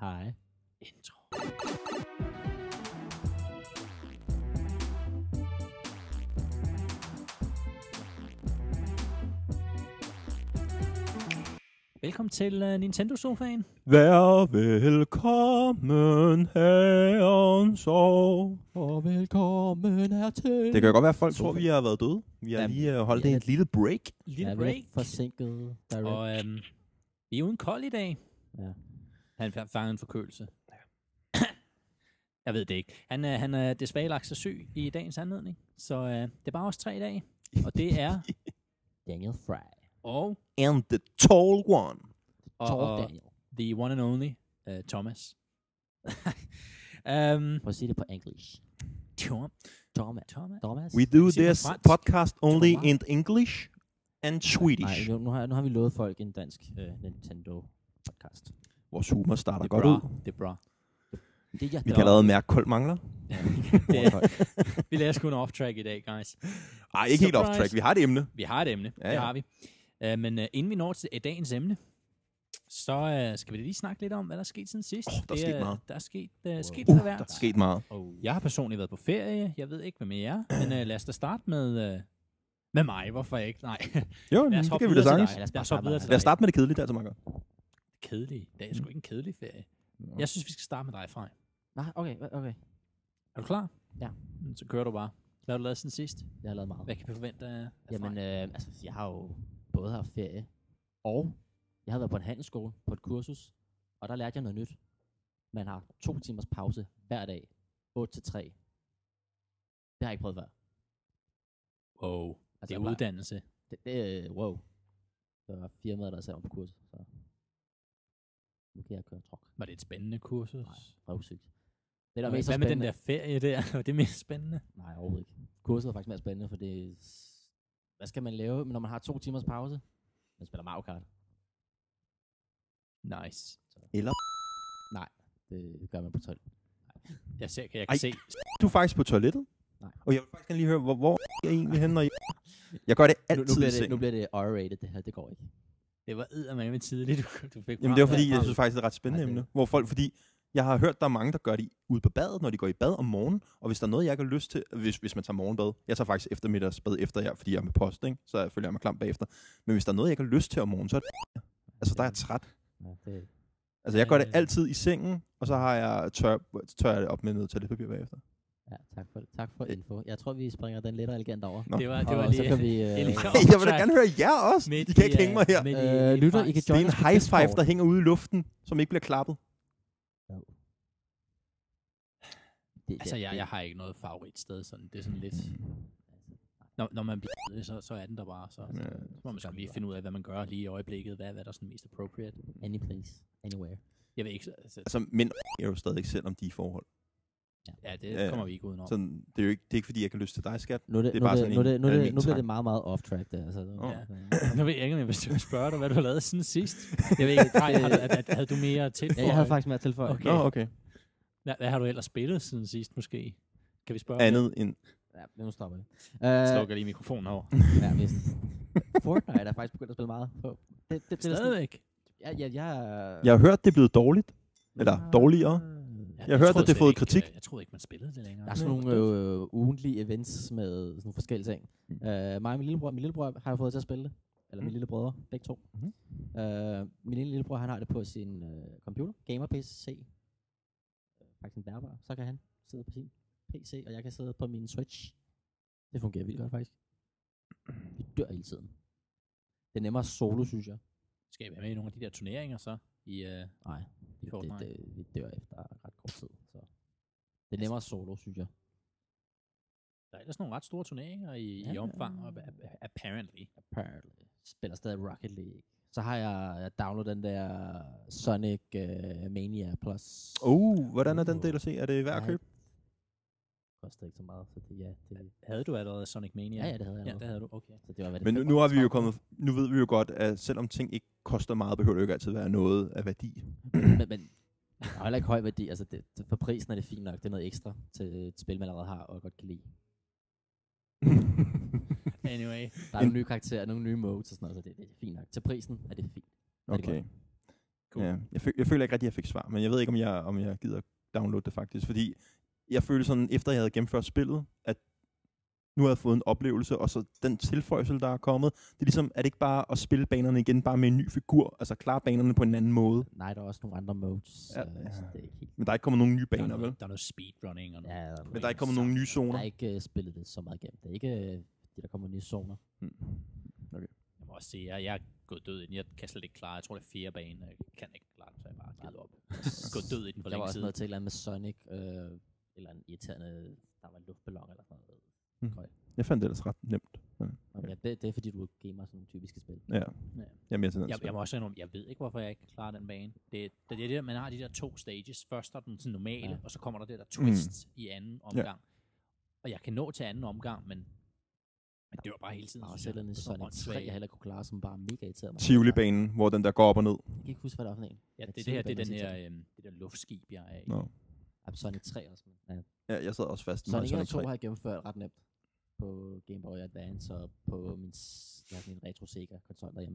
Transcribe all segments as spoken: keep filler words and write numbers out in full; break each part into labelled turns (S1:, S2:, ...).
S1: Hej.
S2: Intro. Velkommen til uh, Nintendo-sofaen.
S3: Vær velkommen herrens år.
S1: Og velkommen hertil.
S3: Det kan jo godt være, at folk tror, vi har været døde. Vi har
S1: Jamen,
S3: lige uh, holdt
S1: ja.
S3: et lille break.
S2: Lille
S1: ja,
S2: break.
S1: vi er forsinket. Direct.
S2: Og øhm, vi er uden kold i dag.
S1: Ja.
S2: Han fa- fangede en forkølelse. Jeg ved det ikke. Han, øh, han er desværre lagt sig syg i dagens anledning. Så øh, det er bare os tre i dag. Og det er...
S1: Daniel Fry.
S2: og...
S3: And the tall one.
S2: og,
S1: Tall
S2: og
S1: Daniel.
S2: the one and only uh, Thomas. um,
S1: Prøv at sige det på English.
S2: Tom,
S1: Thomas.
S2: Thomas.
S1: Thomas.
S3: We do
S2: Sig på
S3: this
S2: fransk.
S3: podcast only
S2: Thomas.
S3: in English and
S1: Nej,
S3: Swedish.
S1: nu, nu, har, nu har vi lovet folk en dansk uh, Nintendo podcast.
S3: Vores humor starter
S2: Det er
S3: godt
S2: bra.
S3: ud.
S2: Det er bra.
S1: Det er jeg,
S3: Vi
S1: der-
S3: kan allerede mærke, kold mangler.
S2: Det er, vi lader sgu en off-track i dag, guys.
S3: Ej, ikke helt
S2: Surprise.
S3: off-track. Vi har et emne.
S2: Vi har et emne.
S3: Ja,
S2: Det
S3: ja.
S2: har vi. Uh, men uh, inden vi når til uh, dagens emne, så uh, skal vi da lige snakke lidt om, hvad der er sket siden sidst.
S3: Åh, der er
S2: Det,
S3: sket
S2: uh,
S3: meget.
S2: Der er sket, uh,
S1: Wow.
S2: sket
S3: Uh,
S2: lidt af
S3: der
S2: hvert.
S3: er sket meget.
S1: Oh.
S2: Jeg har personligt været på ferie. Jeg ved ikke, hvad med jer. Men uh, lad os da starte med, uh, med mig. Hvorfor ikke? Nej.
S3: Jo,
S2: Lad os
S3: det
S2: hoppe
S3: kan vi da
S2: videre til
S3: sagtens.
S2: dig.
S1: Lad os
S2: Lad os
S1: bare
S2: hoppe videre
S1: starte
S2: til
S3: Lad os
S2: dig.
S3: starte med det kedelige, det er altid meget godt.
S2: Kedelige. Det er sgu ikke en kedelig ferie.
S3: Nå.
S2: Jeg synes, vi skal starte med dig, Frej.
S1: Nej, okay, okay.
S2: Er du klar?
S1: Ja.
S2: Mm, Så kører du bare. Hvad har du lavet siden sidst?
S1: Jeg har lavet meget.
S2: Hvad kan vi forvente af af
S1: Jamen,
S2: Frej?
S1: øh, altså, jeg har jo både haft ferie, og jeg har været på en handelsskole på et kursus, og der lærte jeg noget nyt. Man har to timers pause hver dag, otte til tre. Det har jeg ikke prøvet før.
S2: Wow. Det
S1: Altså,
S2: er
S1: jeg bare-
S2: uddannelse.
S1: Det, det er, wow. Der var firmaet, der sagde mig på kurset, så nu kan jeg køre truck.
S2: Var det et spændende kursus?
S1: Nej, røvsygt. Det, der er
S2: Hvad
S1: mest
S2: med den
S1: spændende...
S2: der ferie der? Var det mere spændende?
S1: Nej, overhovedet ikke. Kurset er faktisk mere spændende, for det... Hvad skal man lave, når man har to timers pause? Man spiller Mario Kart.
S2: Nice.
S3: Eller?
S1: Nej, det gør man på tolv.
S2: Jeg, ser, jeg kan
S3: Ej.
S2: se.
S3: Du er faktisk på toilettet?
S1: Nej.
S3: Og jeg vil faktisk gerne lige høre, hvor, hvor er jeg egentlig henne, når jeg... Jeg gør det
S1: Nu,
S3: altid
S1: nu, bliver
S3: i
S1: det,
S3: sengen.
S1: nu bliver det R-rated, det her. Det går ikke.
S2: Det var eddermame tidligt, du, du fik
S3: Jamen det var fordi,
S2: frem.
S3: jeg synes faktisk, det er et ret spændende
S1: Nej, det-
S3: emne. Hvor folk, fordi jeg har hørt, der er mange, der gør det ude på badet, når de går i bad om morgenen. Og hvis der er noget, jeg ikke har lyst til, hvis, hvis man tager morgenbad. Jeg tager faktisk eftermiddagsbad efter jer, fordi jeg er med post, ikke? Så jeg føler jeg mig klam bagefter. Men hvis der er noget, jeg ikke har lyst til om morgenen, så er det... Altså, der er jeg træt.
S1: Ja, det,
S3: Altså, jeg gør det
S2: Øh.
S3: altid i sengen, og så har jeg tør, tør jeg det op med noget toiletpapir bagefter.
S1: ja, tak for, tak for info. Jeg tror, vi springer den lidt elegant over.
S3: Nå.
S2: Det var, det
S1: Og
S2: var
S1: så
S2: lige...
S1: kan vi... Øh,
S2: det er lige
S3: Jeg vil da gerne høre jer også.
S2: Midt
S3: I kan
S2: i,
S3: ikke hænge mig her.
S2: midt i-
S1: Øh,
S2: i
S1: lytter, I kan
S2: French.
S3: Det er
S1: join
S3: en
S1: os på
S3: high five,
S1: Discord.
S3: der hænger ude i luften, som ikke bliver klappet.
S1: Det,
S2: Altså,
S1: det-
S2: jeg,
S1: det-
S2: jeg har ikke noget favoritsted, sådan, det er sådan lidt... Når, når man bliver det, så, så er den der bare, så,
S3: Ja.
S2: så må man skal lige finde ud af, hvad man gør lige i øjeblikket, hvad, hvad der er sådan mest appropriate.
S1: Any place, anywhere.
S2: Jeg ved ikke, så- altså,
S3: Altså, mænd er jo stadig selvom de er i forhold.
S2: ja, det
S3: Ja.
S2: kommer vi ikke udenom.
S3: Sådan, det er jo ikke, det er ikke fordi, jeg kan lyst til dig, skat.
S1: Nu er det,
S3: Det er
S1: nu, er
S3: bare
S1: det,
S3: sådan
S1: nu, er
S3: en
S1: det, nu, er det,
S3: almen
S1: nu bliver
S3: tanke.
S1: det meget, meget off-track der. Altså,
S3: Åh.
S2: Ja. Nu ved jeg ikke, om jeg vil spørge dig, hvad du har lavet siden sidst. Jeg ved ikke, Frej, har, du- havde, havde du mere tilføjet?
S1: Ja, jeg havde faktisk med at tilføje.
S2: Okay.
S3: Nå, okay.
S2: Hvad, hvad har du ellers spillet siden sidst, måske? Kan vi spørge?
S3: Andet end...
S1: Ja, men nu stopper det.
S2: Jeg
S1: Uh,
S2: slukker lige mikrofonen over.
S1: ja, vist. Fortnite er faktisk begyndt at spille meget på. Det, det, det er sådan,
S2: Stadigvæk.
S1: ja, ja, jeg,
S3: Jeg har hørt, det er blevet dårligt. Eller dårligere.
S2: Jeg,
S3: Jeg hørte,
S2: troede
S3: at det har
S2: slet
S3: fået
S2: ikke,
S3: kritik.
S2: øh, Jeg troede ikke, man spillede det længere.
S1: Der er sådan nogle øh, ugentlige events med sådan nogle forskellige ting. Uh, mig og min lillebror, min lillebror har jo fået til at spille det. Eller
S3: Mm.
S1: mine lillebrødre, begge to.
S3: Mhm.
S1: Uh, min lille lillebror, han har det på sin uh, computer, gamer-P C. Uh, faktisk en bærbar. Så kan han sidde på sin P C, og jeg kan sidde på min Switch. Det fungerer vildt godt, faktisk. Vi dør hele tiden. Det er nemmere solo, synes jeg.
S2: Skal I være med i nogle af de der turneringer så? I, uh,
S1: Nej, det,
S2: Fortnite.
S1: det, det, vi dør efter ret kort tid. Så. Det er nemmere solo, synes jeg.
S2: der er ellers nogle ret store turneringer i,
S1: Ja,
S2: i omfang,
S1: ja.
S2: og, apparently.
S1: Apparently. Spiller stadig Rocket League. Så har jeg, jeg downloadet den der Sonic uh, Mania Plus.
S3: Oh, hvordan er den
S1: Uh.
S3: D L C? Er det værd at
S1: Ja,
S3: købe?
S1: koster ikke så meget, så det, ja, det,
S2: Havde du allerede Sonic Mania?
S1: ja, ja, det havde jeg
S2: Ja,
S1: allerede.
S2: det havde du. Okay.
S1: Så det var, hvad det
S3: Men nu,
S1: fem-
S3: nu har vi jo
S1: tredive
S3: kommet... Nu ved vi jo godt, at selvom ting ikke koster meget, behøver det jo ikke altid være noget af værdi.
S1: men, men der er heller ikke høj værdi. Altså, det, det, for prisen er det fint nok. Det er noget ekstra til et spil, man allerede har og godt kan lide.
S2: Anyway.
S1: Der er nogle nye karakterer, nogle nye modes og sådan noget, så det, det er fint nok. Til prisen er det fint. Er det
S3: Okay.
S1: godt.
S2: Cool.
S3: Ja, jeg, føl- jeg føler ikke rigtig, at jeg fik svar, men jeg ved ikke, om jeg, om jeg gider downloade det faktisk, fordi jeg følte sådan, efter jeg havde gennemført spillet, at nu har jeg fået en oplevelse, og så den tilføjelse, der er kommet, det er ligesom, er det ikke bare at spille banerne igen, bare med en ny figur, altså klare banerne på en anden måde.
S1: Nej, der er også nogle andre modes.
S3: Ja,
S1: øh,
S3: ja.
S1: så det er ikke helt...
S3: Men der er ikke kommet nogen nye
S2: Der er,
S3: baner, vel?
S2: noget, der er noget speedrunning. Og noget.
S1: Ja, der,
S3: Men der er ikke kommet nogen nye
S1: jeg
S3: zoner.
S1: har ikke uh, spillet det så meget igennem. Det er ikke uh, det, der kommer nye zoner.
S3: Hmm. Okay.
S2: Jeg må også sige, jeg, jeg er gået død i den. Jeg kan slet ikke klare. Jeg tror, det er fjerde bane. Jeg kan ikke klare den, så jeg bare givet op. Gået død i den for
S1: Jeg var
S2: længe
S1: også
S2: siden.
S1: noget til et eller andet med Sonic, øh, eller en irriterende, der var en luftballon eller sådan noget.
S3: Hmm.
S1: Tror jeg.
S3: Jeg fandt det ellers ret nemt. Ja,
S1: Nå, men ja, det, det er fordi, du gamer sådan nogle typiske spil.
S3: ja.
S2: Ja.
S3: Jeg er mere til den
S2: Jeg,
S3: spil.
S2: jeg må også indrømme, jeg ved ikke, hvorfor jeg ikke klarer den bane. Det, det, det er det, man har de der to stages. Først er den sådan normale,
S1: Ja.
S2: og så kommer der det der twist mm. i anden omgang.
S3: Ja.
S2: Og jeg kan nå til anden omgang, men man dør bare hele tiden.
S1: Der var
S2: synes
S1: selv
S2: jeg.
S1: en
S2: Det er så
S1: Sonic tre,
S2: åndssvagt.
S1: jeg heller kunne klare, som bare mega irriterede mig.
S3: Tivoli-banen, hvor den der går op og ned.
S1: Jeg kan ikke huske, hvad der var for en.
S2: Ja, det,
S1: Ja,
S2: det her, det er den
S1: Tivoli-banen,
S2: her, øhm, det der luftskib, jeg er i.
S3: No.
S1: Ja, Sonic tre også. Men, ja.
S3: Ja, jeg sad også fast med
S1: Sonic,
S3: Sonic
S1: Sonic to
S3: tre.
S1: har jeg gennemført ret nemt på Game Boy Advance og på min, s- jeg har min Retro Sega konsol derhjemme.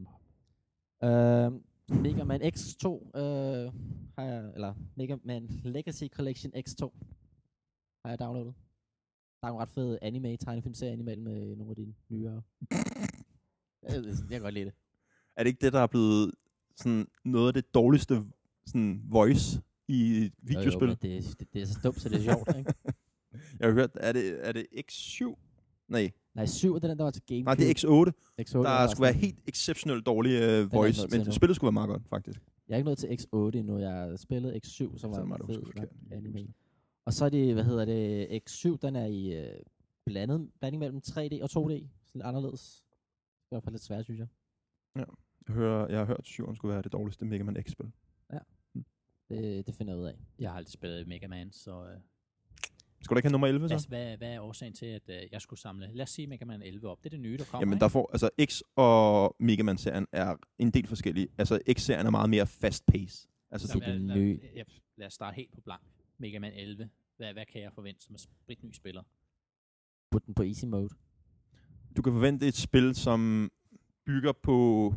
S1: Uh, Mega Man X to uh, har jeg, eller Mega Man Legacy Collection X to har jeg downloadet. Der er en ret fed anime, tegnefilmserie indimellem med nogle af de nyere. jeg, jeg kan godt lide det.
S3: Er det ikke det, der er blevet sådan noget af det dårligste sådan voice i videospil?
S1: Jo, jo, men det, det, det er så dumt, så det er sjovt, ikke?
S3: Jeg har hørt, er det, er det X syv? Nej,
S1: Nej, syv er den, der var til Gamecube.
S3: nej, det er X otte.
S1: X otte
S3: Der
S1: var
S3: skulle være
S1: sådan-
S3: helt exceptionelt dårlig uh,
S1: ikke
S3: voice,
S1: nået til
S3: men
S1: endnu.
S3: spillet skulle være meget godt, faktisk.
S1: Jeg er ikke nået til X otte endnu. Jeg har spillet X syv, som
S3: Så
S1: var
S3: må
S1: en
S3: du
S1: fed
S3: huske,
S1: nok
S3: kan-
S1: anime. Og så er det, hvad hedder det, X syv, den er i øh, blandet, blanding mellem tre D og to D. Sådan lidt anderledes. Det er i hvert fald lidt svært, synes jeg.
S3: Jeg, hører, jeg har hørt, at syveren skulle være det dårligste Mega Man X-spil.
S1: Det, det finder jeg ud af.
S2: Jeg har aldrig spillet Mega Man, så... Øh,
S3: Skulle du ikke have nummer elleve,
S2: hvad,
S3: så?
S2: hvad, hvad er årsagen til, at øh, jeg skulle samle... Lad os sige Mega Man elleve op. Det er det nye, der kommer,
S3: Jamen,
S2: ikke?
S3: der får, altså X og Mega Man-serien er en del forskellige. Altså, X-serien er meget mere fast pace. Altså,
S1: Så
S3: så,
S1: det er
S2: lad,
S1: nye.
S2: lad, lad, lad os starte helt på blank. Mega Man elleve. Hvad, hvad kan jeg forvente som en spritny spiller?
S1: Put den på easy mode.
S3: du kan forvente et spil, som bygger på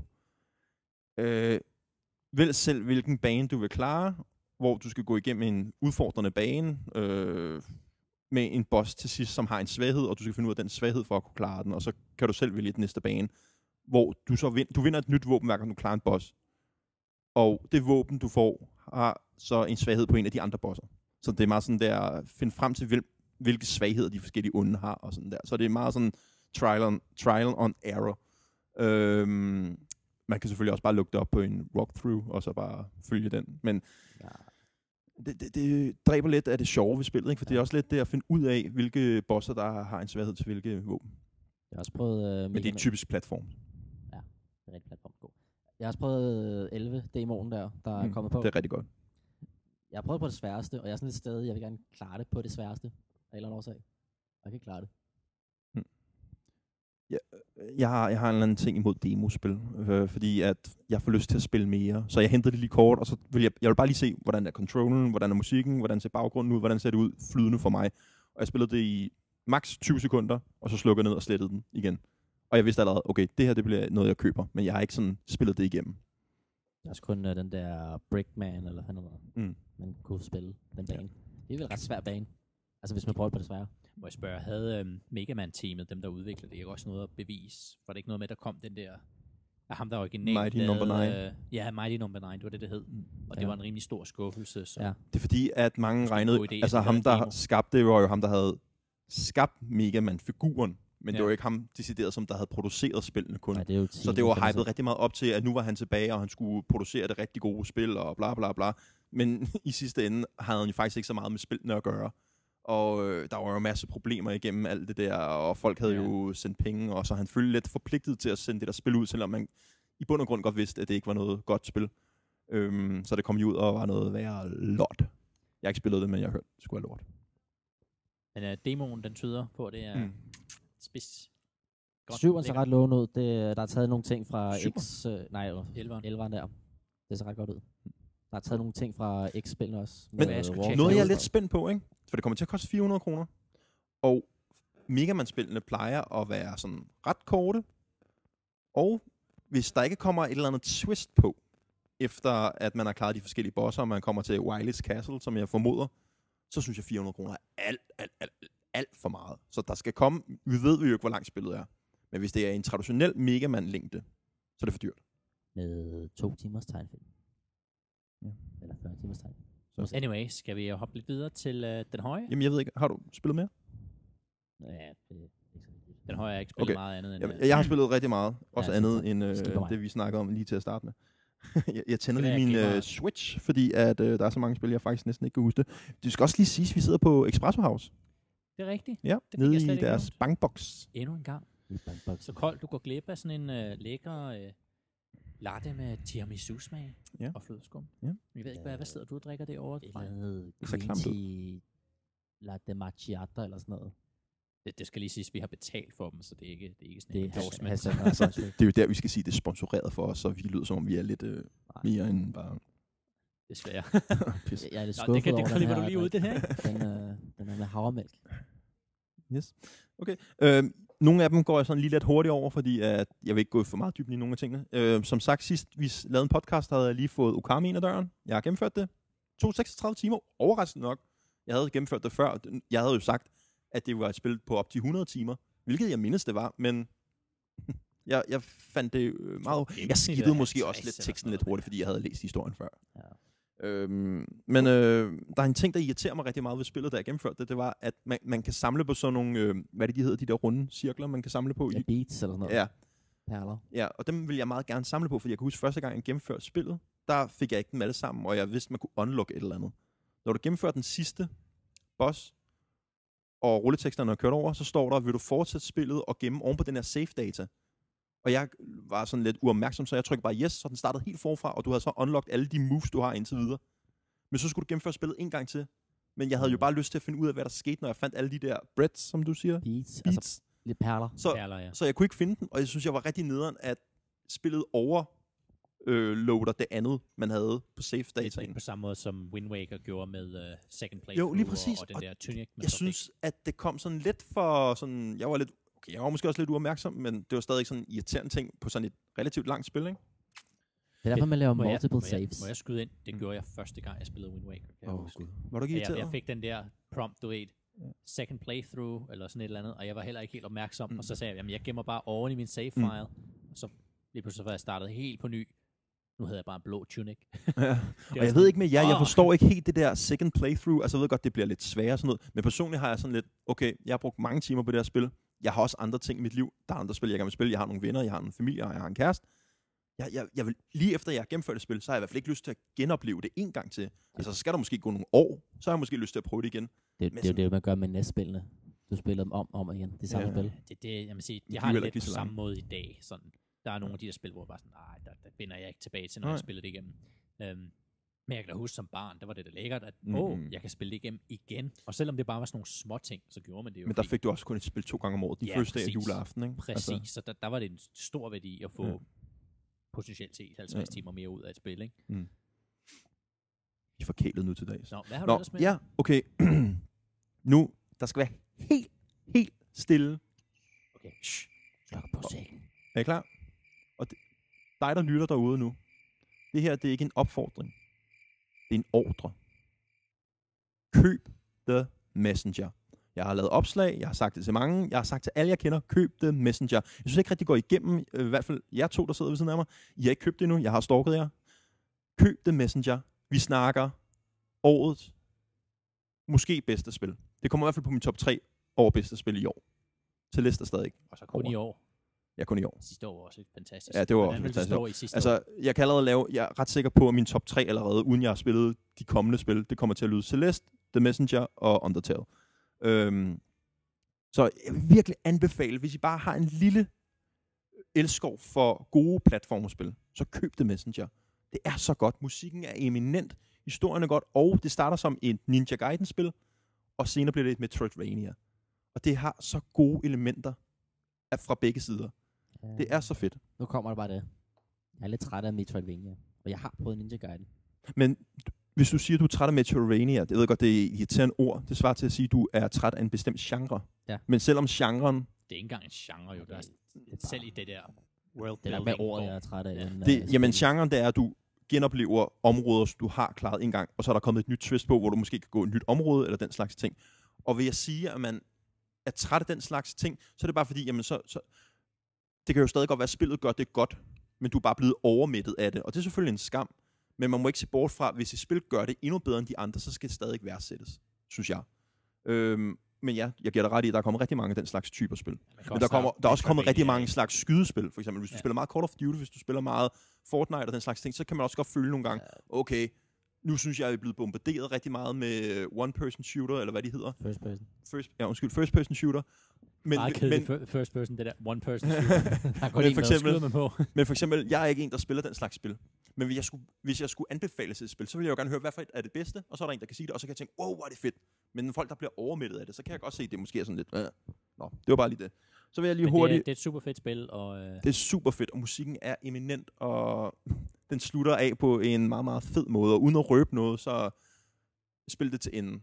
S3: øh, vælg selv, hvilken bane du vil klare, hvor du skal gå igennem en udfordrende bane øh, med en boss til sidst, som har en svaghed, og du skal finde ud af den svaghed for at kunne klare den, og så kan du selv vælge den næste bane, hvor du så vind, du vinder et nyt våben, hver gang du klarer en boss. Og det våben, du får, har så en svaghed på en af de andre bosser. Så det er meget sådan der, at finde frem til, hvil, hvilke svagheder de forskellige onde har, og sådan der. Så det er meget sådan trial on, trial on error. Øhm, man kan selvfølgelig også bare lukke det op på en walkthrough, og så bare følge den. Men
S1: Ja.
S3: det, det, det dræber lidt af det sjove ved spillet, ikke? For ja. det er også lidt det at finde ud af, hvilke bosser, der har en svaghed til hvilke våben.
S1: Jeg har også prøvet... Uh,
S3: Men det er typisk platform.
S1: Det er rigtig platform. God. Jeg har også prøvet uh, elleve demoen der, der er
S3: Mm,
S1: kommet på.
S3: Det er rigtig godt.
S1: Jeg har prøvet på det sværeste, og jeg er sådan et sted, jeg vil gerne klare det på det sværeste. Af en eller anden årsag. Og jeg kan ikke klare det.
S3: Jeg har, jeg har en eller anden ting imod demospil, øh, fordi at jeg får lyst til at spille mere. Så jeg henter det lige kort, og så vil jeg, jeg vil bare lige se, hvordan er controllen, hvordan er musikken, hvordan ser baggrunden ud, hvordan ser det ud flydende for mig. Og jeg spillede det i maks tyve sekunder, og så slukker jeg ned og slettede den igen. Og jeg vidste allerede, okay, det her det bliver noget, jeg køber, men jeg har ikke sådan spillet det igennem.
S1: Det er også kun uh, den der Brickman, eller hvad noget,
S3: Mm.
S1: man kunne spille den bane. Det er vel en ret svær bane. Altså hvis man prøver på det svære.
S2: Må jeg spørge, havde øhm, Mega Man-teamet, dem der udviklede det, ikke også noget at bevise? Var det ikke noget med, der kom den der... Ja, ham der originalt
S3: Mighty
S2: lavede,
S3: Number Nine.
S2: Øh, ja, Mighty Number Nine, det var det, det hed. Og
S1: Ja.
S2: det var en rimelig stor skuffelse. Så
S1: Ja.
S3: Det er fordi, at mange
S2: Måske en
S3: regnede...
S2: god idé, at
S3: altså
S2: de
S3: ham,
S2: lavede en
S3: der
S2: demo.
S3: skabte det, var jo ham, der havde skabt Mega Man-figuren. Men
S2: Ja.
S3: det var jo ikke ham decideret, som der havde produceret spillene kun.
S1: Nej, det er jo
S3: Så det var hypet rigtig meget op til, at nu var han tilbage, og han skulle producere det rigtig gode spil, og bla bla bla. Men i sidste ende havde han jo faktisk ikke så meget med spillene at gøre. Og øh, der var jo masser af problemer igennem alt det der, og folk havde
S2: Ja.
S3: jo sendt penge, og så han følte lidt forpligtet til at sende det der spil ud, selvom man i bund og grund godt vidste, at det ikke var noget godt spil. Øhm, så det kom jo ud og var noget værre lort. Jeg har ikke spillet det, men jeg har hørt, det skulle være lort.
S2: Men uh, demoen, den tyder på, at det er
S3: Mm.
S2: mm. spids.
S1: Syveren ser ret lovende ud. Det, der er taget nogle ting fra
S3: Syveren?
S1: X... Øh, nej, øh,
S2: Elveren.
S1: elveren der. Det ser ret godt ud. Der er taget nogle ting fra X-spillene også.
S3: Men
S1: Med
S2: jeg skulle
S1: Warcraft.
S2: tjekke
S3: noget, jeg er
S2: ud.
S3: lidt spændt på, ikke? For det kommer til at koste fire hundrede kroner. Og Mega Man-spillene plejer at være sådan ret korte. Og hvis der ikke kommer et eller andet twist på, efter at man har klaret de forskellige bosser, og man kommer til Wily's Castle, som jeg formoder, så synes jeg fire hundrede kroner er alt, alt, alt, alt for meget. Så der skal komme, vi ved jo ikke, hvor langt spillet er. Men hvis det er en traditionel Mega Man-længde, så er det for dyrt.
S1: Med to timers tegnfilm.
S3: Ja.
S1: Eller fyrre timers tegn.
S2: Anyway, skal vi hoppe lidt videre til øh, den høje?
S3: Jamen, jeg ved ikke, har du spillet mere?
S1: Ja, det er ikke så vigtigt.
S2: Den høje er ikke spillet
S3: Okay.
S2: meget andet end...
S3: Jeg, jeg har spillet rigtig meget. Også
S1: Ja,
S3: andet
S1: tak.
S3: end øh,
S1: Skipper mig.
S3: det, vi snakkede om lige til at starte med. jeg, jeg tænder
S2: Skal
S3: lige
S2: jeg
S3: min
S2: give mig-
S3: øh, Switch, fordi at, øh, der er så mange spil, jeg faktisk næsten ikke kan huske det. Du skal også lige sige, at vi sidder på Espresso House.
S2: Det er rigtigt.
S3: Ja,
S2: fik
S3: nede
S2: jeg slet
S3: i
S2: ikke
S3: deres
S2: nævnt.
S3: bankbox.
S2: Endnu en gang. Så koldt, du går glip af sådan en øh, lækker øh, latte med tiramisu-smag
S3: Ja.
S2: og flødeskum.
S3: Ja.
S2: Jeg ved ikke, hvad, hvad sidder du og drikker derovre?
S1: Et eller andet
S3: Det ser
S1: green
S3: klamt ud.
S1: tea latte macchiato eller sådan noget.
S2: Det, det skal lige siges, at vi har betalt for dem, så det er ikke, det er ikke sådan
S1: Det
S2: en
S1: er
S2: endorsement.
S1: Hassan
S3: Altså,
S1: altså,
S3: det er jo der, vi skal sige, det er sponsoreret for os, så vi lyder som om, vi er lidt øh, mere end bare
S2: Desværre.
S3: pis.
S1: Jeg er lidt
S2: Nå,
S1: skuffet
S2: det kan, det
S1: over
S2: kan
S1: den
S2: du
S1: her,
S2: lige ud, det her, ikke?
S1: Den, øh, den er med havremælk.
S3: Yes. Okay. Øh, nogle af dem går jeg sådan lige lidt hurtigt over, fordi at jeg vil ikke gå for meget dybden i nogle af tingene. Øh, som sagt, sidst vi s- lavede en podcast, havde jeg lige fået Okami ind ad døren. Jeg har gennemført det. Det tog seksogtredive timer. Overraskende nok. Jeg havde gennemført det før. Jeg havde jo sagt, at det var et spil på op til hundrede timer. Hvilket jeg mindes det var, men jeg, jeg fandt det øh, meget... Jeg
S2: gennemsnittet
S3: skippede
S2: er
S3: måske
S2: halvtreds
S3: også lidt
S2: eller
S3: teksten
S2: sådan
S3: lidt
S2: noget,
S3: hurtigt, fordi jeg havde læst historien før.
S1: Ja.
S3: Øhm, men øh, der er en ting, der irriterer mig rigtig meget ved spillet, da jeg gennemførte det. Det var, at man, man kan samle på sådan nogle... Øh, hvad er det, de hedder? De der runde cirkler, man kan samle på.
S1: Ja,
S3: I,
S1: beats eller sådan noget.
S3: ja,
S1: Perler.
S3: ja, og dem vil jeg meget gerne samle på, fordi jeg kan huske, første gang jeg gennemførte spillet, der fik jeg ikke dem alle sammen, og jeg vidste, man kunne unlock et eller andet. Når du gennemfører den sidste boss, og rulleteksterne er kørt over, så står der, vil du fortsætte spillet og gemme oven på den her save data. Og jeg var sådan lidt uopmærksom, så jeg trykkede bare yes, så den startede helt forfra, og du havde så unlocked alle de moves, du har indtil videre. Men så skulle du gennemføre spillet en gang til. Men jeg havde jo bare lyst til at finde ud af, hvad der skete, når jeg fandt alle de der breads, som du siger.
S1: Beats,
S3: Beats.
S1: altså lidt perler.
S3: Så,
S2: Perler, ja.
S3: så jeg kunne ikke finde den, og jeg synes, jeg var rigtig nederen, at spillet over øh, loader det andet, man havde på save
S2: Det er
S3: dataen.
S2: på samme måde, som Wind Waker gjorde med uh, second playthrough
S3: Jo, lige præcis.
S2: og, og den
S3: Og
S2: der tunic. man
S3: Jeg
S2: så fik.
S3: synes, at det kom sådan lidt for sådan... Jeg var lidt... Okay, jeg var måske også lidt uopmærksom, men det var stadig sådan en irriterende ting på sådan et relativt langt spil, ikke?
S1: Det er derfor, man laver
S2: Må jeg,
S1: multiple
S2: må, jeg,
S1: saves.
S2: må jeg skyde ind? Det
S3: Mm.
S2: gjorde jeg første gang, jeg spillede Wind Waker. kan jeg
S3: Åh,
S2: huske.
S3: Gud. Var du ikke
S2: jeg,
S3: irriteret?
S2: jeg fik den der prompt, du ved,
S3: Ja.
S2: second playthrough, eller sådan et eller andet, og jeg var heller ikke helt opmærksom,
S3: Mm.
S2: mm. og så sagde jeg, jamen jeg gemmer bare oven i min save file, mm. og så lige pludselig var jeg startet helt på ny. Nu havde jeg bare en blå tunic.
S3: Ja. Og jeg ved ikke med jer, jeg
S2: Åh.
S3: forstår ikke helt det der second playthrough. Altså jeg ved godt, det bliver lidt sværere og sådan noget. Men personligt har jeg sådan lidt, okay, jeg har brugt mange timer på det her spil. Jeg har også andre ting i mit liv. Der er andre spil, jeg gerne vil spille. Jeg har nogle venner, jeg har en familie, og jeg har en kæreste. Jeg, jeg, jeg vil, lige efter jeg har gennemført et spil, så har jeg i hvert fald ikke lyst til at genopleve det en gang til. Altså så skal der måske gå nogle år, så har jeg måske lyst til at prøve det igen.
S1: Det,
S3: Men
S1: det er jo
S3: sådan-
S1: det, man gør med næstspillene. Du spiller dem om og om igen. Det er samme
S3: Ja.
S1: spil.
S2: Det, det, jeg vil sige,
S3: de er
S2: jeg har
S3: heller
S2: det
S3: ikke
S2: lidt
S3: lige
S2: på
S3: så
S2: samme
S3: lange.
S2: måde i dag. Sådan. Der er nogle af de der spil, hvor jeg bare sådan, nej, der, der finder jeg ikke tilbage til, når
S3: Nej.
S2: jeg spiller det igennem. Øhm, men jeg kan da huske som barn, der var det da lækkert, at
S3: Mhm.
S2: åh, jeg kan spille det igennem igen. Og selvom det bare var sådan nogle små ting, så gjorde man det jo.
S3: Men der
S2: fordi-
S3: fik du også kun et spil to gange om året. De
S2: Ja,
S3: første dag af
S2: præcis.
S3: juleaften, ikke?
S2: Præcis,
S3: Altså,
S2: så der, der var det en stor værdi at få
S3: Ja.
S2: ja. potentielt set halvtreds
S3: Ja.
S2: timer mere ud af et spil, ikke?
S3: vi er forkælet nu til dags.
S2: Nå, hvad har du
S3: Nå,
S2: ellers med?
S3: ja, okay. nu, der skal være helt, helt stille.
S2: Okay.
S1: Shh. Sluk på sækken.
S3: Er I klar? Og det, dig, der lytter derude nu, det her, det er ikke en opfordring. Det er en ordre. Køb The Messenger. Jeg har lavet opslag, jeg har sagt det til mange, jeg har sagt til alle, jeg kender, køb The Messenger. Jeg synes ikke rigtig, går igennem, øh, i hvert fald jer to, der sidder ved siden af mig. I har ikke købt det endnu, jeg har stalket jer. Køb The Messenger. Vi snakker årets måske bedste spil. Det kommer i hvert fald på min top tre over bedste spil i år. Til liste stadig.
S2: Og så kun
S3: over.
S2: i år.
S3: Ja, kun i år.
S2: Sidste år var også fantastisk.
S3: Ja, det var
S2: Hvordan
S3: også
S2: vil det
S3: fantastisk.
S2: stå i sidste år?
S3: Altså, jeg kan allerede lave, jeg er ret sikker på, at min top tre allerede, uden jeg har spillet de kommende spil, det kommer til at lyde Celeste, The Messenger og Undertale. Øhm, så jeg vil virkelig anbefale, hvis I bare har en lille elskov for gode platformspil, så køb The Messenger. Det er så godt. Musikken er eminent, historien er godt, og det starter som et Ninja Gaiden-spil, og senere bliver det et Metroidvania. Og det har så gode elementer af- fra begge sider. Det er så fedt.
S1: Nu kommer der bare det. Jeg er lidt træt af Metroidvania. Og jeg har prøvet Ninja Gaiden.
S3: Men hvis du siger, at du er træt af Metroidvania, det ved jeg godt, det er et irriterende ord, det svarer til at sige, at du er træt af en bestemt genre.
S1: Ja.
S3: Men selvom genren,
S2: Det er ikke engang en genre, jo. Der er,
S1: Det er
S2: selv i det der world
S1: Det er nok med ordet, jeg er træt af.
S2: Ja.
S1: end,
S3: det,
S1: øh,
S3: jamen
S1: spil.
S3: genren, det er, at du genoplever områder, som du har klaret en gang, og så er der kommet et nyt twist på, hvor du måske kan gå et nyt område, eller den slags ting. Og vil jeg sige, at man er træt af den slags ting, så er det bare fordi, jamen så, så det kan jo stadig godt være, at spillet gør det godt, men du er bare blevet overmættet af det. Og det er selvfølgelig en skam, men man må ikke se bort fra, hvis et spil gør det endnu bedre end de andre, så skal det stadig værdsættes, synes jeg. Øhm, men ja, jeg giver dig ret i, at der er kommet rigtig mange af den slags typer spil. Men der, kommer, der er også kommet rigtig mange slags skydespil, for eksempel. Hvis du ja. spiller meget Call of Duty, hvis du spiller meget Fortnite og den slags ting, så kan man også godt føle nogle gange, okay, nu synes jeg, at jeg er blevet bombarderet rigtig meget med one-person shooter, eller hvad de hedder.
S1: First person.
S3: First, ja, undskyld, first-person shooter.
S2: Men, Meget kedelig men, first person, det der one person shooter.
S3: men, for eksempel, på. men for eksempel, jeg er ikke en, der spiller den slags spil. Men hvis jeg skulle, hvis jeg skulle anbefales et spil, så ville jeg jo gerne høre, hvad for et er det bedste, og så er der en, der kan sige det, og så kan jeg tænke, wow, hvor er det fedt. Men folk, der bliver overmættet af det, så kan jeg godt se, at det måske er sådan lidt, øh. Nå, det var bare lige det. Så vil jeg lige
S2: men
S3: hurtigt...
S2: Det er, det er et super fedt spil, og... Øh...
S3: Det er super fedt, og musikken er eminent, og den slutter af på en meget, meget fed måde, og uden at røbe noget, så spil det til enden.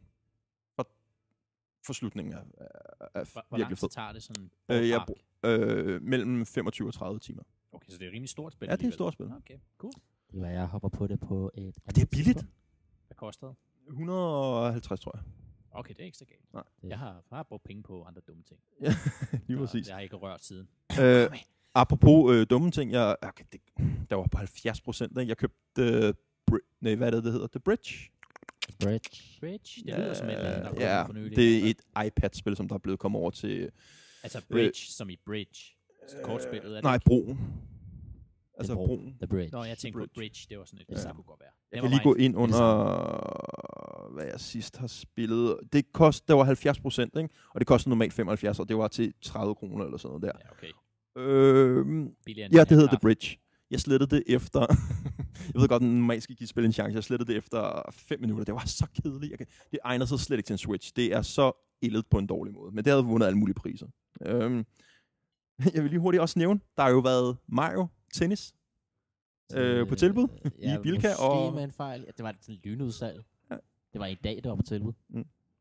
S3: For slutningen er, er, er
S2: hvor,
S3: hvor virkelig fed.
S2: Hvor lang tid tager det sådan?
S3: Øh, jeg, øh, mellem femogtyve og tredive timer.
S2: Okay, så det er et rimelig stort spil.
S3: Ja, det er et stort spil.
S2: Okay, cool.
S1: Det var, jeg hopper på det på et...
S3: Det er billigt.
S2: Hvad koster det?
S3: et hundrede og halvtreds, tror jeg.
S2: Okay, det er ikke så galt.
S3: Nej.
S2: Jeg har bare brugt penge på andre dumme ting.
S3: Ja, lige præcis.
S2: Jeg har ikke rørt siden.
S3: Øh, apropos øh, dumme ting, jeg, okay, det, der var på halvfjerds procent, jeg købte, øh, bri- nej, hvad er det, det hedder? The Bridge.
S1: Bridge.
S2: Bridge? Det lyder som et eller andet, der er
S3: ja,
S2: for nylig.
S3: det er et iPad-spil, som der er blevet kommet over til...
S2: Altså Bridge, øh, som i Bridge. Øh, kortspillet, er det
S3: nej,
S2: ikke?
S3: broen. Altså
S1: bro.
S3: broen.
S1: The Bridge.
S2: Nå, jeg tænkte
S3: Bridge.
S2: på Bridge, det var sådan et,
S3: ja.
S2: det kunne godt være.
S3: Jeg kan lige gå ind under, hvad jeg sidst har spillet. Det kost, der var halvfjerds procent, ikke? Og det kostede normalt femoghalvfjerds, og det var til tredive kroner eller sådan noget der.
S2: Ja, okay.
S3: Øhm, ja, det hedder The Bridge. Jeg slettede det efter... jeg ved godt, at normalt skal give spil en chance. Jeg slettede det efter fem minutter. Det var så kedeligt. Jeg kan... Det egner sig slet ikke til en Switch. Det er så ildet på en dårlig måde. Men det havde vundet alle mulige priser. Øhm, jeg vil lige hurtigt også nævne, der har jo været Mario Tennis øh, på tilbud
S1: ja,
S3: i Bilka.
S1: Måske
S3: og...
S1: med en fejl. Ja, det var sådan et lynudsalg. Ja. Det var i dag, det var på tilbud.
S3: Mm.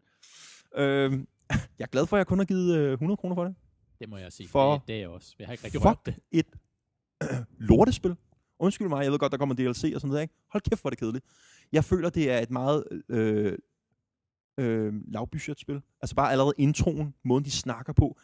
S3: Øhm, jeg er glad for, at jeg kun har givet øh, hundrede kroner for det.
S2: Det må jeg sige.
S3: For
S2: det, det er jeg også. Jeg har ikke rigtig rørt det.
S3: et øh, lortespil. Undskyld mig, jeg ved godt, der kommer D L C og sådan noget, ikke? Hold kæft, hvor er det kedeligt. Jeg føler, det er et meget øh, øh, lavbudgetspil. Altså bare allerede introen, måden de snakker på.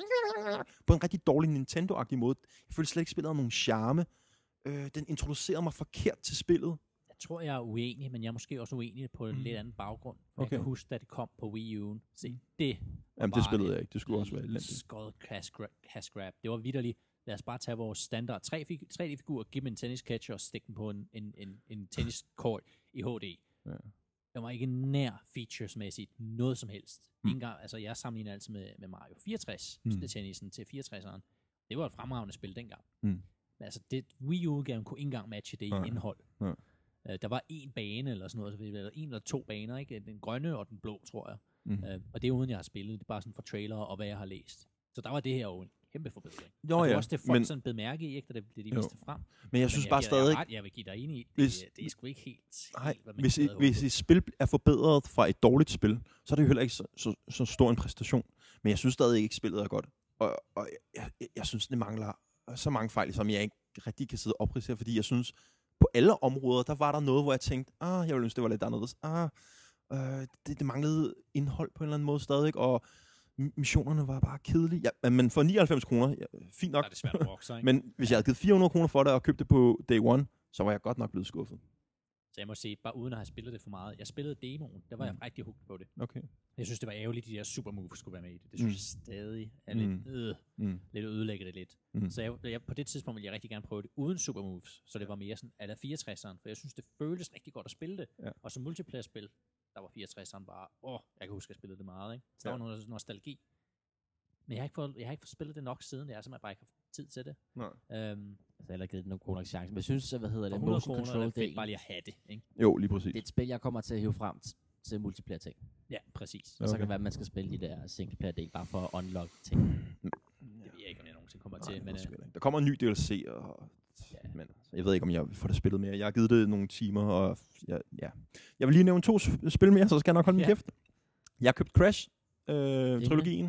S3: På en rigtig dårlig Nintendo-agtig måde. Jeg føler slet ikke, spillet har nogen charme. Øh, den introducerede mig forkert til spillet.
S2: Jeg tror, jeg er uenig, men jeg er måske også uenig på en mm. lidt anden baggrund. Okay. Jeg kan huske, da det kom på Wii U'en. Se, det
S3: Jamen, det spillede jeg ikke. Det skulle også være elendigt.
S2: Skod cash grab, cash grab. Det var vitterligt. Lad os bare tage vores standard tre D-figur, give dem en tennis-catcher og stikke den på en, en, en, en tennis-court i H D. Ja. Det var ikke nær featuresmæssigt noget som helst. Mm. Ingen gang, altså jeg sammenligner altid med, med Mario fireogtres, mm. det tennisen til fireogtresseren. Det var et fremragende spil dengang. Mm. Men altså, det, Wii U-udgaven kunne ikke engang matche det i ja. indhold. Ja. Uh, der var en bane eller sådan noget, eller en eller to baner, ikke? Den grønne og den blå, tror jeg. Mm. Uh, og det er uden jeg har spillet, det er bare sådan for trailer og hvad jeg har læst. Så der var det her jo en kæmpe forbedring. Jo, og det var ja, også det, folk men, sådan bed mærke i, ikke, da det, det de viste frem.
S3: Men jeg synes men jeg bare stadig...
S2: Ret, jeg vil give dig ind i, det, hvis, det, det er sgu ikke helt...
S3: Nej,
S2: helt, hvad man
S3: hvis, et, hvis et spil er forbedret fra et dårligt spil, så er det jo heller ikke så, så, så stor en præstation. Men jeg synes stadig ikke, spillet er godt. Og, og jeg, jeg, jeg synes, det mangler så mange fejl, som jeg ikke rigtig kan sidde og opridse, fordi jeg synes, på alle områder, der var der noget, hvor jeg tænkte, ah, jeg ville ønske, det var lidt anderledes. Ah, øh, det, det manglede indhold på en eller anden måde stadig, og missionerne var bare kedelige. Ja, men for nioghalvfems kroner, ja, fint nok.
S2: Ja, det er svært at vokse, ikke?
S3: Men hvis jeg havde givet fire hundrede kroner for det og købt det på day one, så var jeg godt nok blevet skuffet.
S2: Så jeg må sige, bare uden at have spillet det for meget. Jeg spillede demoen, der var mm. jeg rigtig hooked på det.
S3: Okay.
S2: Jeg synes, det var ærgerligt, at de der super moves skulle være med i det. Det synes mm. jeg stadig er lidt, mm. øh, mm. lidt ødelægger det lidt. Mm. Så jeg, jeg, på det tidspunkt ville jeg rigtig gerne prøve det uden super moves. Så det var mere sådan, a la fireogtresseren. For jeg synes, det føltes rigtig godt at spille det. Ja. Og som multiplayer-spil, der var fireogtresseren bare, åh, jeg kan huske, at jeg spillede det meget, ikke? Så der ja. var noget nostalgi. Men jeg har, ikke fået, jeg har ikke fået spillet det nok siden, jeg har simpelthen bare ikke haft tid til det. Nej. Øhm,
S1: altså, jeg har givet det nogle kroner chance. Men jeg synes, hvad hedder det,
S2: motion control, det er bare lige at have det, ikke?
S3: Jo, lige præcis.
S1: Det er et spil, jeg kommer til at hive frem til multiplayer ting.
S2: Ja, præcis.
S1: Og okay. Så kan det være, at man skal spille de der singleplayer del, bare for at unlock ting. Mm.
S2: Det ved jeg ikke, om jeg nogensinde kommer Nej, til. Men,
S3: øh, der kommer en ny D L C, og ja. Men jeg ved ikke, om jeg får det spillet mere. Jeg har givet det nogle timer, og jeg, ja. Jeg vil lige nævne to spil mere, så skal jeg nok holde ja. min kæft. Jeg har købt Crash. Øh, trilogien.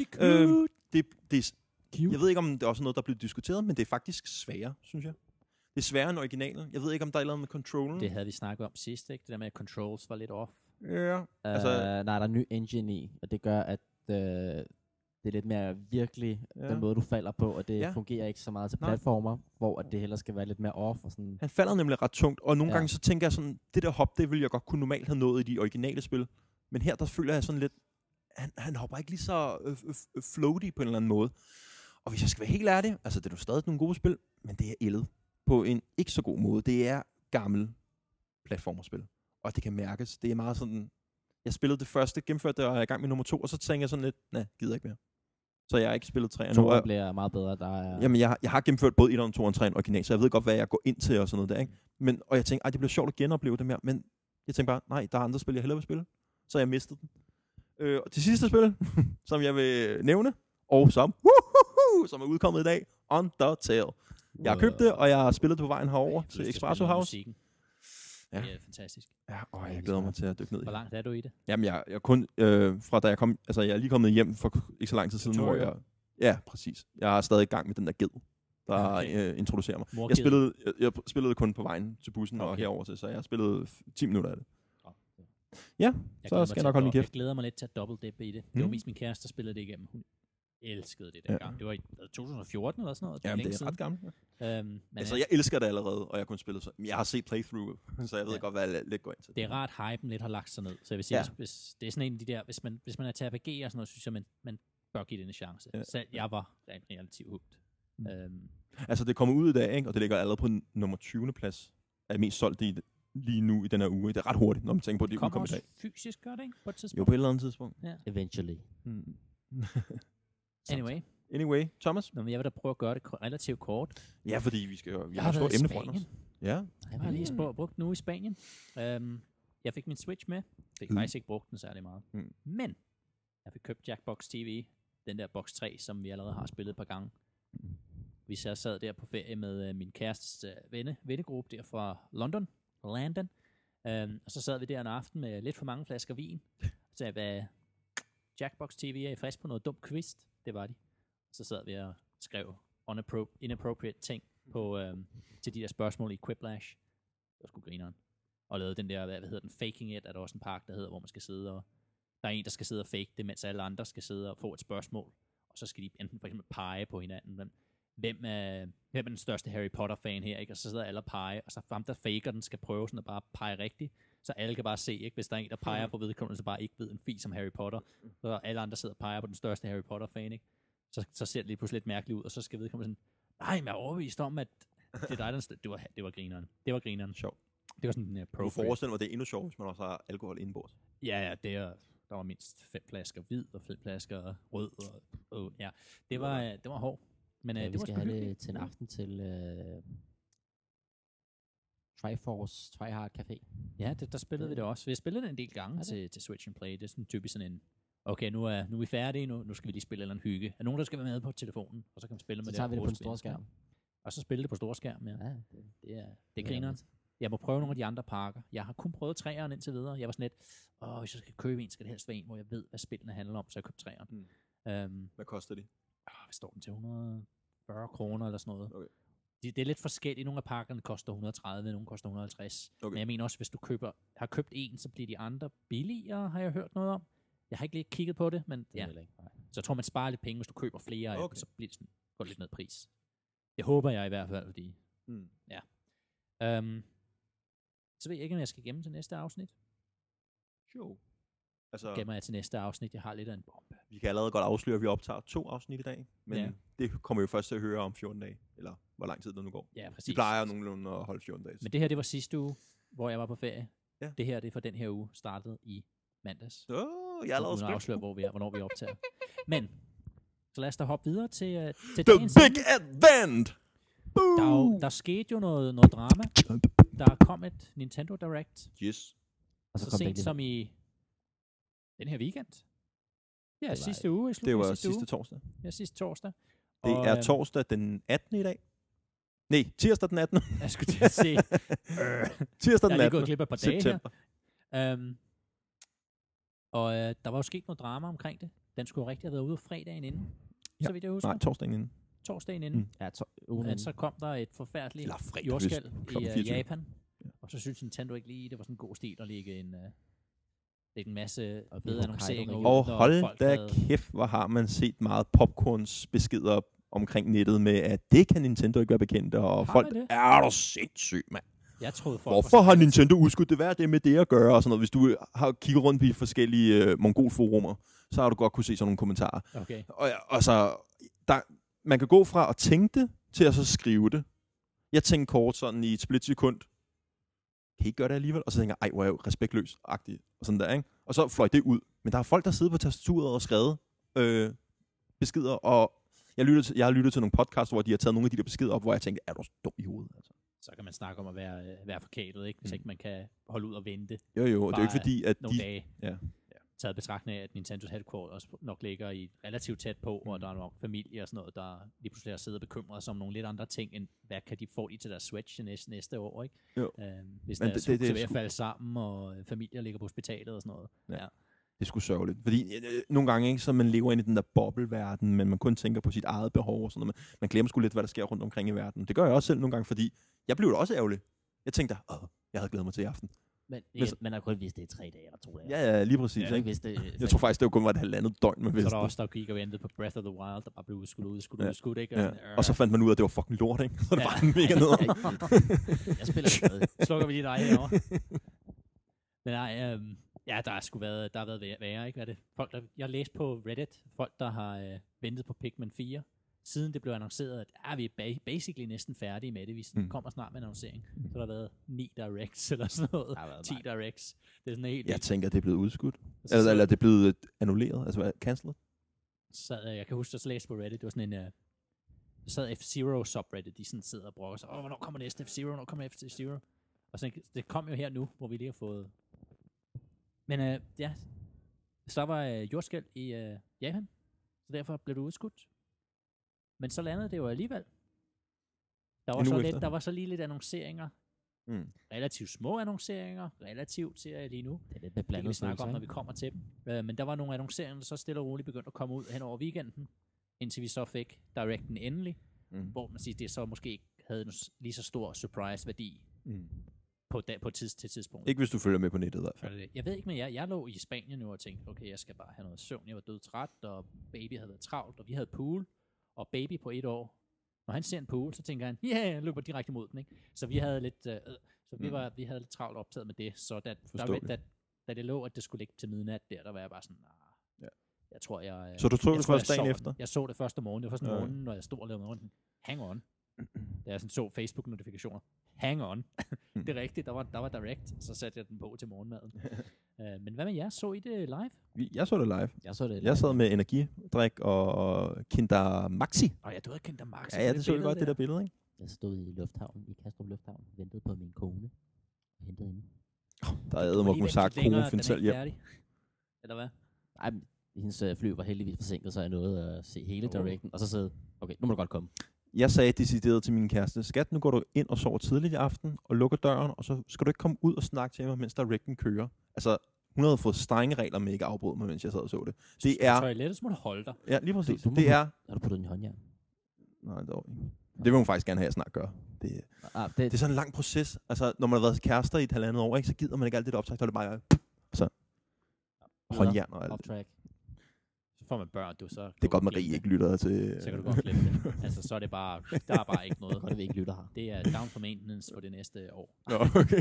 S3: Øh, det, det, jeg ved ikke, om det er også noget, der er blevet diskuteret, men det er faktisk sværere, synes jeg. Det er sværere end originalen. Jeg ved ikke, om der er noget med controllen.
S2: Det havde vi snakket om sidst, ikke? Det der med, at controls var lidt off.
S3: Ja.
S1: Uh,
S3: Altså-
S1: nej, der er en ny engine i, og det gør, at uh, det er lidt mere virkelig
S3: Ja.
S1: den måde, du falder på, og det
S3: Ja.
S1: ja. fungerer ikke så meget til
S3: Nej.
S1: platformer, hvor at det heller skal være lidt mere off. Og sådan.
S3: Han falder nemlig ret tungt, og nogle
S1: Ja.
S3: gange så tænker jeg sådan, det der hop, det ville jeg godt kunne normalt have nået i de originale spil. Men her, der føler jeg sådan lidt, han, han hopper ikke lige så øh, øh, floaty på en eller anden måde. Og hvis jeg skal være helt ærlig, altså det er jo stadig nogle gode spil, men det er ældet på en ikke så god måde. Det er gammel platformerspil, og det kan mærkes. Det er meget sådan, jeg spillede det første, gennemførte det, og jeg er i gang med nummer to, og så tænker jeg sådan lidt, nej, gider ikke mere. Så jeg har ikke spillet tre nu.
S1: To
S3: og-
S1: bliver meget bedre. Der er,
S3: Jamen, jeg, har- jeg har gennemført både et og to og tre original, så jeg ved godt, hvad jeg går ind til og sådan noget der, ikke? Men, og jeg tænkte, ej, det bliver sjovt at genopleve det mere, men jeg tænkte bare, nej, der er andre spil, jeg hellere vil spille. Så jeg mistede den. Øh, og det sidste spil, som jeg vil nævne, og som, woohoo, som er udkommet i dag, Undertale. Jeg har købt det, og jeg har spillet det på vejen herover
S2: Jeg
S3: til
S2: lyst
S3: Espresso
S2: spille noget
S3: House.
S2: musikken.
S3: Ja.
S2: Det er fantastisk.
S3: Ja, og jeg glæder mig til at dykke ned i
S2: Hvor
S3: det.
S2: langt er du i det?
S3: Jamen, jeg, jeg er kun, øh, fra da jeg kom, altså jeg er lige kommet hjem for ikke så lang tid siden, hvor
S2: Tutorial.
S3: jeg, ja, præcis. Jeg er stadig i gang med den der ged, der
S2: Okay.
S3: øh, introducerer mig. Jeg
S2: Morged.
S3: spillede, jeg, jeg spillede kun på vejen til bussen okay. og
S2: Okay.
S3: herover til, så jeg spillede f- ti minutter af det.
S1: Okay.
S3: Ja,
S2: Jeg
S3: så
S2: glæder mig
S3: skal jeg
S2: til
S3: nok
S2: at
S3: holde min
S2: dob-
S3: kæft.
S2: Jeg glæder mig lidt til at dobbeltdippe i det. Det var
S3: Mm.
S2: mest min kæreste, der spillede det igennem. Hun elskede det
S3: Ja.
S2: dengang. Det var i to tusind og fjorten eller sådan noget. Det, var
S3: Jamen,
S2: længe
S3: det er
S2: siden.
S3: ret gammelt. Ja.
S2: Øhm, men
S3: Altså,
S2: øh,
S3: jeg elsker det allerede, og jeg har kun spillet så. Men jeg har set playthrough, så jeg ved
S2: Ja.
S3: ja. godt, hvad jeg lidt går ind til.
S2: det er rart, hypen lidt har lagt sig ned. Så jeg vil sige,
S3: Ja.
S2: hvis, hvis, det er sådan en af de der, hvis man, hvis man er til R P G og sådan noget, synes jeg, man, man bør give det en chance.
S3: Ja.
S2: Ja. Selv jeg var rent relativt hugt.
S3: Mm.
S2: Mm. Øhm,
S3: Altså, det kommer ud i dag, ikke? Og det ligger allerede på n- nummer tyvende plads. Er mest solgt i lige nu i den her uge. Det er ret hurtigt, når man tænker på, at det
S2: kommer
S3: udkommer i
S2: også
S3: dag.
S2: fysisk, gør det ikke? På et tidspunkt.
S3: Jo, på et eller andet tidspunkt.
S1: Eventually.
S3: Mm.
S2: Anyway,
S3: Anyway, Thomas?
S2: Nå, men jeg vil da prøve at gøre det ko- relativt kort.
S3: Ja, fordi vi skal jo, vi
S2: Jeg
S3: har
S2: har
S3: et
S2: været
S3: stort
S2: i
S3: emne foran os.
S2: Spanien.
S3: Ja.
S2: Jeg har lige spurgt, brugt den uge i Spanien. Um, jeg fik min Switch med. Fik
S3: Mm.
S2: faktisk ikke brugt den særlig meget.
S3: Mm.
S2: Men jeg fik købt Jackbox T V. Den der Box tre, som vi allerede har spillet et par gange. Vi så sad der på ferie med uh, min kærestes uh, venne, vennegruppe der fra London. London. Um, og så sad vi der en aften med lidt for mange flasker vin. Så sagde jeg, hvad Jackbox T V er I frisk på noget dumt quiz? Det var de. Så sad vi og skrev unappro- inappropriate ting på, øhm, til de der spørgsmål i Quiplash. Det var sgu grineren. Og lavede den der, hvad, hvad hedder den, Faking It, er der også en park, der hedder, hvor man skal sidde og, der er en, der skal sidde og fake det, mens alle andre skal sidde og få et spørgsmål. Og så skal de enten for eksempel pege på hinanden. Hvem, hvem, er, hvem er den største Harry Potter-fan her, ikke? Og så sidder alle og pege, og så ham, der faker den, skal prøve sådan at bare pege rigtigt. Så alle kan bare se, ikke? Hvis der er en, der peger på vedkommende, så bare ikke ved en fis om Harry Potter. Så alle andre sidder og peger på den største Harry Potter-fan, ikke? Så, så ser det lige pludselig lidt mærkeligt ud, og så skal vedkommende sådan, nej, men jeg er overbevist om, at det er dig, der st- det, var, det var grineren. Det var grineren.
S3: Sjov.
S2: Det var sådan en uh,
S3: Du
S2: pro
S3: forestiller mig, det er endnu sjovt, hvis man også har alkohol indenbords.
S2: Ja, ja, det er, der var mindst fem flasker hvid, og fem flasker rød, og, og ja, det var, uh, det var hårdt. Men uh,
S1: Ja,
S2: det
S1: vi
S2: var
S1: skal
S2: sgu
S1: have
S2: hyggeligt.
S1: det til en aften til uh, Triforce Tryhard Café.
S2: Ja, det, der spillede vi det også. Vi har spillet det en del gange
S1: Er det?
S2: til, til Switch and Play. Det er sådan typisk sådan en, okay, nu er, nu er vi færdige, nu, nu skal vi lige spille eller en hygge. Er nogen, der skal være med på telefonen, og så kan man spille
S1: Så
S2: med
S1: tager vi det på en
S2: rollespil.
S1: stor skærm.
S2: Og så spille det på stor skærm, ja.
S1: Ja, det,
S2: Det er, det
S1: Ja,
S2: er grineren.
S1: men-
S2: Jeg må prøve nogle af de andre parker. Jeg har kun prøvet træeren indtil videre. Jeg var sådan lidt, åh, hvis jeg skal købe en, skal det helst være en, hvor jeg ved, hvad spillene handler om, så jeg købte træeren.
S3: Mm.
S2: Øhm,
S3: Hvad koster det?
S2: åh, hvad står den til? et hundrede og fyrre kroner eller sådan noget.
S3: Okay.
S2: Det, det er lidt forskelligt. Nogle af pakkerne koster et hundrede og tredive, nogle koster et hundrede og halvtreds.
S3: Okay.
S2: Men jeg mener også, hvis du køber, har købt en, så bliver de andre billigere, har jeg hørt noget om. Jeg har ikke lige kigget på det, men
S1: det
S2: ja.
S1: er heller ikke. Nej.
S2: Så jeg tror, man sparer lidt penge, hvis du køber flere af
S3: Okay.
S2: dem, så bliver det sådan, går det lidt ned i pris. Det håber jeg i hvert fald, fordi
S3: Mm.
S2: Um, så ved jeg ikke, om jeg skal gemme til næste afsnit.
S3: Jo. Altså,
S2: Gemmer jeg til næste afsnit. Jeg har lidt af en bombe.
S3: vi kan allerede godt afsløre, at vi optager to afsnit i dag. Men
S2: Ja.
S3: ja. det kommer vi jo først til at høre om fjorten dage. Eller hvor lang tid det nu går.
S2: Ja, præcis.
S3: Vi plejer nogenlunde at holde fjorten dage.
S2: Men det her, det var sidste uge, hvor jeg var på ferie.
S3: Ja.
S2: Det her, det er for den her uge, startede i mandags.
S3: Åh, jeg er allerede
S2: Uden at
S3: spændt.
S2: afsløre, hvor vi er, hvornår vi optager. Men, så lad os da hoppe videre til, uh, til
S3: The
S2: dagens
S3: big
S2: emne.
S3: event!
S2: Der, er jo, der skete jo noget, noget drama. Der kom et Nintendo Direct,
S3: Yes.
S1: Og så,
S2: så
S1: kom det
S2: sent
S1: ikke
S2: som i den her weekend. Ja,
S1: var
S2: sidste uge. I
S3: Det
S2: slutningen
S3: var
S2: af
S3: sidste
S2: uge.
S3: torsdag.
S2: Ja, sidste torsdag.
S3: Det
S2: Og,
S3: er
S2: øhm,
S3: torsdag den attende i dag. Nej, tirsdag den attende.
S2: Jeg skulle til at se. Øh,
S3: Tirsdag
S2: jeg
S3: den
S2: er lige gået
S3: attende.
S2: glip af et par dage her.
S3: September.
S2: Um, og øh, der var jo sket noget drama omkring det. Den skulle jo rigtig have været ude fredagen inden.
S3: Ja.
S2: Så vidt jeg husker.
S3: Nej, torsdagen inden.
S2: torsdagen inden.
S3: Mm.
S1: Ja, to- ugen
S2: Men så kom der et forfærdeligt
S3: Eller fredag,
S2: jordskælv
S3: hvis-
S2: i
S3: klokken
S2: uh,
S3: fireogtyve.
S2: Japan. Og så synes Nintendo ikke lige, det var sådan en god stil at lægge en, uh, lægge en masse
S1: Og
S2: fede
S1: Hokkaido
S2: annonceringer ud.
S1: region.
S3: Og
S2: når
S3: hold
S2: folk
S3: da
S2: havde-
S3: kæft, hvor har man set meget popcorns beskeder omkring nettet med, at det kan Nintendo ikke være bekendt, og
S2: Har
S3: folk
S2: man det?
S3: er du sindssyg, mand.
S2: Jeg troede, folk
S3: Hvorfor
S2: var
S3: har
S2: sådan-
S3: Nintendo udskudt det? Hvad er det med det at gøre? Og sådan noget. Hvis du har kigget rundt i forskellige øh, mongolforumer, så har du godt kunne se sådan nogle kommentarer.
S2: Okay.
S3: Og, og så, der, man kan gå fra at tænke det, til at så skrive det. Jeg tænkte kort sådan i et splitsekund, kan I ikke gøre det alligevel? Og så tænker jeg, ej, hvor er jeg jo respektløs-agtig. Og sådan der, ikke? Og så fløj det ud. Men der er folk, der sidder på tastaturet og skrevet øh, beskeder, og jeg, lytter til, jeg har lyttet til nogle podcasts, hvor de har taget nogle af de der beskeder op, hvor jeg tænkte, er du dum i hovedet? Altså.
S2: Så kan man snakke om at være, øh, være forkælet, ikke? Hvis
S3: Mm.
S2: ikke man kan holde ud og vente
S3: Jo, jo, og det er jo ikke
S2: Bare
S3: fordi, at
S2: nogle
S3: de...
S2: dage.
S3: Ja.
S2: Taget betragtning af, at Nintendos headquarters nok ligger i relativt tæt på, mm. og der er nok familie og sådan noget, der lige pludselig har siddet og bekymret sig om nogle lidt andre ting, end hvad kan de få de til deres Switch næste, næste år, ikke?
S3: Jo.
S2: Øhm, hvis
S3: Men
S2: deres
S3: det- det-
S2: hus
S3: det
S2: er
S3: er
S2: ved at
S3: sgu-
S2: falde sammen, og familier ligger på hospitalet og sådan noget.
S3: Ja.
S2: Ja.
S3: Det er sgu sørgeligt. Fordi øh, nogle gange, ikke, så man lever ind i den der bobleverden, men man kun tænker på sit eget behov og sådan noget. Man, man glemmer sgu lidt, hvad der sker rundt omkring i verden. Det gør jeg også selv nogle gange, fordi jeg blev da også ærgerlig. Jeg tænkte, åh, jeg havde glædet mig til i aften.
S1: Men
S3: Men
S1: ja,
S3: så-
S1: man har kun vidst det i tre dage eller to dage.
S3: Ja, ja, lige præcis.
S2: Ja,
S3: Ja, ikke?
S1: Hvis det,
S3: Jeg tror faktisk, det var kun var et halvandet døgn, man
S2: Så
S3: vidste
S2: er der
S3: det.
S2: også, der gik og ventede på Breath of the Wild, der bare blev udskudt, udskudt,
S3: Ja.
S2: udskudt, ikke?
S3: Ja.
S2: Og,
S3: Og så fandt man ud af, at det var fucking lort, ikke? Så det
S2: Ja.
S3: var mega ned.
S1: jeg spiller ikke noget.
S2: slukker vi lige dig herovre. Men nej, øhm, ja, der har sgu været, der har været værre, værre, ikke? Hvad er det? Folk, der, jeg læste på Reddit, folk, der har øh, ventet på Pikmin fire, siden det blev annonceret, at ah, vi er ba- basically næsten færdige med det. Vi
S3: Mm.
S2: mm. kommer snart med en annoncering. Så der har været ni directs eller sådan noget.
S1: Der har været
S2: ti
S1: mange.
S2: directs. Det er sådan helt
S3: Jeg
S2: vildt.
S3: tænker, det er blevet udskudt.
S2: Og så
S3: Eller,
S2: sad-
S3: eller er det blevet øh, annulleret? Altså, hvad? Cancelled?
S2: sad, jeg kan huske, at jeg læste på Reddit, det var sådan en, uh, så sad F-Zero subreddit, de sådan sidder og brokker sig, åh, hvornår kommer næste F-Zero, hvornår kommer F-Zero? Og så det kom jo her nu, hvor vi lige har fået. Men uh, ja, så var uh, jordskælv i uh, Japan, så derfor blev det udskudt. Men så landede det jo alligevel. Der var,
S3: En
S2: så
S3: uge
S2: lidt,
S3: efter.
S2: der var så lige lidt annonceringer,
S3: Mm.
S2: relativt små annonceringer, relativt ser jeg lige nu.
S1: Det er lidt med
S2: Det kan vi
S1: blandet
S2: snakke om,
S1: følelser,
S2: når vi
S1: ikke?
S2: kommer til dem. Uh, men der var nogle annonceringer, der så stille og roligt begyndte at komme ud hen over weekenden, indtil vi så fik Directen endelig,
S3: Mm.
S2: hvor man siger, det så måske ikke havde en s- lige så stor surprise-værdi
S3: Mm.
S2: på, da, på tids, til tidspunkt.
S3: Ikke hvis du følger med på nettet i hvert fald.
S2: Er det det? Jeg ved ikke, men jeg, jeg lå i Spanien nu og tænkte, okay, jeg skal bare have noget søvn. Jeg var død træt, og baby havde været travlt, og vi havde pool, og baby på et år. Når han ser en pool, så tænker han, ja, yeah, jeg løber direkte mod den, ikke? Så vi havde lidt, øh, så vi,
S3: Mm.
S2: var, vi havde lidt travlt optaget med det, så da, der,
S3: Forståeligt.
S2: da, da det lå, at det skulle ligge til midnat der, der var jeg bare sådan, nah,
S3: Ja.
S2: jeg tror, jeg... øh,
S3: Så du så
S2: jeg
S3: det
S2: tror, jeg
S3: først dagen
S2: sov-
S3: efter?
S2: Jeg så det første morgen. Det var først
S3: Ja.
S2: morgenen, når jeg stod og lavede mig rundt. Hang on. Da jeg sådan så Facebook-notifikationer. Hang on. Det er rigtigt, der var, der var direct. Så satte jeg den på til morgenmaden. uh, men hvad med jer? Så I det live?
S3: Vi- Jeg så det live.
S1: Jeg så det.
S3: Jeg sad med energidrik og Kinder Maxi.
S2: Og jeg du havde kendt dig, Max.
S3: Ja, ja, det så jeg godt, det der billede, ikke?
S1: Jeg stod i lufthavnen, i Kastrup Lufthavn, ventede på min kone. Og hentede hende.
S3: Der er Edmund Mozart, kone, find selv hjem.
S2: Eller hvad?
S1: Ej, men hendes øh, fly var heldigvis forsinket, så jeg nåede at se hele
S3: Åh.
S1: Directen. Og så sidde, okay, nu må du godt komme.
S3: Jeg sagde decideret til min kæreste, skat, nu går du ind og sover tidligt i aften, og lukker døren, og så skal du ikke komme ud og snakke til mig, mens Directen kører. Altså, hun havde fået strenge regler med ikke at afbryde mig, mens jeg sad og så det. Det er...
S2: Toilettet, så må du holde dig.
S3: Ja, lige præcis.
S1: Du- du må-
S3: Det er...
S1: Har du puttet den i håndjern?
S3: Nej, det, det vil hun faktisk gerne have, at jeg snart gør. Det,
S1: Ah,
S3: det er sådan en lang proces. Altså, når man har været kærester i et halvandet år, ikke, så gider man ikke alt det der optræk, så er det bare så håndjern og alt
S1: Off
S3: det.
S1: track.
S2: Så får man børn, du så...
S3: Det er godt, Marie ikke lytter til...
S2: Så kan du godt klippe det. Altså, så er det bare... Der er bare ikke noget.
S1: Godt, at vi ikke lytter her.
S2: Det er down for maintenance for det næste år.
S3: Nå, okay.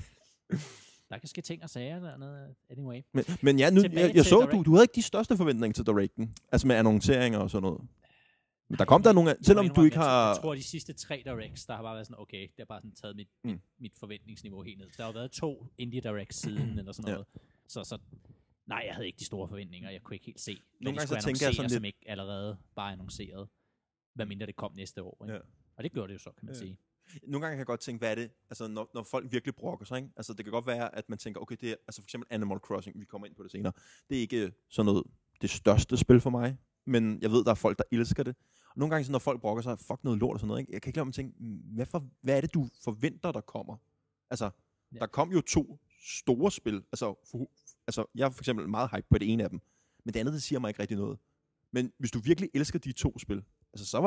S2: Der kan ske ting og sager dernede, anyway.
S3: Men, men ja, nu,
S2: Tilbage
S3: jeg, jeg
S2: til
S3: så, du,
S2: Direct.
S3: du havde ikke de største forventninger til Directen. Altså med annonceringer og sådan noget. Men der kom der nogle af, selvom du ikke
S2: jeg,
S3: har...
S2: Jeg tror, de sidste tre directs, der har bare været sådan, okay, det har bare sådan taget mit,
S3: Mm.
S2: mit, mit forventningsniveau helt ned. Der har jo været to indie directs siden, eller sådan
S3: Ja.
S2: noget. Så, så, nej, jeg havde ikke de store forventninger. Jeg kunne ikke helt se, hvad
S3: Nogle
S2: de
S3: gange
S2: skulle
S3: så tænker jeg
S2: annoncere,
S3: sådan
S2: som ikke allerede bare annonceret. Hvad mindre det kom næste år. Ikke?
S3: Ja.
S2: Og det gjorde det jo så, kan man
S3: Ja.
S2: sige.
S3: Nogle gange kan jeg godt tænke, hvad er det? Altså, når, når folk virkelig brokker sig, ikke? Altså, det kan godt være, at man tænker, okay, det er, altså for eksempel Animal Crossing, vi kommer ind på det senere, det er ikke sådan noget, det største spil for mig, men jeg ved, der er folk, der elsker det. Og nogle gange, så når folk brokker sig, fuck noget lort og sådan noget, ikke? Jeg kan ikke lade mig tænke, hvad, for, hvad er det, du forventer, der kommer? Altså,
S2: Ja.
S3: der kom jo to store spil, altså, for, altså, jeg er for eksempel meget hype på det ene af dem, men det andet, det siger mig ikke rigtig noget. Men hvis du virkelig elsker de to spil, altså, så var det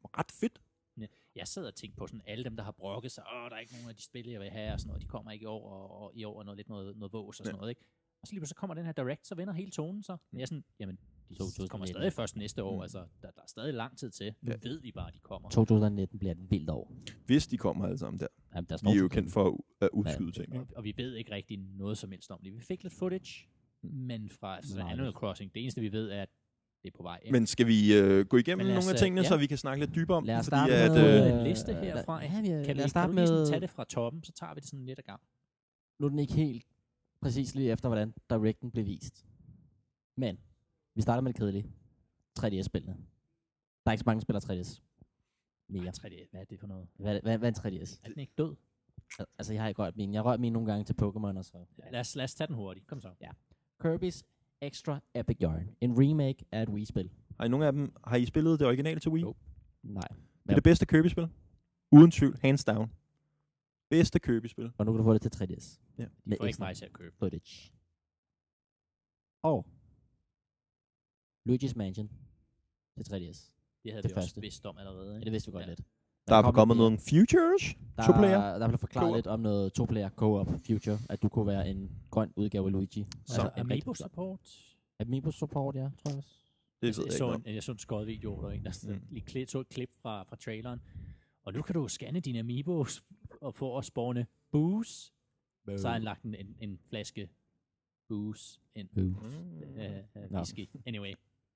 S3: ret fedt.
S2: Jeg sad og tænkte på sådan, alle dem, der har brokket sig, åh, der er ikke nogen af de spil, jeg vil have, og sådan noget, de kommer ikke i år, og, og i år er noget lidt noget, noget vås og sådan ja. noget, ikke? Og så lige så kommer den her Direct, så vender hele tonen så. Men jeg er sådan, jamen, de to tusind nitten kommer stadig først næste år, mm. altså, der, der er stadig lang tid til. Nu ja. ved vi bare, at de kommer.
S1: to tusind nitten bliver et vildt år.
S3: Hvis de kommer alle sammen der.
S1: Jamen, der
S3: vi er jo kendt for at udskyde ja. ting.
S2: Og, og vi ved ikke rigtig noget som helst om det. Vi fik lidt footage, men fra altså, Animal Crossing, det eneste vi ved er, at det er på vej.
S3: Men skal vi øh, gå igennem nogle af tingene, ja. så vi kan snakke lidt dybere om
S1: lad os
S3: fordi
S1: starte
S3: at,
S1: med
S2: øh, en liste herfra.
S1: Ja, vi,
S2: kan
S1: lad os
S2: starte
S1: med
S2: kan du lige tage det fra toppen, så tager vi det sådan lidt af gang.
S1: Nu er den ikke helt præcis lige efter, hvordan Directen blev vist. Men vi starter med det kedelige. tre D S-spillene. Der er ikke så mange, der spiller tre D S. Mere.
S2: tre D S, hvad er det for noget?
S1: Hvad, hvad, hvad er en tre D S?
S2: Er den ikke død?
S1: Al- altså, jeg har ikke rørt min. Jeg rørt min nogle gange til Pokémon og så.
S2: Ja. Lad, os, lad os tage den hurtigt. Kom så.
S1: Ja. Kirby's Extra Epic Yarn. En remake af et Wii-spil.
S3: Har I nogle af dem, har I spillet det originale til Wii?
S1: Jo. Nej.
S3: Det er det bedste Kirby-spil. Uden tvivl. Hands down. Bedste Kirby-spil.
S1: Og nu kan du få det til tre D S.
S3: Ja.
S2: De får ikke mig til at købe.
S1: Footage. Og Luigi's Mansion til tre D S.
S2: Det havde
S1: det
S2: vi
S1: første.
S2: også vidst om allerede. Ikke?
S1: Ja, det vidste vi godt
S2: ja.
S1: lidt.
S3: Der, der er kommet nogle futures.
S1: Der,
S3: to-player.
S1: der blev forklaret co-op. lidt om noget to-player co-op future, at du kunne være en grøn udgave af Luigi.
S2: Så altså, Amiibo support.
S1: Amiibo support, ja, tror jeg også.
S3: Det
S2: jeg,
S3: ved
S2: jeg,
S3: jeg,
S2: så
S3: ikke
S2: en, jeg så en skåret video, der, ikke? der
S3: mm.
S2: lige klip, så et klip fra, fra traileren. Og nu kan du scanne dine Amiibos og få at spawne booze. Boo. Så har han lagt en, en, en flaske booze ind.
S1: Booze.
S2: Mm. Uh, uh, whisky. No. Anyway.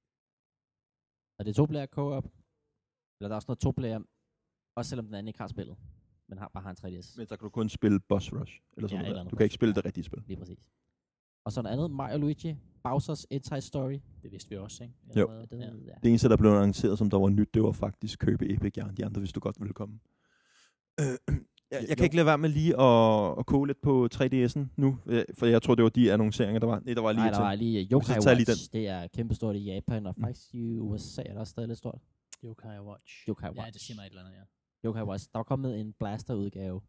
S1: Og det er to-player co-op. Eller der er også noget to-player, også selvom den anden ikke har spillet. Men har, bare har en tre D S.
S3: Men så kan du kun spille Boss Rush. Eller sådan
S1: ja,
S3: noget.
S1: Eller
S3: du kan ikke spille det rigtige spil.
S1: Lige præcis. Og så noget andet, Mario Luigi, Bowser's Inside Story.
S2: Det vidste vi også, ikke?
S3: Jo.
S2: Ja.
S1: Det, ja.
S3: det eneste, der blev annonceret, som der var nyt, det var faktisk Kirby Epic Yarn. De andre, hvis du godt ville komme. Øh, jeg, jeg kan ikke lade være med lige at, at koge lidt på tre D S'en nu. For jeg tror, det var de annonceringer, der var. Nej, der var lige
S1: Nej, der
S3: til.
S1: var lige Yokai Watch.
S3: Lige
S1: det er kæmpestort i Japan, og faktisk i U S A er der også stadig lidt stort.
S2: Yokai Watch.
S1: Yokai Watch.
S2: Ja, det siger mig et eller andet, ja.
S1: Yokai Watch. Der var kommet en blaster-udgave.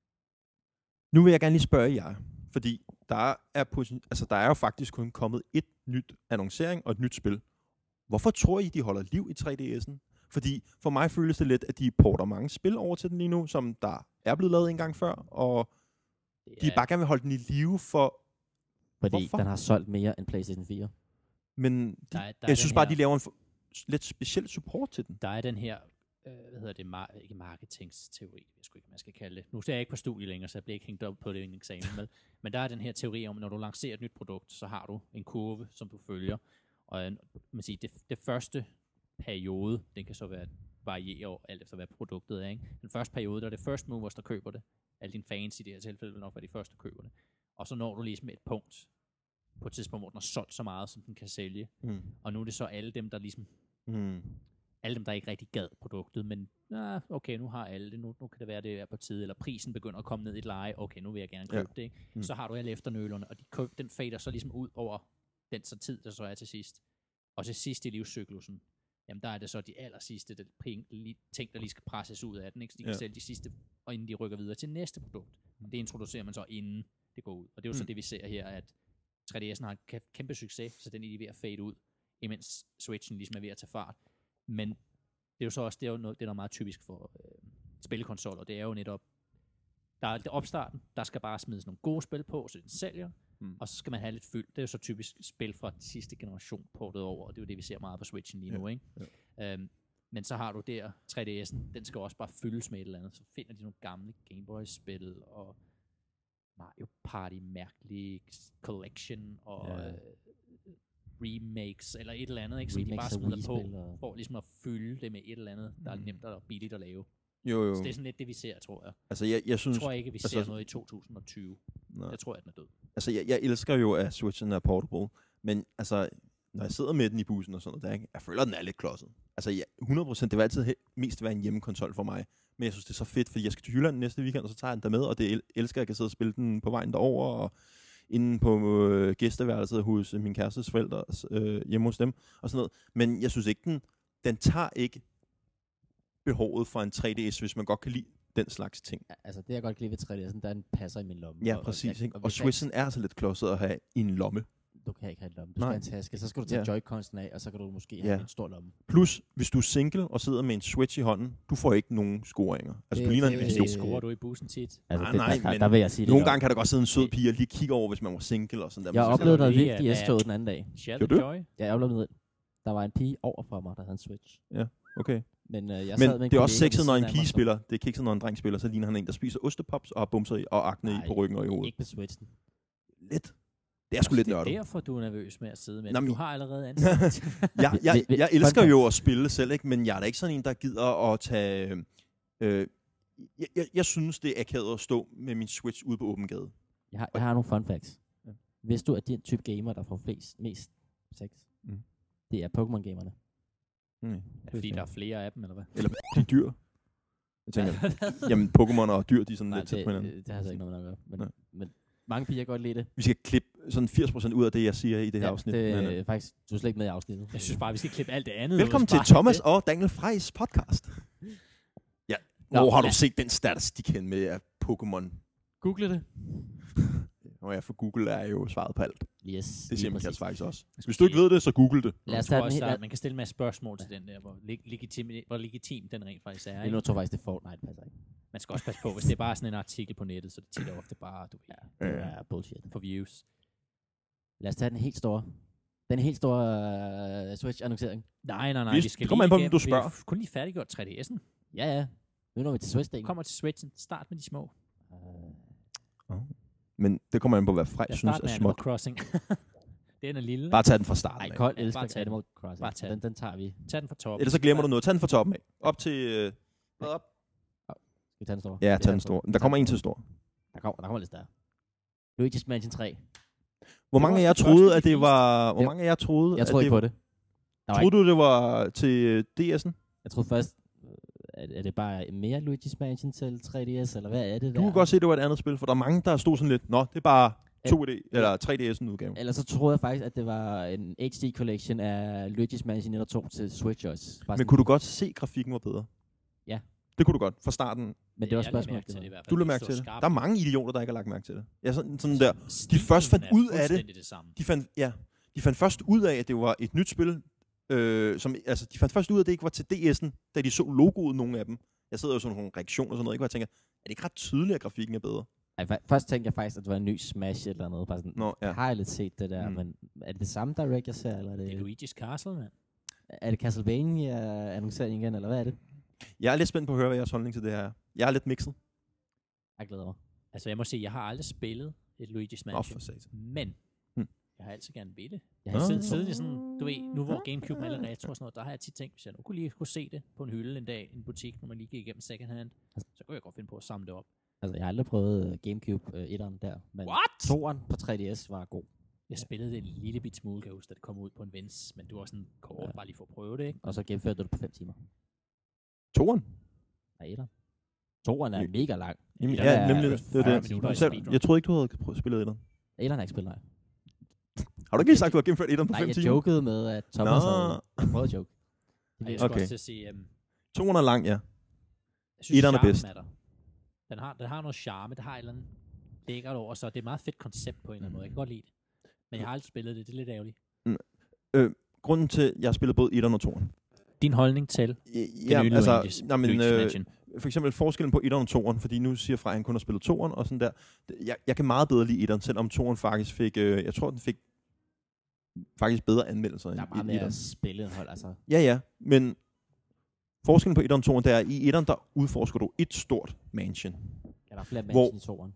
S3: Nu vil jeg gerne lige spørge jer, fordi der er, altså, der er jo faktisk kun kommet et nyt annoncering og et nyt spil. Hvorfor tror I, de holder liv i tre D S'en? Fordi for mig føles det lidt, at de porter mange spil over til den lige nu, som der er blevet lavet en gang før, og yeah. de bare gerne vil holde den i live for...
S1: Fordi
S3: Hvorfor?
S1: den har solgt mere end PlayStation fire.
S3: Men de,
S2: der er, der
S3: jeg synes bare,
S2: her,
S3: de laver en for, lidt speciel support til den.
S2: Der er den her, øh, hvad hedder det, mar- ikke marketingsteori, jeg skulle ikke, man skal kalde det. Nu er jeg ikke på studie længere, så jeg bliver ikke hængt op på det i en eksamen med. Men der er den her teori om, at når du lancerer et nyt produkt, så har du en kurve, som du følger. Og man siger, det, det første periode, den kan så være variere alt efter hvad produktet er. Ikke? Den første periode, der er det first movers, der køber det. Alle dine fans i det her tilfælde vil nok være de første, der køber det. Og så når du ligesom et punkt, på et tidspunkt, hvor den har solgt så meget, som den kan sælge.
S3: Mm.
S2: Og nu er det så alle dem, der ligesom,
S3: mm.
S2: alle dem, der ikke rigtig gad produktet, men ah, okay, nu har alle det, nu, nu kan det være, det er på tide, eller prisen begynder at komme ned i et leje, okay, nu vil jeg gerne købe ja. det. Ikke? Mm. Så har du alle efternølerne, og de køb, den fader så ligesom ud over den så tid, der så er til sidst. Og til sidst i livscyklusen, jamen der er det så de aller sidste det, ting, der lige skal presses ud af den, ikke? Så de kan ja. sælge de sidste, og inden de rykker videre til næste produkt. Mm. Det introducerer man så inden det går ud. Og det er jo mm. så det, vi ser her, at tre D S'en har en kæmpe succes, så den er lige ved at fade ud, imens Switchen ligesom er ved at tage fart. Men det er jo så også, det er jo noget, det er noget meget typisk for øh, spillekonsoller, det er jo netop, der er opstarten, der skal bare smides nogle gode spil på, så den sælger, mm. og så skal man have lidt fyld. Det er jo så typisk spil fra sidste generation portet over, og det er jo det, vi ser meget på Switchen lige nu,
S3: ja.
S2: ikke? Ja. Øhm, men så har du der tre D S'en, den skal også bare fyldes med et eller andet, så finder de nogle gamle Game Boy-spil, og Mario Party mærkelig collection, og ja. øh, remakes, eller et eller andet, ikke? Så de bare smider på, og... for ligesom at fylde det med et eller andet, der mm. er nemt og billigt at lave.
S3: Jo, jo.
S2: Så det er sådan lidt det, vi ser, tror jeg.
S3: Altså, jeg, jeg synes...
S2: Jeg tror ikke, vi ser altså, noget i to tusind og tyve. Nej. Jeg tror, at den er død.
S3: Altså, jeg, jeg elsker jo, at Switchen er portable, men altså, når jeg sidder med den i bussen og sådan noget, der, ikke? Jeg føler, at den er lidt klodset. Altså, jeg, hundrede procent, det vil altid he- mest være en hjemmekonsol for mig. Men jeg synes, det er så fedt, fordi jeg skal til Jylland næste weekend, og så tager jeg den der med, og det el- elsker, at jeg kan sidde og spille den på vejen derover og inde på øh, gæsteværelset hos øh, min kærestes forældre, øh, hjemme hos dem, og sådan noget. Men jeg synes ikke, den, den tager ikke behovet for en tre D S, hvis man godt kan lide den slags ting.
S1: Ja, altså, det jeg godt kan lide ved tre D S'en, der den passer i min lomme.
S3: Ja, præcis. Og, og, og, og Switchen er altså lidt klodset at have i en lomme.
S1: Du kan ikke have en lomme. Du skal
S3: Nej.
S1: have en taske. Så skal du tage
S3: Ja.
S1: joy-consen af, og så kan du måske
S3: Ja.
S1: have en stor lomme.
S3: Plus, hvis du er single og sidder med en Switch i hånden, du får ikke nogen scoringer. Altså,
S1: Det-
S3: du ligner
S1: det-
S3: en
S2: Men
S1: det-
S3: idiot.
S2: det scorer du i bussen tit.
S1: Altså,
S3: Nej,
S1: det,
S3: nej,
S1: der,
S3: men
S1: der vil jeg sige det.
S3: Nogle
S1: der.
S3: gange kan der godt sidde en sød pige og lige kigge over, hvis man var single og sådan der.
S1: Jeg
S3: Men så-
S1: oplevede noget
S2: lige,
S1: vildt i
S2: at-
S1: S-toget den anden dag.
S2: Share
S3: Gjorde
S2: the
S3: du?
S2: joy.
S1: Ja, jeg oplevede noget. Der var en pige over for mig, der havde en Switch.
S3: Okay.
S1: Men øh, jeg
S3: Men
S1: sad med en
S3: det er også
S1: kollega ved
S3: sexet, når
S1: siden
S3: en
S1: af
S3: pige
S1: mig,
S3: spiller. Det er kikset, når en dreng spiller. Så ligner han en, der spiser ostepops og har bumser i og akne i
S1: Nej,
S3: på ryggen og i hovedet.
S1: Ikke på Switchen.
S3: Lidt. Det er sgu lidt
S2: Det er
S3: nørdet.
S2: derfor, du er nervøs med at sidde med
S3: Nå,
S2: det.
S3: men-
S2: Du har allerede ansat.
S3: jeg, jeg,
S1: Vi- vi-
S3: jeg elsker
S1: fun
S3: jo
S1: fact.
S3: at spille selv, ikke? Men jeg er da ikke sådan en, der gider at tage... Øh, jeg, jeg, jeg synes, det er akavet at stå med min Switch ude på åben gade.
S1: Jeg har, jeg har nogle fun facts.
S3: Ja.
S1: Hvis du er den type gamer, der får flest, mest sex,
S3: Mm.
S1: det er Pokémon-gamerne.
S3: Mm.
S2: Fordi der er flere af dem, eller hvad?
S3: Eller de dyr. Jeg tænker, jamen Pokémon og dyr, de er sådan
S1: Nej,
S3: lidt tæt
S1: det,
S3: på hinanden.
S1: det, det har altså ikke noget med at gøre. Men,
S3: Nej.
S1: men mange piger kan godt lide det.
S3: Vi skal klippe sådan firs procent ud af det, jeg siger i det her
S1: Ja,
S3: afsnit.
S1: det
S3: Men,
S1: er
S3: øh,
S1: faktisk, du er slet ikke med i afsnittet.
S2: Jeg synes bare, vi skal klippe alt det andet.
S3: Velkommen
S2: ud,
S3: til
S2: bare
S3: Thomas
S2: det.
S3: og Daniel Frejs podcast. Ja,
S1: Nå,
S3: hvor har du
S1: ja.
S3: set den statistik hen med at Pokémon?
S1: Google det.
S3: Og ja, for Google er jo svaret på alt.
S1: Yes.
S3: Det siger
S1: lige
S3: man
S1: præcis.
S3: faktisk også. Hvis du ikke ved det, så google det.
S1: Lad
S2: Jeg
S1: os
S2: tror
S1: tage den
S2: også,
S1: helt...
S2: der, man kan stille en masse spørgsmål til den der, hvor, leg- legitim, hvor legitim den rent faktisk er.
S1: Jeg
S2: Ikke?
S1: nu tror faktisk, det er Fortnite, passer ikke.
S2: Man skal også passe på, hvis det er bare sådan en artikel på nettet, så det tit er ofte bare, du ved,
S1: Det
S3: Ja.
S1: er bullshit.
S2: for views.
S1: Lad os tage den helt store. Den helt store uh, Switch-annoncering.
S2: Nej, nej, nej,
S3: Vi-
S2: vi skal
S3: det kommer
S2: lige
S3: an på, hvem
S2: igennem.
S3: du
S2: Vi
S3: spørger.
S2: har f- kun lige færdiggjort tre D S'en.
S1: Ja, ja. Nu når vi til Switch-delen.
S2: Kommer til Switchen. Start med de små.
S1: Uh,
S3: Men det kommer an på, hvad Frej
S2: Jeg
S3: synes
S2: starter
S3: er
S2: med Animal
S3: småt.
S2: Crossing. Den er lille.
S3: Bare tag den fra starten
S1: Ej,
S3: af.
S1: Kold
S2: Ja,
S1: elsker
S2: bare tag
S1: Animal Crossing.
S2: Bare tag
S1: den, den tager vi.
S2: Tag den fra toppen.
S3: Ellers så glemmer du noget. Tag den fra toppen af. Op til... Øh, hvad op?
S1: Skal vi tage den store?
S3: Ja,
S1: Vi
S3: tag den store. Men der kommer en til stor.
S1: Der kommer, der kommer lidt større. Luigi's Mansion tre.
S3: Hvor
S2: Det
S3: mange
S2: var
S3: af jer
S2: også den
S3: troede,
S2: første,
S3: at
S2: de
S3: det var... Hvor
S1: Ja.
S3: mange af jer troede,
S1: Jeg
S3: at
S1: troede
S3: det
S1: ikke på det. Der var
S3: Troede du, det var til øh, D S'en?
S1: Jeg troede først, øh, er, er det bare mere Luigi's Mansion til tre D S, eller hvad er det
S3: Du
S1: der?
S3: kunne godt se, at det var et andet spil, for der er mange, der stod sådan lidt, nå, det er bare to D, eller tre D S'en udgave.
S1: Eller så troede jeg faktisk, at det var en H D collection af Luigi's Mansion et og to til Switch også. Bare
S3: Men
S1: sådan-
S3: kunne du godt se, at grafikken var bedre?
S1: Ja.
S3: Det kunne du godt, fra starten.
S1: Men det var
S2: Jeg lagde
S1: spørgsmålet.
S2: mærke til det i hvert fald.
S3: Du lagde
S2: Det
S3: mærke
S2: stod
S3: til det.
S2: skarpt.
S3: Der er mange idioter, der ikke har lagt mærke til det. Ja, sådan, sådan der.
S2: Stilen
S3: først fandt
S2: er
S3: ud af det.
S2: fuldstændig det samme.
S3: De fandt, ja, de fandt først ud af, at det var et nyt spil. Øh, som, altså, de fandt først ud af, at det ikke var til D S'en, da de så logoet, nogle af dem. Jeg sidder jo sådan nogle reaktioner og sådan noget, ikke? Hvor jeg tænker, er det ikke ret tydeligt, at grafikken er bedre?
S1: Ej, fa- først tænkte jeg faktisk, at det var en ny Smash eller noget. Bare sådan,
S3: Nå, ja.
S1: har jeg lidt set det der,
S3: Mm.
S1: men er det det samme Direct, jeg ser, eller er
S2: Det er
S1: det,
S2: Luigi's Castle, mand.
S1: er det Castlevania-annoncering igen, eller hvad er det?
S3: Jeg er lidt spændt på at høre, hvad jeres holdning til det her er. Jeg er lidt mixet.
S1: Jeg glæder mig.
S2: Altså, jeg må sige, jeg har aldrig spillet et Luigi's
S3: Nå,
S2: Mansion.
S3: for satan.
S2: Men
S3: Hmm.
S2: jeg har altid gerne vil det.
S1: Jeg
S3: Nå.
S1: har
S2: Siden,
S1: set
S2: siden det sådan, du ved, nu hvor Gamecube er alle retro og sådan noget, der har jeg tit tænkt, hvis jeg nu kunne lige kunne se det på en hylde en dag i en butik, når man lige gik igennem second hand, så kunne jeg godt finde på at samle det op.
S1: Altså, jeg har aldrig prøvet uh, Gamecube uh, etteren der, men
S2: What?
S1: toeren på tre D S var god.
S2: Jeg spillede det en lille bit smule, kan jeg huske, da det kom ud på en vens, men det var sådan kort,
S1: Ja.
S2: bare lige for at prøve det, ikke?
S1: Og så gennemførte du det på fem timer.
S3: Toren?
S1: Nej, etteren. Toeren er
S3: Ja.
S1: mega lang.
S3: Jamen,
S2: Ja,
S3: ja,
S1: ja,
S3: nemlig.
S1: ja,
S3: Det var
S2: fyrre
S3: det.
S2: minutter i
S3: Selv,
S2: speedrun.
S3: jeg troede ikke, du havde prøvet- spillet etteren.
S1: Etteren er ikke spillet, nej.
S3: Har du ikke lige sagt, at du har gennemført etteren på
S1: Nej,
S3: fem
S1: jeg
S3: timer?
S1: jokede med, at Thomas
S3: Nå.
S1: havde... Jeg prøvede at joke.
S2: Og jeg
S1: Det
S2: skulle
S3: Okay.
S2: også til at sige, um,
S3: Toren er lang, ja.
S2: jeg synes,
S3: Etteren er
S2: charmen
S3: bedst.
S2: der. Den har, den har noget charme, det har et eller andet lækkert over, så det er et meget fedt koncept på en eller anden måde. Jeg kan godt lide det. Men jeg har aldrig spillet det, det er lidt ærgerligt.
S3: Grunden til, at jeg har spillet både etteren og toren.
S2: Din holdning til
S3: Ja,
S2: nye
S3: altså,
S2: Luigi's-
S3: nej, men,
S2: Luigi's
S3: øh,
S2: Mansion?
S3: for eksempel forskellen på etteren og toeren, fordi nu siger Frej, at han kun har spillet toeren og sådan der. Jeg, jeg kan meget bedre lide etteren, selvom toeren faktisk fik, øh, jeg tror, den fik faktisk bedre anmeldelser
S1: Der er
S3: end
S1: meget
S3: i
S1: mere
S3: etteren.
S1: spilleindhold, altså.
S3: Ja, ja, men forskellen på etteren og toeren, det er, at i etteren, der udforsker du et stort mansion.
S1: Ja, der er flere
S3: Hvor-
S1: mansion i toeren.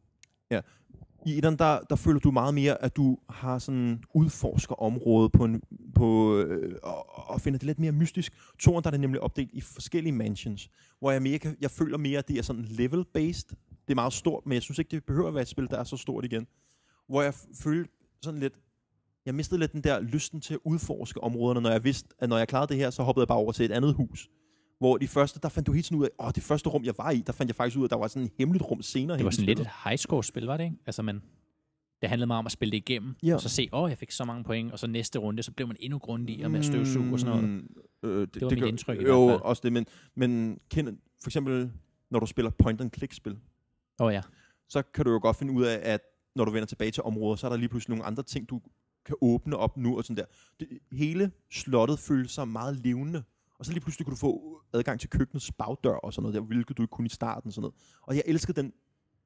S3: I etteren, der, der føler du meget mere, at du har sådan udforsker området på en, på, øh, og, og finder det lidt mere mystisk. Toren, der er det nemlig opdelt i forskellige mansions, hvor jeg, mere kan, jeg føler mere, at det er sådan level-based. Det er meget stort, men jeg synes ikke, det behøver at være et spil, der er så stort igen. Hvor jeg f- følte sådan lidt, jeg mistede lidt den der lysten til at udforske områderne, når jeg vidste, at når jeg klarede det her, så hoppede jeg bare over til et andet hus. Hvor de første, der fandt du helt sådan ud af, åh, det første rum, jeg var i, der fandt jeg faktisk ud af, at der var sådan et hemmeligt rum senere.
S2: Det
S3: hen
S2: var
S3: i
S2: sådan lidt
S3: spillet.
S2: et high-score-spil, var det ikke? Altså, man, det handlede meget om at spille det igennem,
S3: Ja.
S2: og så se, åh, oh, jeg fik så mange point, og så næste runde, så blev man endnu grundigere med at støvsuge og sådan noget.
S3: Mm, øh, det,
S2: Det var mit
S3: gør-
S2: indtryk i
S3: jo,
S2: hvert fald.
S3: også det, men, men kend, for eksempel, når du spiller point-and-click-spil,
S2: Åh oh, ja.
S3: så kan du jo godt finde ud af, at når du vender tilbage til områder, så er der lige pludselig nogle andre ting, du kan åbne op nu, og sådan der. Det, hele slottet føles sig meget levende. Og så lige pludselig kunne du få adgang til køkkenets bagdør og sådan noget der, hvilket du ikke kunne i starten. Sådan noget. Og jeg elskede den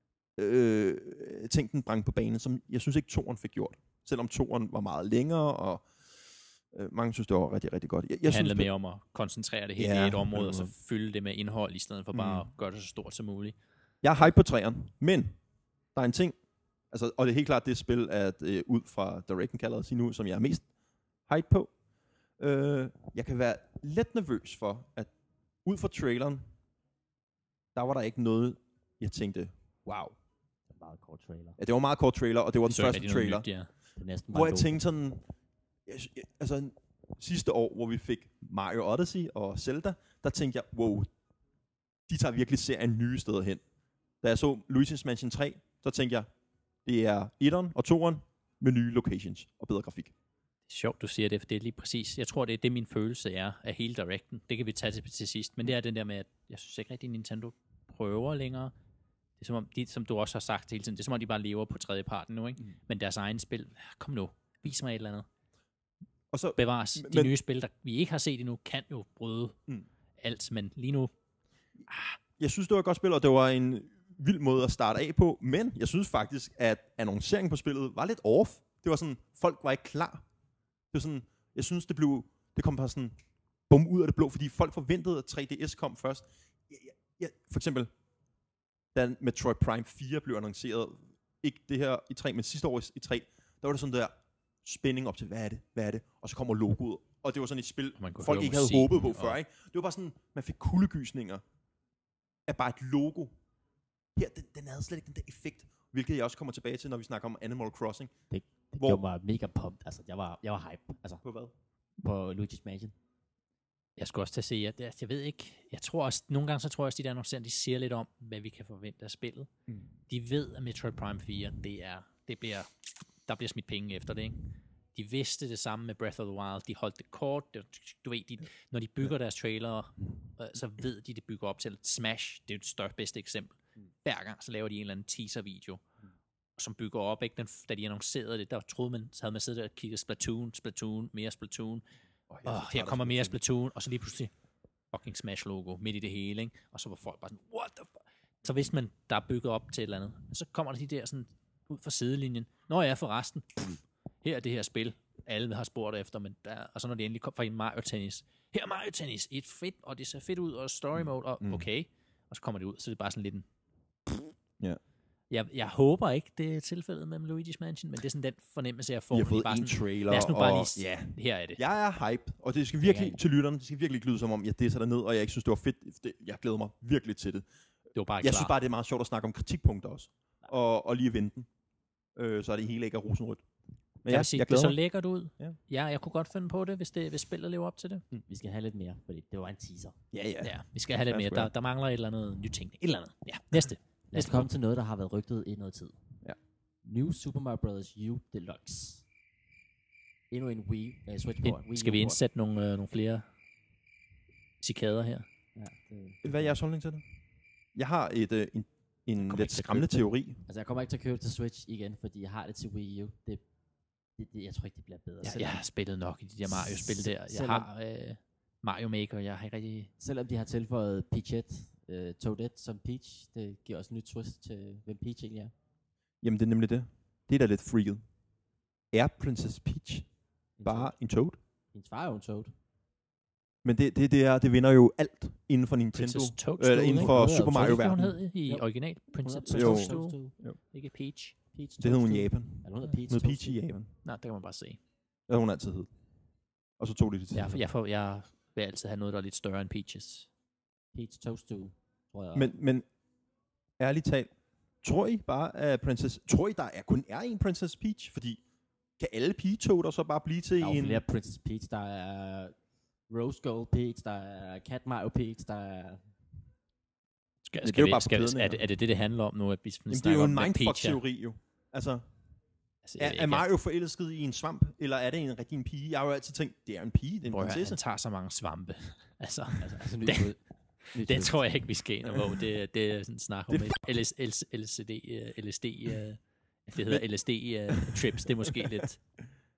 S3: øh, ting, den brang på banen, som jeg synes ikke toeren fik gjort. Selvom toeren var meget længere, og øh, mange synes, det var rigtig, rigtig godt. Jeg, jeg
S2: det handler
S3: synes,
S2: mere om at koncentrere det hele
S3: Ja,
S2: i et område,
S3: ja.
S2: og så fylde det med indhold, i stedet for
S3: Mm.
S2: bare at gøre det så stort som muligt.
S3: Jeg er hype på træeren, men der er en ting, altså, og det er helt klart det spil, at øh, ud fra Directen kalder at sige nu, som jeg er mest hype på. Øh, jeg kan være lidt nervøs for, at ud fra traileren, der var der ikke noget, jeg tænkte, wow.
S1: Det var meget kort trailer.
S3: Ja, det var en meget kort trailer, og det var
S2: Det
S3: den
S2: så
S3: første
S2: ikke rigtig
S3: trailer.
S2: noget nyt, ja.
S1: Det er næsten
S3: Hvor
S1: bare
S3: jeg
S1: logo.
S3: tænkte sådan, jeg, jeg, altså sidste år, hvor vi fik Mario Odyssey og Zelda, der tænkte jeg, wow, de tager virkelig serien nye steder hen. Da jeg så Luigi's Mansion tre, så tænkte jeg, det er etteren og toeren med nye locations og bedre grafik.
S2: Det er sjovt, du siger det, for det er lige præcis. Jeg tror, det er det, min følelse er af hele Directen. Det kan vi tage til, til sidst. Men det er den der med, at jeg synes ikke rigtig, Nintendo prøver længere. Det er som om, de, som du også har sagt hele tiden, det er som om, de bare lever på tredje parten nu, ikke? Mm. Men deres egen spil, kom nu, vis mig et eller andet.
S3: Og så,
S2: Bevares, de
S3: men-
S2: nye spil, der vi ikke har set endnu, kan jo bryde
S3: Mm.
S2: alt, men lige nu,
S3: jeg synes, det var et godt spil, og det var en vild måde at starte af på, men jeg synes faktisk, at annonceringen på spillet var lidt off. Det var sådan, folk var ikke klar. Det var sådan, jeg synes, det blev, det kom bare sådan, bum ud af det blå, fordi folk forventede, at tre D S kom først. Ja, ja, ja, for eksempel, da Metroid Prime fire blev annonceret, ikke det her i tre, men sidste år i tre, der var det sådan der spænding op til, hvad er det, hvad er det, og så kommer logoet, og det var sådan et spil,
S2: man kunne
S3: folk
S2: høre
S3: ikke havde
S2: musikken,
S3: håbet på
S2: og-
S3: før, ikke? Det var bare sådan, man fik kuldegysninger af bare et logo. Her, den, den havde slet ikke den der effekt, hvilket jeg også kommer tilbage til, når vi snakker om Animal Crossing.
S1: Det
S3: Hvor-
S1: gjorde mig mega pumped. Altså, jeg var, jeg var hype. Altså,
S3: På hvad?
S1: på Luigi's Mansion.
S2: jeg skulle også til at se, at jeg, jeg ved ikke, jeg tror også, nogle gange så tror jeg også, de der annoncerer, de siger lidt om, hvad vi kan forvente af spillet.
S3: Mm.
S2: De ved, at Metroid Prime fire, det er, det bliver, der bliver smidt penge efter det, ikke? De vidste det samme med Breath of the Wild. De holdt det kort. Det, du ved, de, når de bygger deres trailere, øh, så ved de, det bygger op til. Smash, det er jo det største bedste eksempel. Hver gang, så laver de en eller anden teaser-video, som bygger op. Ikke? Den, da de annoncerede det, der troede man, så havde man siddet der og kigget Splatoon, Splatoon, mere Splatoon.
S3: Oh,
S2: Og her kommer mere Splatoon, og så lige pludselig fucking Smash-logo midt i det hele, ikke? Og så var folk bare sådan, what the fuck? Så vidste man, der er bygget op til et eller andet. Men så kommer der de der sådan, ud fra sidelinjen. Nå ja, forresten, her er det her spil, alle har spurgt efter, men der, og så når de endelig kom fra en Mario Tennis. Her er Mario Tennis, et fedt, og det ser fedt ud, og story mode, og
S3: Mm.
S2: okay. Og så kommer det ud, så det er bare sådan lidt en...
S3: Ja.
S2: Jeg, jeg håber ikke, det er tilfældet med Luigi's Mansion, men det er sådan den fornemmelse, jeg får.
S3: Vi har
S2: når de
S3: fået
S2: bare
S3: en
S2: sådan,
S3: trailer,
S2: lad os nu bare
S3: og
S2: lige...
S3: ja,
S2: Her er det.
S3: jeg er hype, og det skal virkelig,
S1: Ja.
S3: til lytterne, det skal virkelig ikke lyde som om, jeg disser det ned, og jeg ikke synes, det var fedt. Det, jeg glæder mig virkelig til det.
S2: Det var bare
S3: Jeg
S2: klar.
S3: synes bare, det er meget sjovt at snakke om kritikpunkter også, og, og lige vende den, øh, så er det hele ikke er rosenrødt. Men
S2: Jeg
S3: ja,
S2: vil sige,
S3: jeg
S2: det så
S3: glæder mig.
S2: lækkert ud.
S3: Ja.
S2: Ja, jeg kunne godt finde på det, hvis, det, hvis spillet lever op til det.
S1: Vi skal have lidt mere, fordi det var en teaser.
S3: Ja, ja.
S2: Ja, vi skal have lidt mere.
S3: Square.
S2: Der, der mangler et eller andet nyt ting. Et eller andet. Ja, næste.
S1: Lad os
S2: Næste
S1: komme til noget, der har været rygtet i noget tid.
S3: Ja.
S1: New Super Mario Bros. U Deluxe. Endnu en Wii, uh, Switch port. Wii
S2: Skal
S1: U
S2: vi
S1: port.
S2: indsætte nogle, øh, nogle flere cikader her?
S1: Ja, det,
S3: Hvad er jeres holdning til det? Jeg har et, øh, en, en
S2: Kommer
S3: lidt
S2: ikke til at
S3: skræmmende
S2: købe det.
S3: teori.
S1: Altså, jeg kommer ikke til at købe det til Switch igen, fordi jeg har det til Wii U. Det, det, det jeg tror ikke, det bliver bedre.
S2: Ja,
S1: selvom,
S2: jeg har spillet nok i de der Mario-spil der. Jeg
S1: Selvom-
S2: har øh, Mario Maker, jeg har ikke rigtig...
S1: selvom de har tilføjet Peachette, uh, Toadette som Peach, det giver også en ny twist til, hvem Peach egentlig er.
S3: Jamen, det er nemlig det. Det er da lidt freaket. Er Princess Peach
S1: En
S3: bare
S1: Toad.
S3: en Toad?
S1: Hendes far er jo en Toad.
S3: Men det, det, det, er, det vinder jo alt inden for Nintendo.
S2: Princess Toadstool,
S3: Eller inden
S2: ikke?
S3: for
S1: Hun hedder
S3: Super
S1: Toad,
S3: Mario
S2: Hvad hun
S3: verden.
S2: hed i
S1: Jo.
S2: original? Princess
S1: Hun
S3: Jo.
S1: hedder
S2: Toadstool,
S1: Toadstool.
S2: ikke Peach.
S1: Peach
S3: Det hed hun i
S1: Toadstool.
S3: Japan.
S1: Eller hun hedder Peach
S3: Med Peach i
S1: Toadstool.
S3: Japan.
S2: Nej, det kan man bare se.
S3: Det hun altid hed. Og så tog de det til.
S2: Jeg, jeg, får, jeg vil altid have noget, der er lidt større end Peaches.
S1: Peach Toadstool, tror jeg.
S3: Men, men ærligt talt, tror I bare, at Princess... Tror I, der er, kun er en Princess Peach? Fordi kan alle pigetoader så bare blive til
S1: der er jo
S3: en...
S1: flere Princess Peach. Der er Rose Gold Peach, der er Cat Mario Peach, der er...
S2: Skal,
S3: det er
S2: skal
S3: jo
S2: vi,
S3: bare
S2: skal,
S3: på kæden,
S2: er,
S3: ja.
S2: det, er det det, det handler om nu? At vi
S3: Jamen, det er
S2: snakker
S3: jo
S2: om,
S3: en
S2: hvad Peach er?
S3: mindfuck-teori jo. Altså,
S2: Altså, jeg
S3: er,
S2: ved
S3: er
S2: ikke,
S3: Mario forelsket i en svamp, eller er det en rigtig en pige? Jeg har jo altid tænkt, det er en pige, det er en
S2: Prøv at høre,
S3: prinsesse.
S2: han tager så mange svampe. altså,
S1: Altså, altså ny
S2: Den-
S1: twist. Ny
S2: det
S1: twist.
S2: tror jeg ikke, vi skal ind og hvor. Det, det er sådan en snak om
S3: Det
S2: et L S, L S, L C D, uh, L S D, uh, det hedder L S D uh, trips. Det er måske lidt...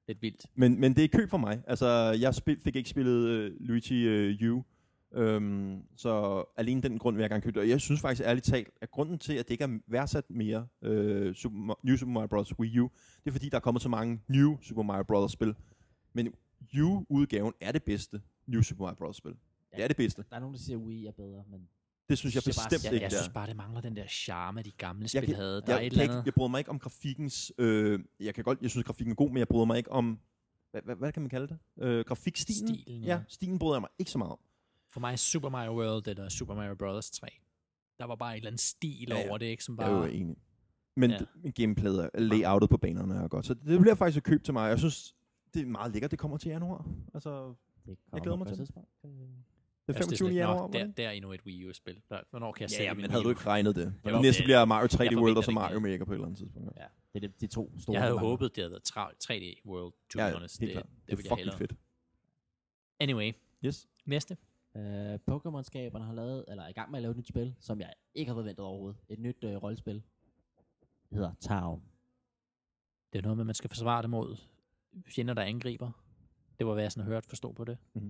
S2: lidt vildt.
S3: Men, men det er køb for mig. Altså, jeg spil, fik ikke spillet uh, Luigi uh, U. Um, så alene den grund vil jeg gerne købe det. Og jeg synes faktisk ærligt talt, at grunden til, at det ikke er værdsat mere uh, Super, New Super Mario Bros. Wii U, det er fordi, der er kommet så mange New Super Mario Bros. Spil. Men U-udgaven er det bedste New Super Mario Bros. Spil. Ja, det er det bedste.
S1: Der er nogen, der siger, at Wii er bedre, men...
S3: Det synes jeg
S1: Det er bare-
S3: bestemt
S2: Jeg,
S3: ikke,
S2: jeg
S3: der.
S2: synes bare, det mangler den der charme, de gamle
S3: Jeg
S2: spil
S3: kan-
S2: havde. Der er
S3: Jeg,
S2: et
S3: kan
S2: eller
S3: ikke,
S2: andet...
S3: jeg bryder mig ikke om grafikkens... Øh, jeg kan godt, jeg synes, grafikken er god, men jeg bryder mig ikke om... Hvad, hvad, hvad kan man kalde det? Øh, grafikstilen?
S2: Stilen, ja.
S3: ja. Stilen bryder jeg mig ikke så meget om.
S2: For mig er Super Mario World eller Super Mario Bros. tre. Der var bare et eller andet stil
S3: Ja, ja.
S2: over det, ikke? Som
S3: Jeg er jo
S2: bare...
S3: enig. Men
S2: Ja.
S3: ja. gameplayet og layoutet på banerne er godt. Så det bliver faktisk et køb til mig. Jeg synes, det er meget lækkert, det kommer til januar. Altså,
S1: Det
S3: Jeg glæder mig
S1: på et
S3: til det.
S1: tidspunkt. Øh,
S3: det er
S2: Jeg synes,
S3: femogtyvende
S2: det er
S3: januar.
S2: sådan, Nå,
S3: var
S2: der,
S3: det?
S2: der er endnu et Wii U-spil. Der- Hvornår kan jeg
S3: Ja,
S2: sælge
S3: ja,
S2: min
S3: men
S2: Wii
S3: havde du
S2: U?
S3: ikke regnet det?
S2: Jo,
S3: det næste
S2: det-
S3: bliver Mario tre D
S2: jeg
S3: World,
S2: forventer
S3: og så
S2: det ikke,
S3: Mario
S2: ja.
S3: Maker på et eller andet tidspunkt.
S1: Ja, det er de, de to store.
S2: Jeg havde
S1: der mangler.
S2: håbet, det havde været tra- tre D World, to
S3: Ja,
S2: be
S3: ja,
S2: honest.
S3: helt
S2: Det,
S3: klart.
S2: det,
S3: Det er
S2: vil jeg
S3: fucking
S2: hellere.
S3: fedt.
S2: Anyway,
S3: Yes.
S2: næste.
S1: Øh, Pokémon-skaberne har lavet, eller er i gang med at lave et nyt spil, som jeg ikke har forventet overhovedet. Et nyt øh, rollespil. Det hedder Town.
S2: Det er noget med, at man skal forsvare det mod fjender, der angriber. Det var, hvad jeg sådan har hørt forstå på det.
S3: Mhm.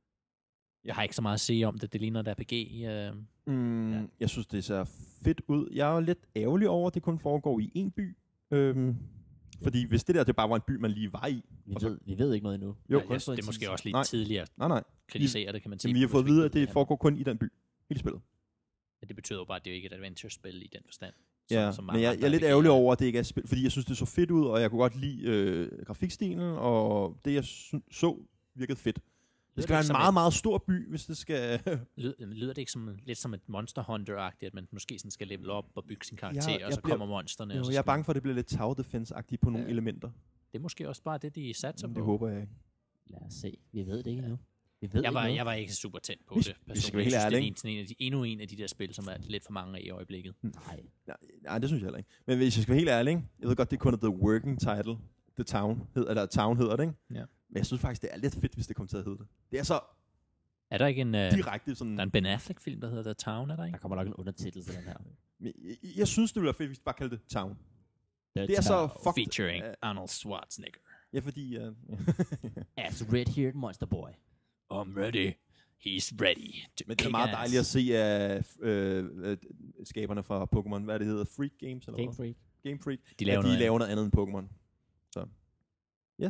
S2: Jeg har ikke så meget at sige om det. Det ligner et R P G. Øh,
S3: Mm,
S1: Ja.
S3: ja. Jeg synes, det ser fedt ud. Jeg er lidt ærgerlig over, at det kun foregår i én by. Øhm, fordi hvis det der det bare var en by, man lige var i.
S1: Vi,
S3: Og så-
S1: ved, vi ved ikke noget endnu.
S3: Jo,
S2: nej,
S1: kun
S2: jeg,
S1: fået
S2: det er
S1: en
S2: måske
S1: teaser.
S2: også lidt
S3: Nej.
S2: tidligere at
S3: Nej, nej.
S2: kritisere det, kan man sige.
S3: Jamen, vi har fået at
S2: hvis
S3: vide,
S2: ikke
S3: at det
S2: ved
S3: foregår kun i den by. Hele spillet.
S2: Men det betyder jo bare, at det er jo ikke et adventure-spil i den forstand.
S3: Ja,
S2: som
S3: men
S2: mange
S3: jeg,
S2: andre
S3: jeg er lidt
S2: R P G'er.
S3: ærgerlig over, at det ikke er spil, fordi jeg synes, det så fedt ud, og jeg kunne godt lide øh, grafikstilen, og det, jeg sy- så, virkede fedt. Det
S2: Lyder
S3: skal være
S2: ikke
S3: en
S2: som
S3: meget,
S2: et-
S3: meget stor by, hvis det skal...
S2: Lyder, lyder det ikke som, lidt som et Monster Hunter-agtigt, at man måske sådan skal level op og bygge sin karakter,
S3: Jeg-
S2: og så
S3: jeg bliver-
S2: kommer monsterne? og
S3: jo,
S2: så
S3: jeg er
S2: skal
S3: bange for, at det bliver lidt tower defense-agtigt på nogle
S2: Ja.
S3: elementer.
S2: man- Det er måske også bare det, de satser
S3: Men
S2: på.
S3: det håber jeg ikke.
S1: Lad os se. Vi ved det ikke endnu. Vi ved
S2: Jeg
S1: ikke
S2: var,
S1: noget.
S2: jeg var ikke super tændt på
S3: Vi-
S2: det.
S3: vi skal
S2: personligt.
S3: være
S2: Jeg
S3: helt
S2: synes, det er
S3: ærlige,
S2: en, sådan en af de, endnu en af de der spil, som er lidt for mange af i øjeblikket.
S1: Nej.
S3: Nej, nej, det synes jeg heller ikke. Men hvis jeg skal være helt ærlig, ikke? Jeg ved godt, det er kun The Working Title. The Town, hed, eller Town hedder det, ikke?
S2: Ja.
S3: Men jeg synes faktisk, det er lidt fedt, hvis det kommer til at hedde det. Det er så
S2: Er der ikke en, uh,
S3: direkte sådan...
S2: der er en Ben Affleck-film, der hedder The Town, er der ikke?
S1: Der kommer nok en undertitel til den her.
S3: Jeg, jeg, jeg synes, det ville være fedt, hvis vi bare kaldte det Town.
S1: The
S3: Det er så
S1: Town.
S3: fucked.
S2: Featuring
S3: Ja.
S2: Arnold Schwarzenegger.
S3: Ja, fordi... Uh,
S1: As red-haired monster boy.
S2: I'm ready. He's ready to
S3: Men det er
S2: kick
S3: meget
S2: ass.
S3: dejligt at se af øh, øh, skaberne fra Pokémon. Hvad det hedder? Freak Games? Eller
S1: Game
S3: hvad?
S1: Freak.
S3: Game Freak.
S2: De laver
S3: at
S2: noget
S3: de laver noget andet end Pokémon. Så. Ja.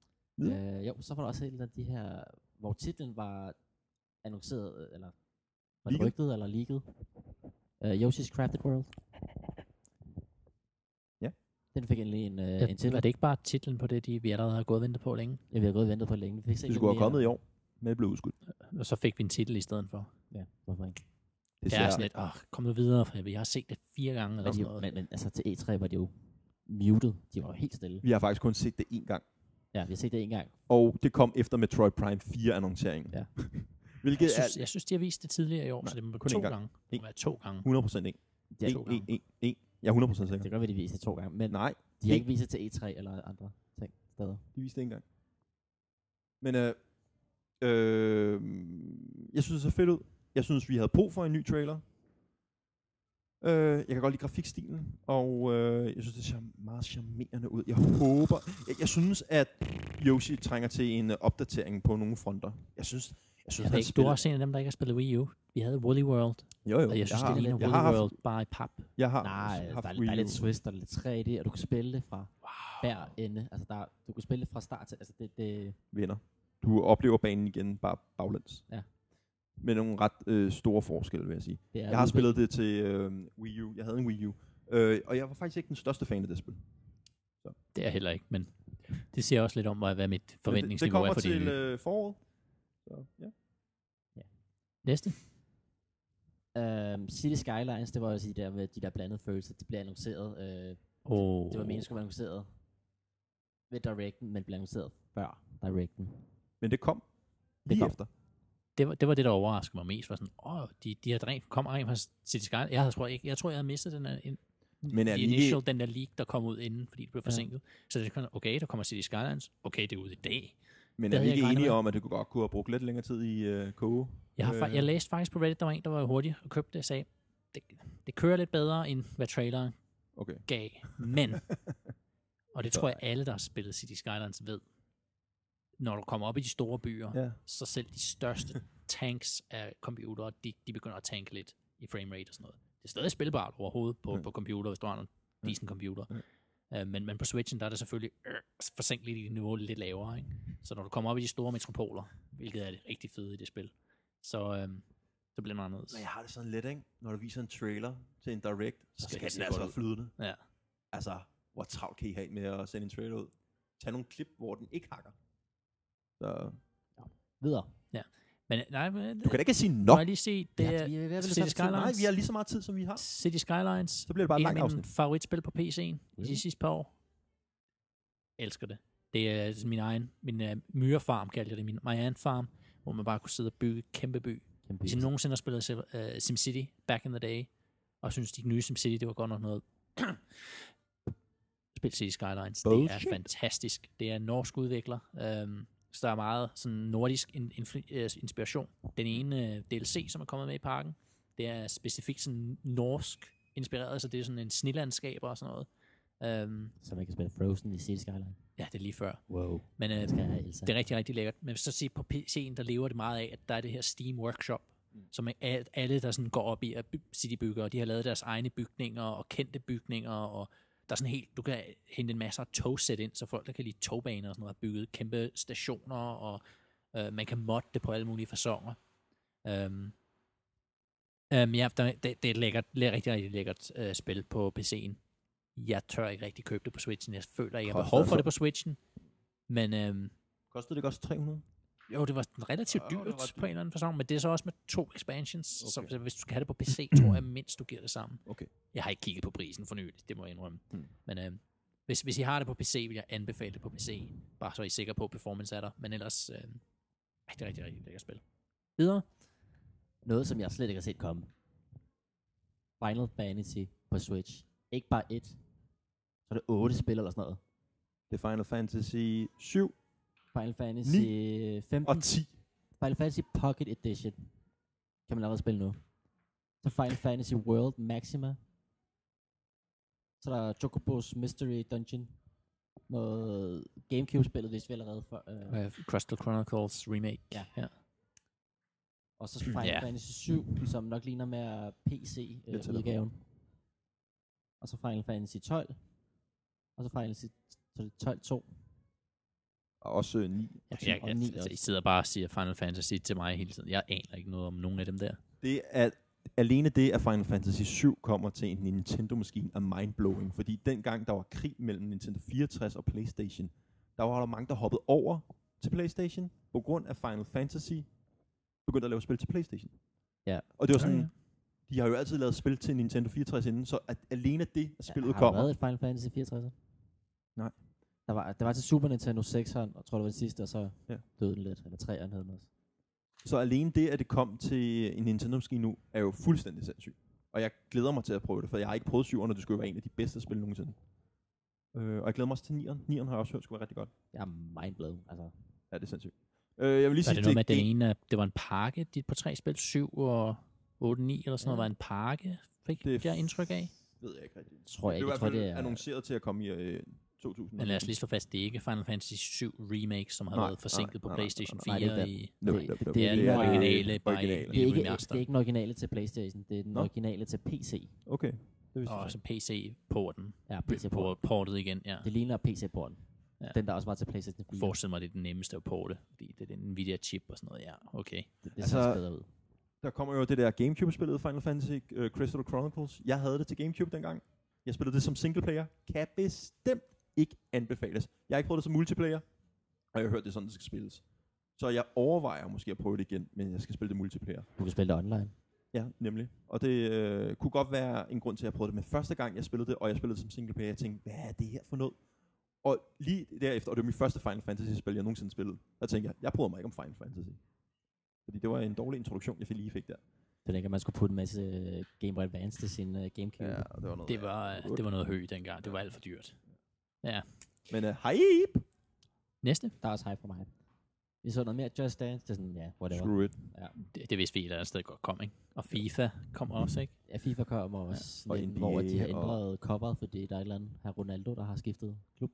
S1: Øh, jo, så var der også et af de her, hvor titlen var annonceret, eller var det
S3: Leaget?
S1: rygtet, eller leaget. Uh, Yoshi's Crafted World.
S3: Ja.
S1: Den fik endelig en, uh,
S2: Ja,
S1: en titel.
S2: var det ikke bare titlen på det, de vi allerede har gået og ventet på længe?
S1: Ja, vi har gået og ventet på længe. Vi fik se
S3: Det
S1: lidt
S3: skulle have
S1: mere.
S3: kommet i år, men det blev udskudt.
S2: Og så fik vi en titel i stedet for.
S1: Ja, hvorfor ikke?
S3: Det
S2: Det er sådan lidt, åh, kom nu videre, for vi har set det fire gange eller
S1: Men,
S2: sådan
S1: de,
S2: noget.
S1: men, men altså til E tre var de jo muted. De var jo helt stille.
S3: Vi har faktisk kun set det én gang.
S1: Ja, vi har set det en gang.
S3: Og det kom efter Metroid Prime fire annonceringen.
S1: Ja.
S3: Hvilket
S2: jeg, synes,
S3: er
S2: jeg synes, de har vist det tidligere i år,
S3: Nej,
S2: så det må være
S3: kun
S2: to
S3: én gang.
S2: gange. Det må være to gange.
S3: hundrede procent en.
S1: De har,
S2: to
S3: En,
S2: gange.
S3: en, en, en. Jeg er hundrede procent
S1: det
S3: sikker.
S1: kan godt være, de viste det to gange. Men
S3: Nej,
S1: de har
S3: en.
S1: ikke vist det til E tre eller andre ting steder.
S3: de viste det ikke engang. Men øh, øh, jeg synes, det ser fedt ud. Jeg synes, vi havde brug for en ny trailer. Øh, jeg kan godt lide grafikstilen, og øh, jeg synes, det ser meget charmerende ud. Jeg håber... Jeg, jeg synes, at Yoshi trænger til en uh, opdatering på nogle fronter. Jeg synes... Jeg synes,
S2: Jeg ved ikke, du er også en af dem, der ikke har spillet Wii U. Vi havde Woolly World,
S3: Jo, jo.
S2: og jeg synes,
S3: har,
S2: det ligner
S3: jeg
S2: Woolly
S3: har haft,
S2: World bare i pap.
S3: Jeg har
S1: Nej, der,
S3: haft
S1: er,
S3: Wii
S1: der er
S3: U.
S1: lidt twist, der er lidt tre D, og du kan spille det fra
S2: Wow.
S1: hver ende. Altså, der, du kan spille det fra start til... Altså, det, det,
S3: Venner. Du oplever banen igen bare baglæns.
S1: Ja.
S3: Med nogle ret øh, store forskelle, vil jeg sige.
S1: det er
S3: Jeg har
S1: udviklet.
S3: spillet det til øh, Wii U. Jeg havde en Wii U. Øh, og jeg var faktisk ikke den største fan af det spil.
S2: Det er jeg heller ikke, men det siger også lidt om, hvad hvad mit
S3: Men det, det
S2: forventningsniveau
S3: kommer
S2: er for
S3: til
S2: det.
S3: øh, foråret. Så, ja.
S2: Næste.
S1: Um, City Skylines, det var også de der, med de der blandede følelser. Det blev annonceret... Øh,
S2: Oh.
S1: det var meningen, det skulle være annonceret ved Directen, men blev annonceret før Directen.
S3: Men det kom lige
S1: kom.
S3: efter.
S2: det, var, det var det, der overraskede mig mest. Var sådan, åh, de, de har rent, kom rent fra City Skyline. Jeg havde, tror ikke, jeg tror, jeg havde mistet den der, en,
S3: Men er
S2: the
S3: det ikke-
S2: initial, den der leak, der kom ud inden, fordi det blev
S1: Ja.
S2: forsinket. Så det er okay, der kommer City Skylines. Okay, det er ude i dag.
S3: Men
S2: Det
S3: er vi
S2: havde jeg
S3: ikke
S2: ikke regnet
S3: enige
S2: med.
S3: om, at det kunne godt kunne have brugt lidt længere tid i øh, koge?
S2: Jeg, har, fa-
S3: Øh.
S2: jeg læste faktisk på Reddit, der var en, der var hurtig og købte det og sagde, det, det kører lidt bedre, end hvad traileren
S3: Okay.
S2: gav. Men Og det tror jeg, alle, der har spillet City Skylines, ved. Når du kommer op i de store byer,
S3: Ja.
S2: så selv de største tanks af computere, de, de begynder at tanke lidt i framerate og sådan noget. Det er stadig spilbart overhovedet på,
S3: Ja.
S2: på computer, hvis du har en decent computer.
S3: Ja.
S2: Uh, men, men på Switchen, der er det selvfølgelig øh, forsinket lidt i niveau lidt lavere. Ikke? Så når du kommer op i de store metropoler, hvilket er det rigtig fede i det spil, så, øhm, så bliver det noget anderledes.
S3: Men jeg har det sådan lidt, ikke? Når du viser en trailer til en direct, så
S2: Skal
S3: skal
S2: det se
S3: den altså
S2: godt
S3: være
S2: ud.
S3: flydende.
S2: Ja.
S3: Altså, hvor travlt kan I have med at sende en trailer ud? Tag nogle klip, hvor den ikke hakker. Så...
S1: Videre.
S2: Men nej, men,
S3: Du kan da ikke sige
S2: må
S3: nok.
S2: jeg lige se, det
S1: Ja,
S2: er
S1: vi er ved at
S2: City
S1: tage tid.
S2: Skylines.
S3: Nej, vi har lige så meget tid, som vi har.
S2: City Skylines.
S3: Så bliver det bare et
S2: Et
S3: langt
S2: af mine
S3: afsnit.
S2: favoritspil på P C'en i
S1: Really?
S2: de sidste par år. Elsker det. Det er min egen, min uh, myrefarm, kaldte jeg det, min Mayan farm, hvor man bare kunne sidde og bygge et kæmpe by.
S1: Kæmpe
S2: Hvis I nogensinde har spillet uh, SimCity back in the day, og synes, de nye SimCity, det var godt nok noget... Spil City Skylines.
S3: Bullshit.
S2: Det er fantastisk. Det er en norsk udvikler, um, så der er meget sådan nordisk in- influ- uh, inspiration. Den ene uh, D L C, som er kommet med i parken, det er specifikt sådan norsk inspireret, så det er sådan en snelandskaber og sådan noget. Um,
S1: Så man kan spille Frozen i City Skyline.
S2: ja, det er lige før.
S1: Wow.
S2: Men
S1: Det
S2: uh,
S1: skal jeg have, Elsa.
S2: det er rigtig, rigtig lækkert. Men hvis så se på P C'en, der lever det meget af, at der er det her Steam Workshop, mm. som er alt- alle, der sådan går op i at by- citybyggere, de har lavet deres egne bygninger og kendte bygninger, og der er sådan helt, du kan hente en masse togsæt ind, så folk, der kan lide togbaner og sådan noget, har bygget kæmpe stationer, og øh, man kan modde det på alle mulige faconer. Um, um, ja, der, det, det er et lækkert, læ- rigtig, rigtig lækkert øh, spil på P C'en. Jeg tør ikke rigtig købe det på Switchen. Jeg føler ikke, jeg har
S3: Koster
S2: behov for
S3: det
S2: det på Switchen. Men øhm,
S3: Kostede det ikke også tre hundrede?
S2: jo, det var sådan relativt
S3: Ja, det
S2: dyrt
S3: var dyrt.
S2: på en eller anden fasong, men det er så også med to expansions, okay.
S3: Okay.
S2: Så hvis du skal have det på P C, tror jeg mindst du giver det sammen.
S3: Okay.
S2: Jeg har ikke kigget på prisen for nylig, det må jeg indrømme.
S3: Hmm.
S2: Men øhm, hvis, hvis I har det på P C, vil jeg anbefale det på P C, bare så I er sikre på, at performance er der. Men ellers, øhm, rigtig, rigtig, rigtig lækkert spil. Videre.
S1: Noget, som jeg slet ikke har set komme. Final Fantasy på Switch. Ikke bare et. Så er det otte spil eller sådan noget.
S3: Det er Final Fantasy syv
S1: Final Fantasy femten.
S3: og ti.
S1: Final Fantasy Pocket Edition. Kan man allerede spille nu. Så Final Fantasy World Maxima. Så der er Chocobo's Mystery Dungeon. Noget Gamecube-spillet, hvis vi allerede for. Øh.
S2: Uh, Crystal Chronicles Remake.
S1: Ja.
S2: ja.
S1: Og så Final
S2: Ja.
S1: Fantasy syv, som nok ligner mere P
S3: Jeg tæller på.
S1: C-udgaven. Og så Final Fantasy tolv. Og så Final Fantasy så det er tolv to.
S3: Og også øh, ni.
S2: Jeg,
S1: ti
S2: jeg,
S1: og
S2: jeg,
S1: ni
S2: altså,
S1: også.
S2: I sidder bare og siger Final Fantasy til mig hele tiden. Jeg aner ikke noget om nogen af dem der.
S3: Det er, alene det, at Final Fantasy syv kommer til en Nintendo-maskine, er mindblowing. Fordi dengang, der var krig mellem Nintendo fireogtres og PlayStation, der var der mange, der hoppede over til PlayStation, på grund af Final Fantasy begyndte at lave spil til PlayStation.
S1: Ja.
S3: Og det var sådan,
S2: Ja, ja.
S3: de har jo altid lavet spil til Nintendo fireogtres inden, så at alene det, at spillet
S1: har der
S3: kommer.
S1: været et Final Fantasy fireogtres?
S3: Nej.
S1: Der var, der var til Super Nintendo sekseren, og tror det var det sidste, og så
S3: Ja.
S1: døde den lidt. Eller treeren hed den også.
S3: Så alene det, at det kom til en Nintendo-maskine nu, er jo fuldstændig sindssygt. Og jeg glæder mig til at prøve det, for jeg har ikke prøvet syveren, og det skulle jo være en af de bedste spil nogensinde. Øh, og jeg glæder mig også til nieren. nieren har jeg også hørt skulle være rigtig godt.
S1: Jeg er mindblown. Altså,
S3: Ja, det er sindssygt. Øh, jeg vil lige
S2: Var
S3: sige
S2: det noget med, at den
S3: G-
S2: ene, er- det var en pakke, dit på tre spil, syv og otte ni eller sådan noget,
S1: Ja.
S2: var en pakke, fik
S3: Det er
S2: jeg indtryk af.
S3: ved jeg ikke rigtigt.
S1: tror jeg
S3: Det
S1: ikke.
S3: er i
S1: Jeg
S3: hvert
S1: tror,
S3: fald
S1: det er...
S3: annonceret til at komme i øh, to tusind.
S2: Men lad os lige slå fast, det er ikke Final Fantasy syv Remake, som har
S3: Nej,
S2: været forsinket
S3: nej,
S2: på
S3: nej,
S2: PlayStation
S1: nej, nej, nej,
S2: fire
S1: det er
S2: i...
S3: No,
S1: det-
S3: no, no,
S2: det er
S1: den
S3: det
S2: originale, bare
S3: originale.
S1: Det er, ikke,
S2: remaster.
S1: det er ikke den originale til PlayStation. Det er den
S3: Nå.
S1: originale til P C.
S3: Okay. Det vidste
S2: Og
S3: jeg
S2: så P C-porten.
S1: Ja, P C-porten.
S2: På portet igen, ja.
S1: Det ligner P C-porten.
S2: Ja.
S1: Den, der også var til PlayStation fire.
S2: Forestil mig, det er den nemmeste at porte, fordi det er den Nvidia-chip og sådan noget, ja, okay.
S1: Det, det
S3: Altså,
S1: ser også bedre ud.
S3: Der kommer jo det der Gamecube-spillet Final Fantasy uh, Crystal Chronicles. Jeg havde det til Gamecube dengang. Jeg spillede det som singleplayer. Kan bestemt ikke anbefales. Jeg har ikke prøvet det som multiplayer, og jeg har hørt, det er sådan, det skal spilles. Så jeg overvejer måske at prøve det igen, men jeg skal spille det multiplayer.
S1: Du kan spille det online.
S3: Ja, nemlig. Og det øh, kunne godt være en grund til, at jeg prøvede det. Men første gang, jeg spillede det, og jeg spillede det som singleplayer, jeg tænkte, hvad er det her for noget? Og lige derefter, og det var mit første Final Fantasy-spil, jeg nogensinde spillede, der tænkte jeg, jeg bryder mig ikke om Final Fantasy. Fordi det var en dårlig introduktion, jeg lige fik der.
S1: Det er ikke, at man skulle putte en masse øh, Game Boy Advance til sin uh, Gamecube.
S3: Ja, og det var noget.
S2: Det var, det var noget høj dengang, det var alt for dyrt. Ja.
S3: Men uh, hype!
S2: Næste,
S1: Der er også hype for mig. Vi så noget mere Just Dance. Det er sådan, ja, whatever.
S3: Screw it.
S2: det, det vidste vi et eller andet sted godt kom, ikke? Og FIFA kommer også, ikke?
S1: Ja, FIFA kommer også,
S3: Og
S1: ja,
S3: N B A
S1: hvor de har
S3: og-
S1: ændret coveret, fordi der er et eller andet her Ronaldo, der har skiftet klub.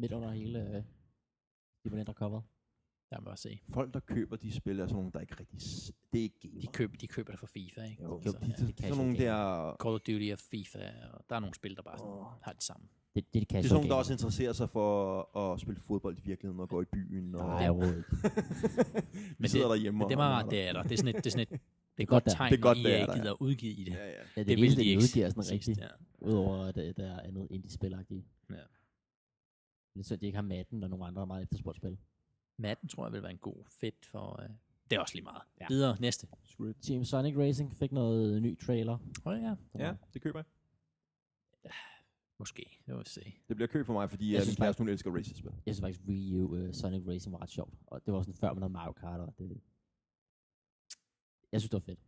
S1: midt under hele øh, Demonator cover.
S2: Der må jeg se.
S3: Folk, der køber de spil, er sådan nogle, der ikke rigtig... S- det er ikke gamer.
S2: De køber, de køber det for FIFA, ikke?
S3: Jo,
S2: Så,
S3: de,
S2: ja.
S3: de, de, sådan nogle der...
S2: Call of Duty og FIFA, og der er nogle spil, der bare sådan,
S3: Åh.
S2: har det samme.
S1: Det, det, det,
S3: Det er sådan nogle, der også interesserer sig for at spille fodbold i virkeligheden, og gå i byen. Og
S1: Nej, overhovedet ikke.
S3: vi sidder
S2: det,
S3: derhjemme.
S2: Men det
S3: og-
S2: var det er der. Det er sådan et, det er sådan et, det er
S1: godt
S2: godt
S1: der.
S2: tegn,
S3: Det er godt,
S2: at
S3: det
S2: I
S3: er
S2: A
S3: der, ja.
S2: gider udgive i det.
S3: Ja, ja.
S1: Ja, det,
S2: Det
S1: er
S2: vil
S1: det
S2: de
S1: de
S2: ikke
S1: udgiver sådan
S2: sidst,
S1: rigtigt.
S2: ja.
S1: Udover at det, der er andet indie-spil-agtigt.
S2: Ja.
S1: Det er synd, de ikke har Madden og nogle andre meget efterspurgt spil.
S2: Madden tror jeg vil være en god fedt for... Uh, det er også lige meget.
S1: Ja.
S2: Videre, næste.
S1: Team Sonic Racing fik noget ny trailer.
S2: Åh oh, ja,
S3: Ja, det køber jeg.
S2: måske. Det må vi se.
S3: Det bliver køb for mig, fordi
S1: Jeg
S3: jeg
S1: synes
S3: min kæreste, hun elsker racerspil.
S1: Jeg synes faktisk, Wii U uh, Sonic Racing var ret sjovt. Og det var sådan før med noget Mario Kart. Og det... Jeg synes, det var fedt.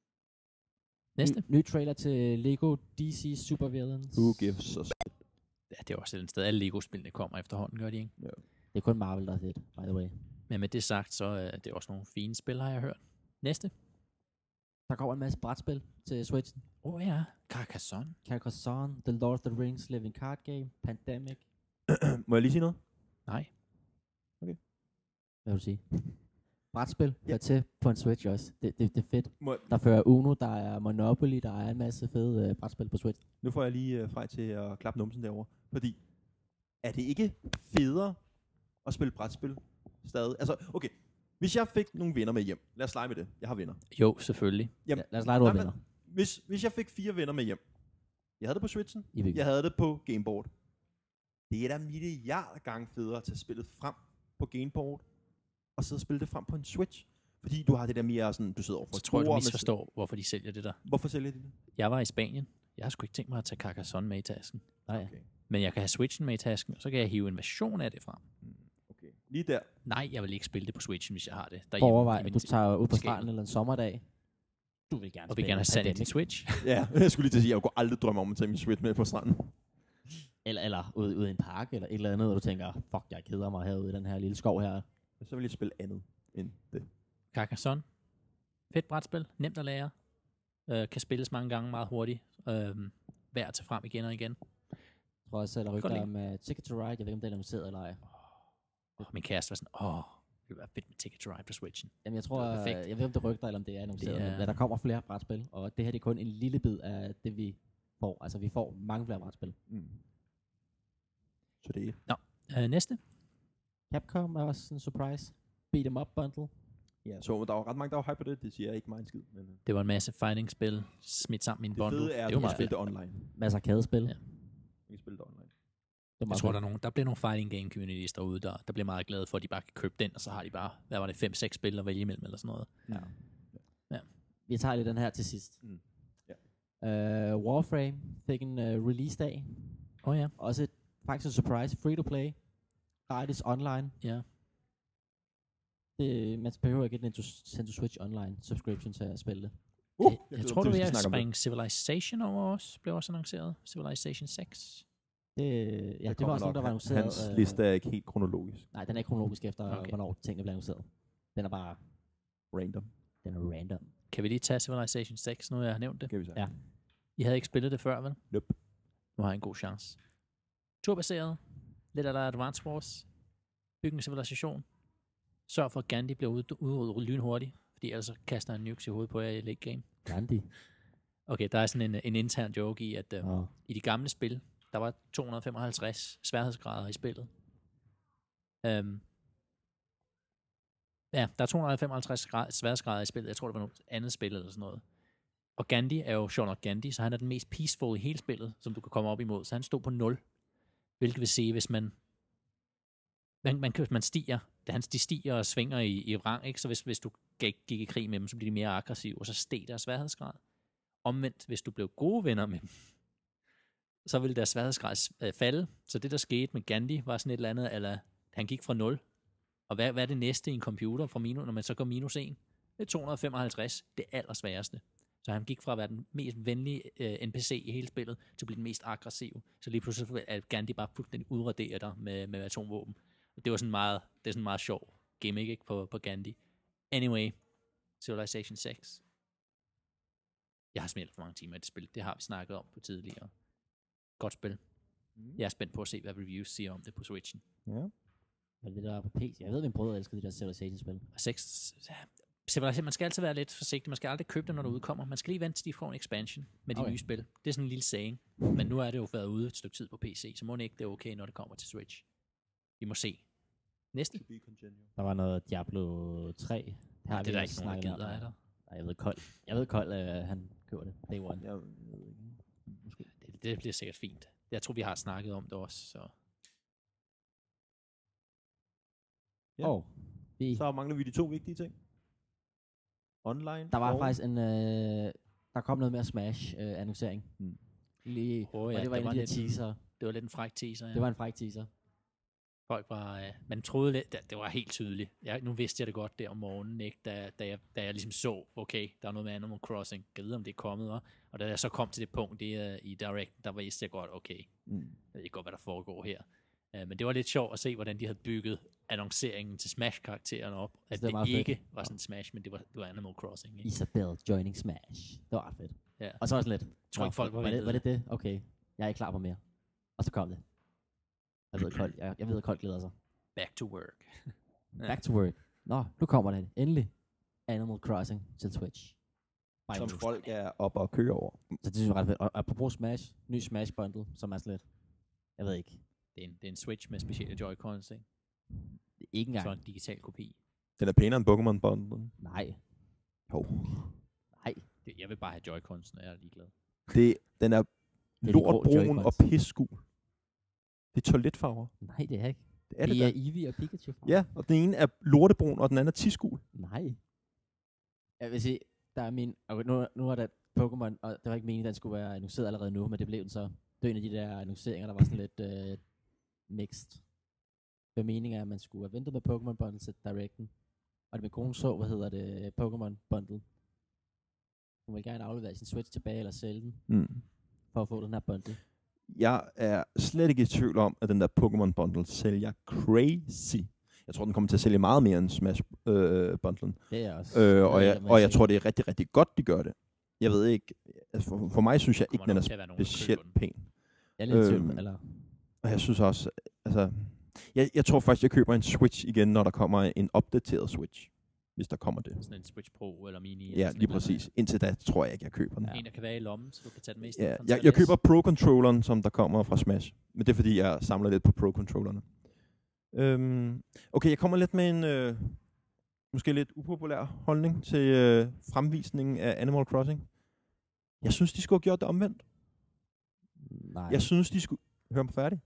S2: Næste.
S1: Ny, ny trailer til Lego D C Super Villains.
S3: Who gives us...
S2: Ja, det er også et sted. Alle Lego-spillene kommer efterhånden, gør de ikke?
S3: Ja.
S1: Det er kun Marvel, der er fedt, by the way.
S2: Men med det sagt, så er det også nogle fine spil, har jeg hørt. Næste.
S1: Der kommer en masse brætspil til Switchen.
S2: Åh oh, ja, Carcassonne.
S1: Carcassonne, The Lord of the Rings, Living Card Game, Pandemic.
S3: Må jeg lige sige noget?
S2: Nej.
S1: Hvad vil du sige? Brætspil
S3: Ja.
S1: hører til på en Switch også. Det, det, det er fedt.
S3: Må,
S1: Der fører Uno, der er Monopoly, der er en masse fede uh, brætspil på Switch.
S3: nu får jeg lige uh, Frej til at klappe numsen derovre. Fordi, er det ikke federe at spille brætspil stadig? Altså, okay. Hvis jeg fik nogle venner med hjem. Lad os lege med det. Jeg har venner.
S2: Jo, selvfølgelig.
S3: Jamen,
S1: Ja, lad os lege, du har
S3: nej, men
S1: venner.
S3: Hvis, hvis jeg fik fire venner med hjem. Jeg havde det på Switchen.
S1: I virkeligheden.
S3: Jeg havde det på Gameboard. Det er da milliard gange federe at tage spillet frem på Gameboard, og sidde og spille det frem på en Switch. Fordi du har det der mere sådan, du sidder over for
S2: Så
S3: et
S2: tror jeg, du
S3: bord med-
S2: misforstår, hvorfor de sælger det der.
S3: Hvorfor sælger de det?
S2: Jeg var i Spanien. Jeg har sgu ikke tænkt mig at tage Carcassonne med i tasken.
S1: Nej,
S3: Okay.
S2: Men jeg kan have Switchen med i tasken, og så kan jeg hive en version af det frem.
S3: Okay. Lige der.
S2: Nej, jeg vil ikke spille det på Switchen, hvis jeg har det.
S1: Prøv at overveje,
S2: i min
S1: du tager ud på
S2: skab.
S1: stranden eller en sommerdag. Du vil gerne
S2: Og vi
S1: spille
S2: gerne have Sanity
S1: Pandemic.
S2: Switch.
S3: Ja, jeg skulle lige til at sige, at jeg kunne aldrig drømme om at tage min Switch med på stranden.
S1: Eller, eller ude, ude i en park, eller et eller andet, og du tænker, fuck, jeg keder mig herude i den her lille skov her.
S3: Men så vil jeg spille andet end det.
S2: Carcassonne. Fedt brætspil. Nemt at lære. Øh, kan spilles mange gange meget hurtigt. Øh, værd at tage frem igen og igen.
S1: Jeg tror også, at der
S2: Godt
S1: rygter
S2: lide.
S1: om uh, Ticket to Ride. Jeg ved ikke, om det er annonceret eller ej.
S2: Oh, min kæreste var sådan, åh, det ville være fedt med Ticket to Ride på Switchen.
S1: Jamen, jeg tror,
S2: Det var
S1: uh,
S2: perfekt.
S1: jeg ved ikke, om det rygter, eller om det er annonceret.
S2: Det
S1: Det
S2: er-
S1: er... Men ja, der kommer flere brætspil, og det her det er kun en lille bid af det, vi får. Altså, vi får mange flere brætspil.
S3: Mm. Så det er
S2: Øh, næste.
S1: Capcom er også en surprise. Beat 'em up bundle.
S3: Ja, så der var ret mange, der var hype på det. Det siger jeg ikke mig en skid. Men øh,
S2: Det var en masse fighting-spil smidt sammen i en
S3: det
S2: bundle.
S3: fede er, at
S2: det
S3: du
S2: var
S3: kan
S2: meget
S3: spille
S2: fedt.
S3: det online.
S1: Masser af arcade-spil.
S2: Ja.
S1: Ja.
S3: Du kan spille det online.
S1: Det var
S2: Jeg
S1: meget
S2: tror,
S1: fedt.
S2: der, er nogen, der bliver nogle fighting game communities derude, der, der bliver meget glade for, at de bare kan købe den, og så har de bare, hvad var det, fem seks spil at vælge imellem, eller sådan noget.
S1: Ja. Vi tager lige den her til sidst.
S3: Mm.
S1: Uh, Warframe fik en uh, release-dag.
S2: Åh oh, ja.
S1: Også et, faktisk en surprise. Free-to-play. Gratis online.
S2: Ja.
S1: Det, man behøver ikke et Nintendo Switch Online subscription til at spille det.
S3: Uh,
S2: Jeg, jeg
S3: glæder
S2: tror,
S3: mig
S2: du
S3: til,
S2: vil
S3: vi skal snakke om det.
S2: springe Civilization over os, blev også annonceret. Civilization seks.
S1: Det, ja, det var
S3: kommer
S1: også nogen, der
S3: nok.
S1: var annonceret.
S3: Hans
S1: øh,
S3: liste er ikke helt kronologisk.
S1: Nej, den er ikke kronologisk efter,
S2: Okay.
S1: okay. hvornår tingene bliver annonceret. Den er bare,
S3: Random.
S1: den er random.
S2: Kan vi lige tage Civilization seks, nu jeg har nævnt det?
S3: Kan vi sige.
S1: Ja.
S2: I havde ikke spillet det før, vel?
S3: Nope.
S2: Nu har jeg en god chance. Turbaseret. Lidt af der Advance Wars. Byg en civilisation. Sørg for, at Gandhi bliver ud- udryddet lynhurtigt, fordi ellers så kaster han nukes i hovedet på jer i late game.
S1: Gandhi.
S2: Okay, der er sådan en, en intern joke i, at øh,
S1: Oh.
S2: i de gamle spil, der var to hundrede femoghalvtreds sværhedsgrader i spillet. Um, ja, der er to hundrede femoghalvtreds grad, sværhedsgrader i spillet. Jeg tror, det var noget andet spil eller sådan noget. Og Gandhi er jo sjovt nok Gandhi, så han er den mest peaceful i hele spillet, som du kan komme op imod. Så han stod på nul. Hvilket vil sige, hvis man man, man, man stiger, han, de stiger og svinger i, i rang, ikke? Så hvis, hvis du gik, gik i krig med dem, så bliver de mere aggressive, og så steg deres sværhedsgrad. Omvendt, hvis du blev gode venner med dem, så ville deres sværhedsgrad øh, falde. Så det, der skete med Gandhi, var sådan et eller andet, eller han gik fra nul. Og hvad, hvad er det næste i en computer, fra minus, når man så går minus en? Det er to hundrede femoghalvtreds, det allersværeste. Så han gik fra at være den mest venlige øh, N P C i hele spillet, til at blive den mest aggressive. Så lige pludselig er Gandhi bare fuldstændig udraderet dig med, med atomvåben. Og det var sådan meget, det er sådan meget sjov gimmick, ikke, på, på Gandhi. Anyway, Civilization seks. Jeg har smidt for mange timer i det spil. Det har vi snakket om på tidligere. Godt spil.
S3: Mm.
S2: Jeg er spændt på at se, hvad reviews siger om det på Switchen.
S3: Ja.
S1: Men det der på P C, jeg ved, min brødre elsker de der Civilization-spil.
S2: Og seks, Civilization, man skal altid være lidt forsigtig. Man skal aldrig købe det, når det udkommer. Man skal lige vente til de får en expansion med de
S1: Okay.
S2: nye spil. Det er sådan en lille saying. Men nu er det jo været ude et stykke tid på P C, så må det ikke det er okay, når det kommer til Switch. Vi må se. Næste.
S1: Der var noget Diablo tre. Det
S2: Nej, det er der
S1: også
S2: ikke nogen, der
S1: snakket om.
S2: gider, er der?
S1: Nej, jeg ved Kold. Jeg ved Kold, øh, han køber det. Day one.
S3: Jeg ved ikke. Måske.
S2: Det, det bliver sikkert fint. Jeg tror, vi har snakket om det også. Så.
S3: Ja.
S1: Og vi,
S3: Så mangler vi de to vigtige ting. Online.
S1: der var
S3: og...
S1: faktisk en, øh, der kom noget mere Smash øh, annoncering.
S3: Hmm.
S1: Lige,
S2: Åh,
S1: og
S2: ja,
S1: det var
S2: det
S1: en
S2: var
S1: af de her
S2: lidt-
S1: teaser.
S2: Det var lidt en fræk teaser. Ja.
S1: Det var en fræk teaser.
S2: Folk var, øh, man troede lidt, det, det var helt tydeligt. Jeg, nu vidste jeg det godt der om morgenen, ikke? Da, da, jeg, da jeg ligesom så, okay, der er noget med Animal Crossing. Jeg ved, om det er kommet, hva'? Og da jeg så kom til det punkt det, uh, i Direct, der vidste jeg godt, okay,
S3: Mm.
S2: jeg ved ikke godt, hvad der foregår her. Uh, men det var lidt sjovt at se, hvordan de havde bygget annonceringen til Smash-karaktererne op. At
S1: det
S2: det,
S1: var
S2: det
S1: meget fedt.
S2: ikke var sådan Smash, men det var, det var Animal Crossing. Ikke?
S1: Isabel joining Smash. Det var ret fedt.
S2: Ja.
S1: Og så var sådan lidt.
S2: Jeg tror ikke, folk var
S1: var det,
S2: ventet
S1: var det det? Okay. Jeg er ikke klar på mere. Og så kom det. Jeg ved, Kold, jeg, jeg ved, at Kold glæder sig.
S2: Back to work. Ja.
S1: Back to work. Nå, nu kommer det. Endelig. Animal Crossing til Twitch.
S3: Som
S1: Finally.
S3: folk er op og køre over.
S1: Så det synes jeg er ret fedt. Og apropos Smash, ny Smash bundle, som er sådan lidt, jeg ved ikke,
S2: Det er en, det er en Switch med specielle Joy-Cons, ikke?
S1: ikke engang.
S2: Så en digital kopi.
S3: Den er pænere end Pokémon Bundle.
S1: Nej,
S3: Hov.
S1: nej.
S2: Det, jeg vil bare have Joy-Cons, når jeg er ligeglad.
S3: Det, den er
S1: er de grå
S3: lortbrun og
S1: Joy-Cons.
S3: pissgul. Det er toiletfarver.
S1: Nej, det er ikke.
S3: Det er det,
S1: Det er
S3: da.
S1: Eevee og Pikachu.
S3: Ja, og den ene er lortebrun, og den anden er tisgul.
S1: Nej. Jeg vil sige, der er min, okay, nu, nu er der Pokémon, og det var ikke meningen, at den skulle være annonceret allerede nu, men det blev den så. Det var en af de der annonceringer, der var sådan lidt øh, mixed. Det var meningen, at man skulle have ventet med Pokémon Bundle til Directen. Og det min kone så, hvad hedder det, Pokémon Bundle. Hun vil gerne aflevere sin Switch tilbage, eller sælge den,
S3: Mm.
S1: for at få den her bundle.
S3: Jeg er slet ikke i tvivl om, at den der Pokémon Bundle sælger crazy. Jeg tror, den kommer til at sælge meget mere end Smash øh, Bundlen.
S1: Det er også.
S3: Øh, og
S1: det er
S3: jeg,
S1: det,
S3: og jeg
S1: se.
S3: tror, det er rigtig, rigtig godt, de gør det. Jeg ved ikke. Altså for, for mig synes jeg ikke,
S2: Kommer
S3: den
S2: nok
S3: er
S2: til at være nogen, der
S3: specielt
S2: køber den.
S3: pæn.
S1: Jeg er lidt i tvivl,
S3: øhm,
S1: eller...
S3: Og jeg synes også, altså... Jeg, jeg tror faktisk, jeg køber en Switch igen, når der kommer en opdateret Switch. Hvis der kommer det.
S2: Sådan en Switch Pro eller Mini. eller
S3: Ja,
S2: sådan
S3: lige
S2: et eller andet.
S3: præcis. Indtil da tror jeg ikke, jeg køber den.
S2: En, der kan være i lommen, så du kan tage den med i stedet
S3: Ja,
S2: for en
S3: jeg,
S2: tre
S3: jeg
S2: D S.
S3: køber Pro-controlleren, som der kommer fra Smash. Men det er fordi, jeg samler lidt på Pro-controllerne. Øhm, okay, jeg kommer lidt med en øh, måske lidt upopulær holdning til øh, fremvisningen af Animal Crossing. Jeg synes, de skulle have gjort det omvendt.
S1: Nej.
S3: Jeg synes, de skulle... Hør mig færdig.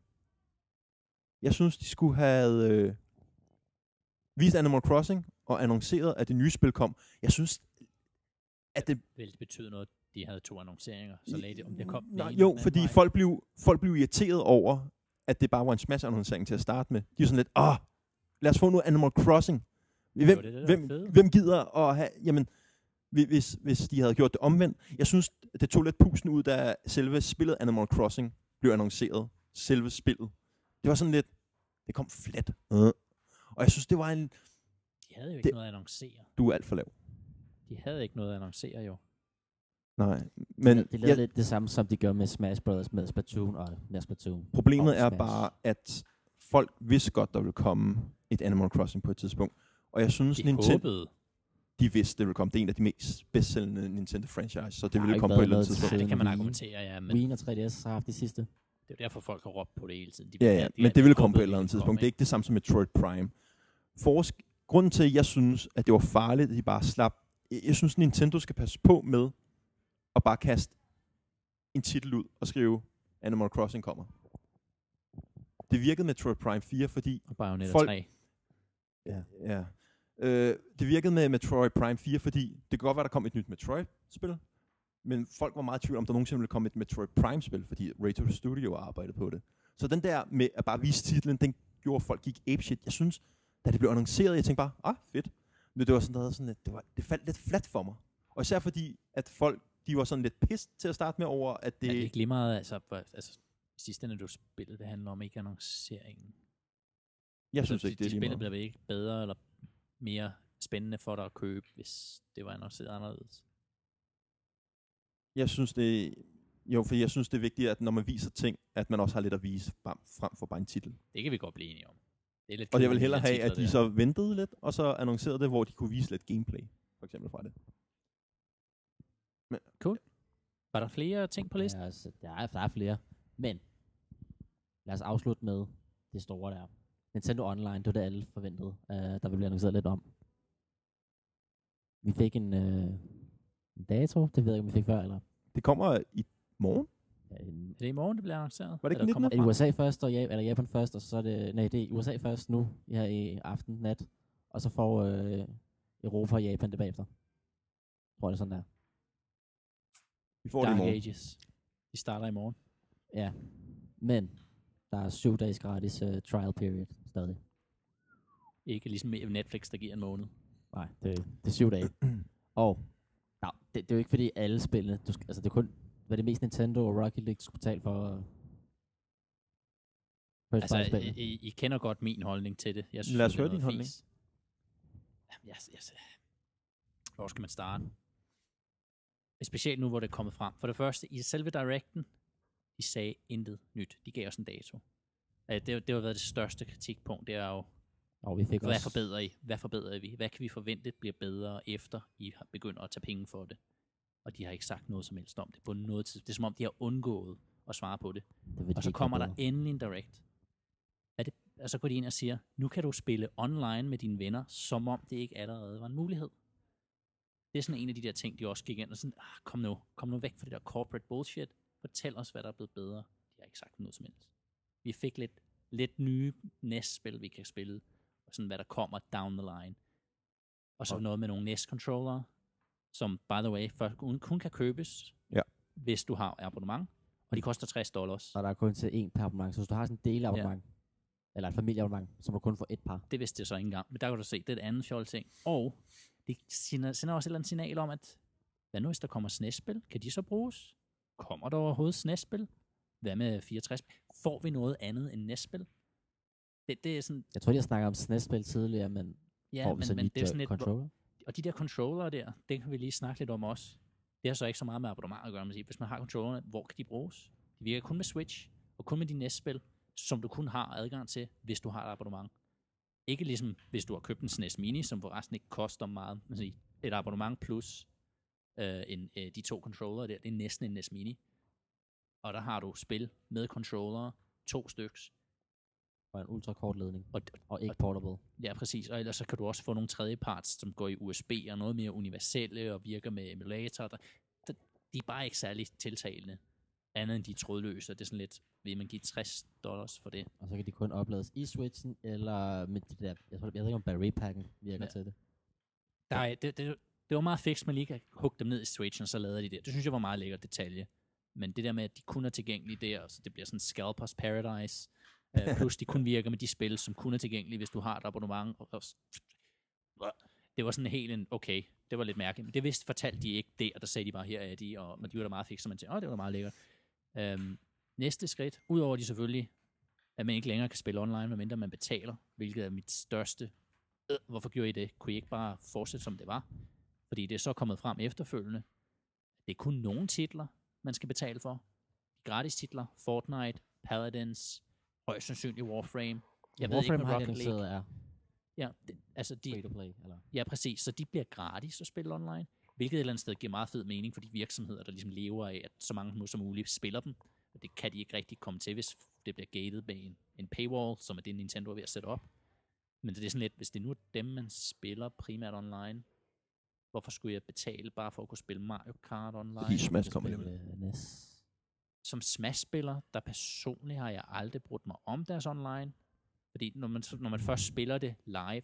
S3: Jeg synes, de skulle have øh, vist Animal Crossing og annonceret, at det nye spil kom. Jeg synes, at det...
S2: Vil det betyde noget, de havde to annonceringer, så lagde det, om det kom den
S3: Nej,
S2: ene
S3: jo,
S2: eller den
S3: fordi
S2: anden vej?
S3: folk blev, folk blev irriteret over, at det bare var en Smash-annoncering til at starte med. De er sådan lidt, åh, lad os få noget Animal Crossing. Hvem,
S2: Det var det, der var
S3: hvem,
S2: fede.
S3: hvem gider at have... Jamen, hvis, hvis de havde gjort det omvendt. Jeg synes, det tog lidt pusten ud, da selve spillet Animal Crossing blev annonceret. Selve spillet. Det var sådan lidt... Det kom flat. Uh. Og jeg synes, det var en...
S2: De havde jo ikke
S3: det-
S2: noget at annoncere.
S3: Du er alt for lav.
S2: De havde ikke noget at annoncere, jo.
S3: Nej, men
S1: det, det lavede
S3: jeg,
S1: lidt det samme, som de gør med Smash Brothers med Splatoon og med Splatoon.
S3: problemet
S1: og
S3: er
S1: Smash.
S3: bare, at folk vidste godt, der ville komme et Animal Crossing på et tidspunkt. Og jeg synes,
S2: De
S3: Nintendo,
S2: håbede.
S3: de vidste, det ville komme. Det er en af de mest bestsellende Nintendo-franchise, så det
S1: Der har
S3: ville
S1: ikke
S3: komme på et
S1: været
S3: eller andet
S1: noget
S3: tidspunkt.
S2: Ja, det kan man
S1: Wii.
S2: argumentere, ja. Men
S1: Wii og tre D S har haft de sidste.
S2: det er jo derfor, folk har råbt på det hele tiden. De,
S3: Ja,
S2: de-
S3: ja,
S2: de-
S3: men
S2: de
S3: det ville komme på
S2: håbede,
S3: et eller andet
S2: ville
S3: tidspunkt.
S2: komme,
S3: Det er ikke det samme som Metroid Prime. Forsk Grunden til, at jeg synes, at det var farligt, at de bare slap... Jeg, jeg synes, Nintendo skal passe på med at bare kaste en titel ud og skrive, Animal Crossing kommer. Det virkede med Metroid Prime fire, fordi...
S2: Og Bayonetta
S3: folk-
S2: tre.
S3: Ja. ja. Øh, det virkede med Metroid Prime fire, fordi det kan godt være, der kom et nyt Metroid-spil, men folk var meget i tvivl om, der nogensinde ville komme et Metroid Prime-spil, fordi Retro Studio arbejdede på det. Så den der med at bare vise titlen, den gjorde, at folk gik apeshit. Jeg synes, da det blev annonceret, jeg tænkte bare, ah, fedt. Men det var sådan, der havde sådan lidt, det, var, det faldt lidt flat for mig. Og især fordi, at folk, de var sådan lidt pissed til at starte med over, at det...
S2: Er det ikke lige meget, altså, for, altså i sidste ende, du spillet, det handler om ikke annonceringen.
S3: jeg synes
S2: Altså,
S3: ikke, det er
S2: de
S3: lige
S2: spillet
S3: meget.
S2: bliver vel ikke bedre eller mere spændende for dig at købe, hvis det var annonceret anderledes.
S3: Jeg synes, det... Jo, for jeg synes, det er vigtigt, at når man viser ting, at man også har lidt at vise frem for bare en titel.
S2: Det kan vi godt blive enige om. Det er lidt
S3: og jeg vil
S2: kedeligt,
S3: hellere
S2: de der
S3: have, at de
S2: titler
S3: så ventede lidt, og så annoncerede det, hvor de kunne vise lidt gameplay, for eksempel fra det.
S2: Men, cool. Var der flere ting på listen?
S1: Ja, altså, der, er, der er flere. Men lad os afslutte med det store der. Nintendo Online, det var det alle forventede. Uh, der vil blive annonceret lidt om. Vi fik en, uh, en dato, det ved jeg ikke, om vi fik før, eller?
S3: Det kommer i morgen.
S1: Ja, en,
S2: er det i morgen, det bliver annonceret?
S3: Var det ikke nittende?
S1: Er det U S A først, og Japan, eller Japan først, og så er det, nej, det er U S A først nu, her i aften, nat, og så får uh, Europa og Japan det bagefter. Jeg tror, det er sådan der.
S3: Vi får
S2: Dark
S3: det i morgen.
S2: Ages. De starter i morgen.
S1: Ja, men der er syv dages gratis uh, trial period stadig.
S2: Ikke ligesom Netflix, der giver en måned.
S1: Nej, det, det er syv dage. Og nej, det, det er jo ikke fordi alle spillene, du skal, altså det er kun, hvad det mest Nintendo og Rocket League skulle betale for. Uh,
S2: altså, I, I, I kender godt min holdning til det. Jeg synes,
S3: Lad os
S2: det er
S3: høre din holdning.
S2: Yes, yes, yes. Hvor skal man starte? Specielt nu, hvor det er kommet frem. For det første, i selve Directen, de sagde intet nyt. De gav os en dato. Det, det har været det største kritikpunkt. Det er jo,
S1: og vi fik
S2: hvad
S1: også...
S2: forbedrer I? Hvad forbedrer vi? Hvad kan vi forvente bliver bedre, efter I begynder at tage penge for det? Og de har ikke sagt noget som helst om det på noget tidspunkt. Det er som om, de har undgået at svare på det.
S1: det
S2: og så kommer der endelig en Direct. Er det, og så går de ind og siger, nu kan du spille online med dine venner, som om det ikke allerede var en mulighed. Det er sådan en af de der ting, de også gik ind og sådan, ah, kom nu, kom nu væk fra det der corporate bullshit. Fortæl os, hvad der er blevet bedre. De har ikke sagt noget som helst. Vi fik lidt, lidt nye N E S-spil, vi kan spille, og sådan hvad der kommer down the line. Og så okay. noget med nogle N E S-controllere, som, by the way, først kun kan købes,
S3: ja.
S2: hvis du har abonnement, og de koster tres dollars.
S1: Og der er kun til én per abonnement, så hvis du har sådan en delabonnement, ja. eller et familieabonnement, så må du kun få et par.
S2: Det vidste jeg så ikke engang, men der kan du se, det er et andet fjol ting. Og det sender, sender også et eller andet signal om, at hvad nu hvis der kommer S N E S-spil? Kan de så bruges? Kommer der overhovedet S N E S-spil? Hvad med fireogtres? Får vi noget andet end N E S-spil? Det, det er sådan...
S1: Jeg tror, de har snakket om S N E S-spil tidligere, men
S2: ja, men, men det er sådan lidt...
S1: controller?
S2: Og de der controller der, det kan vi lige snakke lidt om også. Det har så ikke så meget med abonnement at gøre, man siger. Hvis man har controllerne, hvor kan de bruges? De virker kun med Switch, og kun med de N E S-spil, som du kun har adgang til, hvis du har et abonnement. Ikke ligesom, hvis du har købt en S N E S Mini, som forresten ikke koster meget. Man siger, et abonnement plus øh, en, øh, de to controller der, det er næsten en N E S Mini. Og der har du spil med controller, to styks.
S1: Og en ultrakort ledning, og, og ikke portable.
S2: Ja, præcis. Og ellers så kan du også få nogle tredjeparts, som går i U S B og noget mere universelle og virker med emulator. Der, der, de er bare ikke særlig tiltalende. Andet end de trådløse. Det er sådan lidt, vil man give tres dollars for det.
S1: Og så kan de kun oplades i Switchen, eller med det der, jeg, tror, jeg ved ikke om battery-packen virker ja. til det.
S2: Der er, det, det, det var meget fikst, man lige kan hugge dem ned i Switchen, og så lavede de det. Det synes jeg var meget lækkert detalje. Men det der med, at de kun er tilgængelige der, så det bliver sådan Scalpers Paradise, uh, plus de kun virker med de spil, som kun er tilgængelige, hvis du har et abonnement. Og, og, det var sådan helt en, okay, det var lidt mærkeligt. Men det vidste, fortalte de ikke det, og der sagde de bare, her er de, og men de var da meget fikst, så man tænkte, åh, det var meget lækkert. Um, næste skridt, udover de selvfølgelig, at man ikke længere kan spille online, medmindre man betaler, hvilket er mit største. Øh, hvorfor gjorde I det? Kunne I ikke bare fortsætte, som det var? Fordi det er så kommet frem efterfølgende. Det er kun nogle titler, man skal betale for. De gratis titler, Fortnite, Paladins, højst sandsynligt Warframe. Jeg
S1: Warframe
S2: ved ikke, hvad Rocket League
S1: er.
S2: Ja, det, altså de,
S1: free to play, eller?
S2: Ja, præcis. Så de bliver gratis at spille online, hvilket et eller andet sted giver meget fed mening for de virksomheder, der ligesom lever af, at så mange som muligt spiller dem. Og det kan de ikke rigtig komme til, hvis det bliver gated med en, en paywall, som er det, Nintendo er ved at sætte op. Men det er sådan lidt, hvis det nu er dem, man spiller primært online, hvorfor skulle jeg betale bare for at kunne spille Mario Kart online?
S3: Fordi Smash kommer lige med.
S2: Som Smash-spiller, der personligt har jeg aldrig brugt mig om deres online. Fordi når man, når man først spiller det live,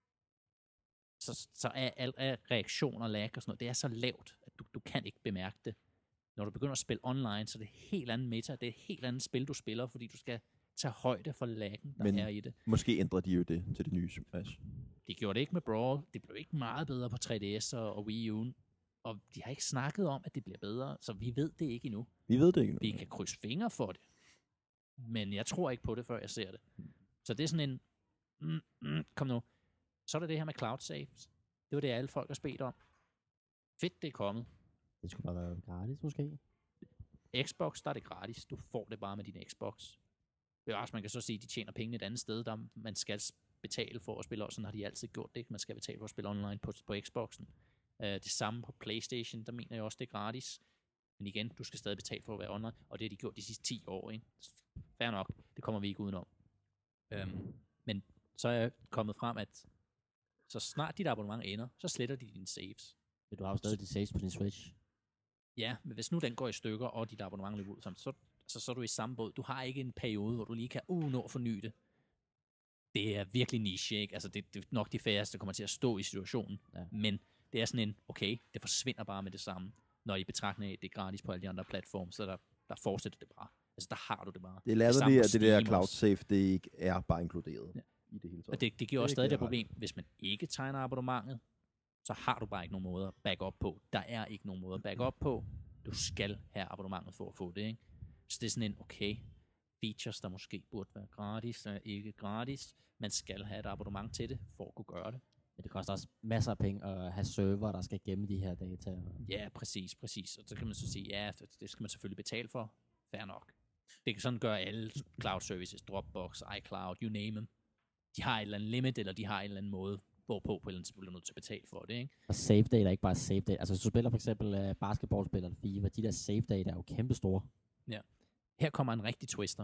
S2: så, så er al er reaktion og lag og sådan noget, det er så lavt, at du, du kan ikke bemærke det. Når du begynder at spille online, så er det helt andet meta, det er et helt andet spil, du spiller, fordi du skal tage højde for laggen, der
S3: Men
S2: er i det.
S3: Måske ændrer de jo det til det nye Smash.
S2: De gjorde det ikke med Brawl, det blev ikke meget bedre på tre D S og, og Wii U, og de har ikke snakket om, at det bliver bedre, så vi ved det ikke endnu.
S3: Vi ved det ikke endnu.
S2: Vi kan krydse fingre for det, men jeg tror ikke på det, før jeg ser det. Så det er sådan en, mm, mm, kom nu. Så er der det her med cloud saves. Det var det, alle folk har spedt om. Fedt, det er kommet.
S1: Det skulle bare være gratis, måske.
S2: Xbox, der er det gratis. Du får det bare med din Xbox. Det er også, man kan så sige, at de tjener penge et andet sted, der man skal betale for at spille, og sådan har de altid gjort det. Man skal betale for at spille online på, på Xboxen. Uh, det samme på PlayStation, der mener jeg også, det er gratis. Men igen, du skal stadig betale for at være online, og det har de gjort de sidste ti år, ikke? Fair nok, det kommer vi ikke udenom. Um, men så er jeg kommet frem, at så snart dit abonnement ender, så sletter de dine saves.
S1: Men du har jo stadig de saves på din Switch.
S2: Ja, men hvis nu den går i stykker, og dit abonnement løber ud, så, så, så er du i samme båd. Du har ikke en periode, hvor du lige kan uh, nå at forny det. Det er virkelig niche, ikke? Altså, det, det er nok de færreste, der kommer til at stå i situationen. Ja. Men det er sådan en, okay, det forsvinder bare med det samme, når I betragter af, det er gratis på alle de andre platforme, så der, der fortsætter det bare. Altså, der har du det bare.
S3: Det er latterligt, at det der cloud save, det ikke er bare inkluderet
S2: ja.
S3: i det hele taget.
S2: Og det, det giver også det stadig det problem, hvis man ikke tegner abonnementet, så har du bare ikke nogen måde at back up på. Der er ikke nogen måde at back up på. Du skal have abonnementet for at få det, ikke? Så det er sådan en, okay, features, der måske burde være gratis, der er ikke gratis. Man skal have et abonnement til det, for at kunne gøre det.
S1: Men det koster også masser af penge at have server, der skal gemme de her data.
S2: Ja, præcis, præcis. Og så kan man så sige, ja, det skal man selvfølgelig betale for. Fair nok. Det kan sådan gøre alle cloud services, Dropbox, iCloud, you name them. De har et eller andet limit, eller de har en eller anden måde, hvorpå på et eller andet tidspunkt er nødt til at betale for det, ikke?
S1: Og save data er ikke bare save data. Altså hvis du spiller for eksempel uh, basketballspil eller FIFA, de der save data er jo kæmpe store.
S2: Ja. Her kommer en rigtig twister.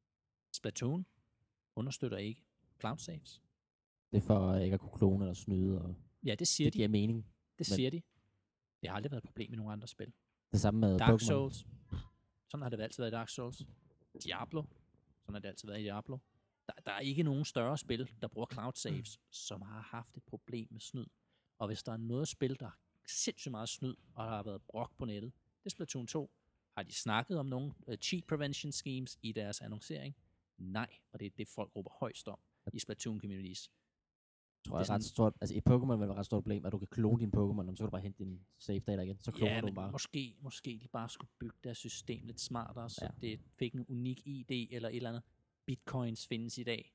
S2: Splatoon understøtter ikke cloud saves.
S1: Det er for uh, ikke at kunne klone eller snyde. Og
S2: ja, det siger
S1: det
S2: de.
S1: giver mening.
S2: Det siger de. Det har aldrig været et problem i nogle andre spil.
S1: Det samme med
S2: Dark
S1: Pokemon.
S2: Souls. Sådan har det altid været i Dark Souls. Diablo. Sådan har det altid været i Diablo. Der, der er ikke nogen større spil, der bruger cloud saves, som har haft et problem med snyd. Og hvis der er noget spil, der er sindssygt meget snyd, og der har været brok på nettet, det er Splatoon to. Har de snakket om nogle uh, cheat prevention schemes i deres annoncering? Nej, og det er det, folk råber højst om i Splatoon communities.
S1: Jeg tror, det er ret stort. Altså i Pokémon vil det være et ret stort problem, at du kan klone din Pokémon, og så kan du bare hente din save data igen. Så kloner
S2: ja,
S1: du bare.
S2: Måske, måske de bare skulle bygge deres system lidt smartere, så ja. Det fik en unik I D eller et eller andet. Bitcoins findes i dag.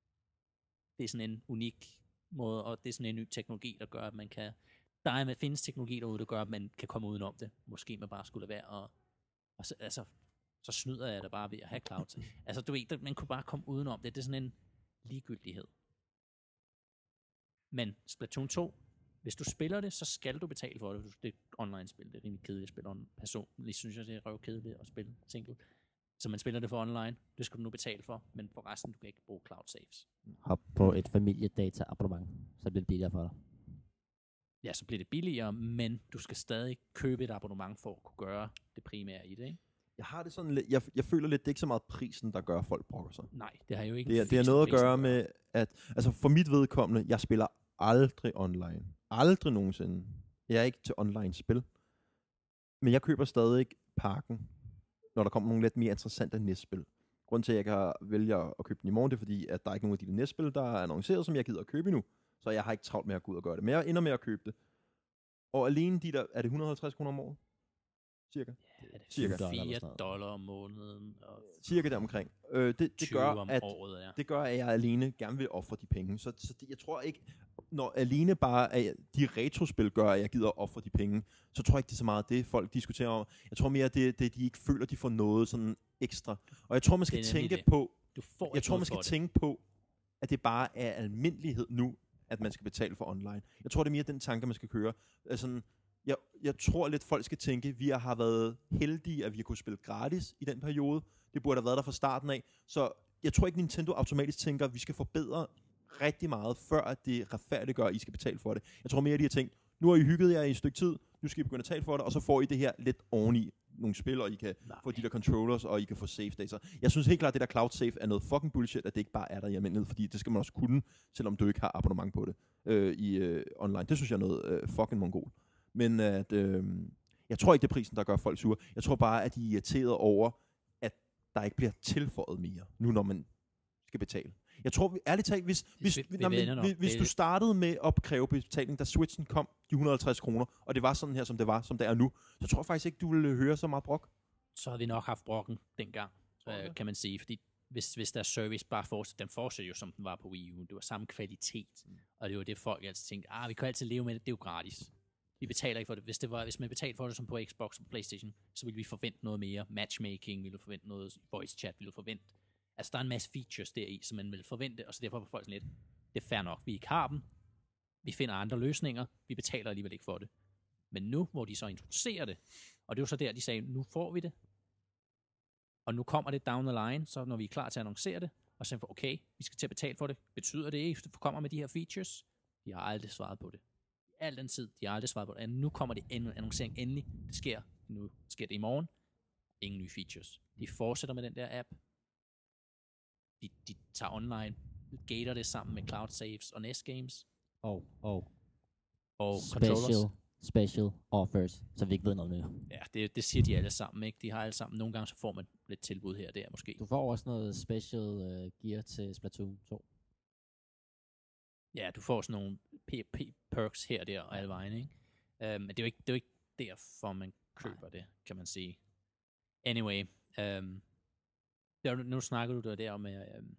S2: Det er sådan en unik måde, og det er sådan en ny teknologi, der gør, at man kan... Der er, findes teknologi derude, der gør, at man kan komme udenom det. Måske man bare skulle lade være, og, og så, altså, så snyder jeg da bare ved at have cloud. Altså, du ved, man kunne bare komme udenom det. Det er sådan en ligegyldighed. Men Splatoon to, hvis du spiller det, så skal du betale for det. Det er online-spil, det er rimelig kedeligt at spille online. Personligt synes jeg, det er røvkedeligt at spille single. Så man spiller det for online, det skal du nu betale for, men for resten, du kan ikke bruge cloud saves.
S1: Hop på et familiedata-abonnement, så bliver det billigere for dig.
S2: Ja, så bliver det billigere, men du skal stadig købe et abonnement for at kunne gøre det primære i det, ikke?
S3: Jeg har det sådan lidt, jeg, jeg føler lidt, det er ikke så meget prisen, der gør, at folk brokker sig.
S2: Nej, det har jo ikke...
S3: Det er, det er noget at gøre med, at, altså for mit vedkommende, jeg spiller aldrig online. Aldrig nogensinde. Jeg er ikke til online-spil. Men jeg køber stadig pakken, når der kommer nogle lidt mere interessante næstspil. Grunden til, at jeg kan vælge at købe den i morgen, det er fordi, at der er ikke nogen af de næstspil, der er annonceret, som jeg gider at købe nu. Så jeg har ikke travlt med at gå ud og gøre det. Men jeg ender med at købe det. Og alene de der, er det et hundrede og halvtreds kroner om året? Cirka.
S2: Ja, det er
S3: Cirka.
S2: fire dollar om måneden. Og
S3: cirka deromkring. Øh, det, det, gør, at,
S2: året, ja.
S3: det gør, at jeg alene gerne vil ofre de penge. Så, så det, jeg tror ikke, når alene bare at de retrospil gør, at jeg gider at ofre de penge, så tror jeg ikke, det er så meget det, folk diskuterer om. Jeg tror mere, det er det, de ikke føler, de får noget sådan ekstra. Og jeg tror, man skal tænke det. på,
S2: du får
S3: jeg tror, man skal tænke på, at det bare er almindelighed nu, at man skal betale for online. Jeg tror, det er mere den tanke, man skal køre. Altså, jeg, jeg tror lidt, folk skal tænke, at vi har været heldige, at vi har kunnet spille gratis i den periode. Det burde have været der fra starten af. Så jeg tror ikke, Nintendo automatisk tænker, at vi skal forbedre rigtig meget, før at det retfærdiggør, at I skal betale for det. Jeg tror mere, at de har tænkt, nu har I hygget jer i et stykke tid, nu skal I begynde at betale for det, og så får I det her lidt oveni nogle spil, og I kan Nej. få de der controllers, og I kan få save data. Jeg synes helt klart, at det der cloud save er noget fucking bullshit, at det ikke bare er der i almindelighed, fordi det skal man også kunne, selvom du ikke har abonnement på det øh, i øh, online. Det synes jeg er noget øh, fucking mongol. Men at, øh, jeg tror ikke, det er prisen, der gør folk sure. Jeg tror bare, at de er irriteret over, at der ikke bliver tilføjet mere, nu når man skal betale. Jeg tror, ærligt talt, hvis, hvis, vi, nej, men, hvis, hvis du startede med at opkræve betaling, da Switchen kom, de et hundrede og halvtreds kroner, og det var sådan her, som det var, som det er nu, så tror jeg faktisk ikke, du ville høre så meget brok.
S2: Så havde vi nok haft brokken dengang, øh, kan man sige, fordi hvis, hvis deres service bare fortsætter, den fortsætter jo, som den var på Wii U. Det var samme kvalitet, mm. og det var det, folk altid tænkte, ah, vi kan altid leve med det, det er jo gratis. Vi betaler ikke for det. Hvis, det var, hvis man betalte for det som på Xbox og PlayStation, så ville vi forvente noget mere. Matchmaking ville forvente noget, voice chat ville forvente. Altså, der er en masse features deri, som man vil forvente, og så derfor får folk sådan lidt, det er fair nok, vi ikke har dem. Vi finder andre løsninger. Vi betaler alligevel ikke for det. Men nu, hvor de så introducerer det, og det er jo så der, de sagde, nu får vi det, og nu kommer det down the line, så når vi er klar til at annoncere det, og så okay, vi skal til at betale for det. Betyder det ikke, at det kommer med de her features? De har aldrig svaret på det. Al den tid, de har aldrig svaret på det. Nu kommer det en annoncering endelig. Det sker. Nu sker det i morgen. Ingen nye features. De fortsætter med den der app. De, de tager online, gater det sammen med Cloud Saves og Nest Games.
S1: Og, og,
S2: og
S1: special,
S2: controllers.
S1: special offers, så vi ikke ved noget mere.
S2: Ja, det, det siger de alle sammen, ikke? De har alle sammen. Nogle gange så får man lidt tilbud her og der, måske.
S1: Du får også noget special uh, gear til Splatoon to.
S2: Ja, du får sådan nogle P P perks her og der og alle vejen, ikke? Uh, men det er jo ikke, det er jo ikke derfor, man køber Nej. det, kan man sige. Anyway, um, der, nu snakker du der om, um,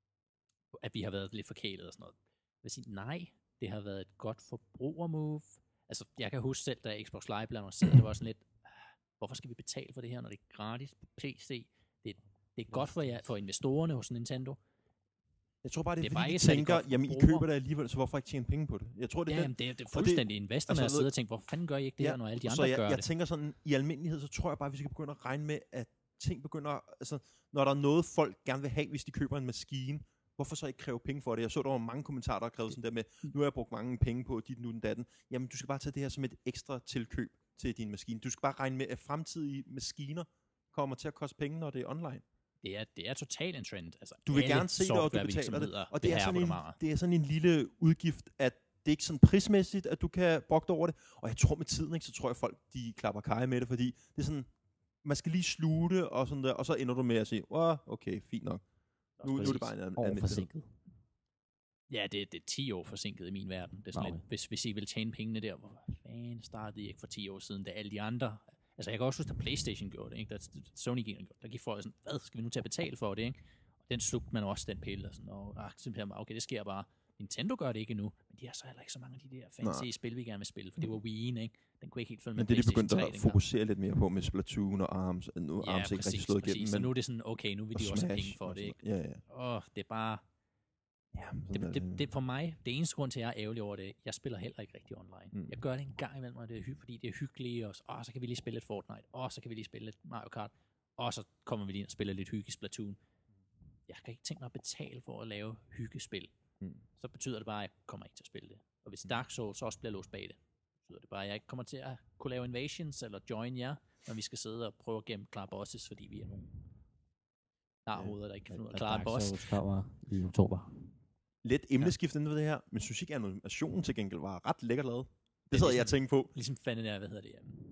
S2: at vi har været lidt forkælet og sådan noget. Jeg vil sige, nej, det har været et godt forbrugermove. Altså, jeg kan huske selv, da Xbox Live blev annonceret, det var sådan lidt, hvorfor skal vi betale for det her, når det er gratis på P C? Det, det er godt for, jer, for investorerne hos Nintendo.
S3: Jeg tror bare, det er,
S2: det er
S3: fordi,
S2: bare
S3: de tænker, jamen I køber det alligevel, så hvorfor ikke tjene penge på det? Jeg tror, det er
S2: ja,
S3: den.
S2: Jamen, det, er, det er fuldstændig investorerne,
S3: altså,
S2: der sidder og tænker, hvorfor fanden gør I ikke det
S3: ja,
S2: her, når alle de
S3: så
S2: andre
S3: jeg,
S2: gør
S3: jeg
S2: det?
S3: Jeg tænker sådan, i almindelighed, så tror jeg bare, vi skal begynde at regne med, at ting begynder, altså, når der er noget, folk gerne vil have, hvis de køber en maskine, hvorfor så ikke kræve penge for det? Jeg så, der var mange kommentarer, der krævede sådan der med, nu har jeg brugt mange penge på dit, nu den datten. Jamen, du skal bare tage det her som et ekstra tilkøb til din maskine. Du skal bare regne med, at fremtidige maskiner kommer til at koste penge, når det er online.
S2: Det er, det er totalt en trend. Altså,
S3: du vil gerne se det, og du betaler det. Og det er, sådan en, det er sådan en lille udgift, at det er ikke sådan prismæssigt, at du kan brugte over det. Og jeg tror med tiden, ikke, så tror jeg folk, de klapper kaj med det, fordi det er sådan, man skal lige sluge det, og, sådan der, og så ender du med at sige, åh, okay, fint nok. Nu, nu er det bare en
S1: anden forsinket.
S2: Ja, det, det er ti år forsinket i min verden. Det er sådan okay. lidt, hvis, hvis I vil tjene pengene der, hvor fanden startede I ikke for ti år siden, da alle de andre... Altså, jeg kan også huske, at PlayStation gjorde det, ikke? Da Sony gjorde det. Der gik folk sådan, hvad skal vi nu til at betale for det, ikke? Og den slugte man også, den pille, og sådan, og accepterer okay, det sker bare. Nintendo gør det ikke endnu, men de har så heller ikke så mange af de der fancy Nej. spil, vi gerne vil spille, for det var Wii'en, ikke? Den kunne ikke helt følge med.
S3: Men det er de begyndt at fokusere lidt mere på med Splatoon og ARMS. Nu
S2: ja,
S3: ARMS
S2: præcis,
S3: ikke rigtig slået igennem.
S2: Så nu er det sådan, okay, nu vil de også have penge for det, ikke?
S3: Ja, ja.
S2: Åh, det er bare... Ja, det, det, det, for mig, det eneste grund til, at jeg er ærgerlig over det, jeg spiller heller ikke rigtig online. Mm. Jeg gør det en gang imellem, og det er hy- fordi det er hyggeligt, og så, åh, så kan vi lige spille lidt Fortnite, og så kan vi lige spille lidt Mario Kart, og så kommer vi lige og spiller lidt hygge Splatoon. Jeg kan ikke tænke mig at betale for at lave hyggespil. Mm. Så betyder det bare, at jeg kommer ikke til at spille det. Og hvis Dark Souls også bliver låst bag det, betyder det bare, at jeg ikke kommer til at kunne lave invasions eller join jer, når vi skal sidde og prøve at gemme klare bosses, fordi vi er nogle narhoveder, der ikke kan finde ud af at klare en boss.
S1: Dark Souls kommer i oktober.
S3: Lidt emneskift inden for det her, men synes ikke, at animationen til gengæld var ret lækkert lavet. Det sad ligesom, jeg tænkte på.
S2: Ligesom fanden der, hvad hedder det, um,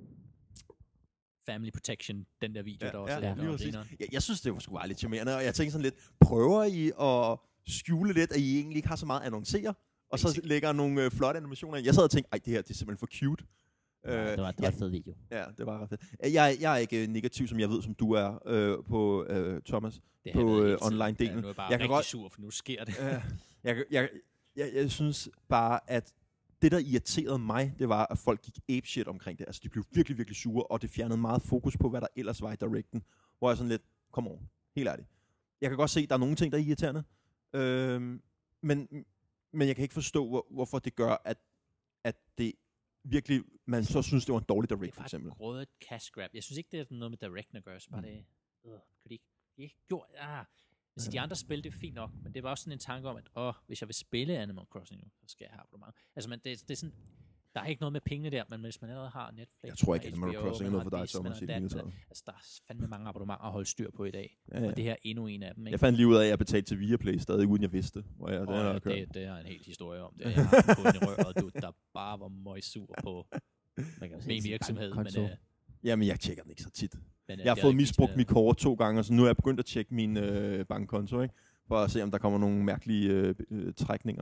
S2: Family Protection, den der video,
S3: ja,
S2: der også
S3: ja,
S2: er
S3: ja,
S2: der.
S3: Jeg, jeg synes, det var sgu bare lidt charmerende, og jeg tænkte sådan lidt, prøver I at skjule lidt, at I egentlig ikke har så meget at annoncere, og så lægger nogle øh, flotte animationer. Jeg sad og tænkte, ej, det her det er simpelthen for cute.
S1: Ja, det var, det var ja, en fed video.
S3: Ja, det var ret fedt. Jeg, jeg er ikke negativ, som jeg ved, som du er øh, på øh, Thomas,
S2: det
S3: på øh, online-delen.
S2: Ja, nu er jeg bare
S3: jeg
S2: rigtig godt, sur, for nu sker det.
S3: øh, jeg, jeg, jeg, jeg synes bare, at det, der irriterede mig, det var, at folk gik apeshit omkring det. Altså, de blev virkelig, virkelig sure, og det fjernede meget fokus på, hvad der ellers var i Directen. Hvor jeg sådan lidt, come on, helt ærligt. Jeg kan godt se, at der er nogle ting, der er irriterende. Øh, men, men jeg kan ikke forstå, hvor, hvorfor det gør, at, at det virkelig, man så synes, det var en dårlig Direct, for eksempel.
S2: Det er bare et grådet cash grab. Jeg synes ikke, det er noget med Directen at gøre, så bare mm. det, øh, kan de ikke, de ikke gjort, ah. Altså, de andre spil, det er fint nok, men det var også sådan en tanke om, at åh, hvis jeg vil spille Animal Crossing nu, så skal jeg have abonnement. Altså, men det, det er sådan, der er ikke noget med pengene der, men hvis man allerede har Netflix,
S3: jeg tror ikke, at Animal Crossing er noget for dig, Thomas, i det hele taget.
S2: Altså, der er fandme mange abonnementer at holde styr på i dag,
S3: ja, ja.
S2: Og det her er endnu en af dem, ikke?
S3: Jeg fandt lige ud af, at jeg betalte til Viaplay stadig, uden jeg vidste, hvor jeg,
S2: oh,
S3: det,
S2: ja,
S3: det,
S2: det, det er en helt historie om det. Jeg har fået en rør, du, der bare var møgsur på min virksomhed, men... Uh,
S3: Jamen, jeg tjekker den ikke så tit.
S2: Men,
S3: jeg har fået misbrugt mit kort to gange, så nu er jeg begyndt at tjekke min øh, bankkonto, ikke? For at se, om der kommer nogle mærkelige øh, øh, trækninger.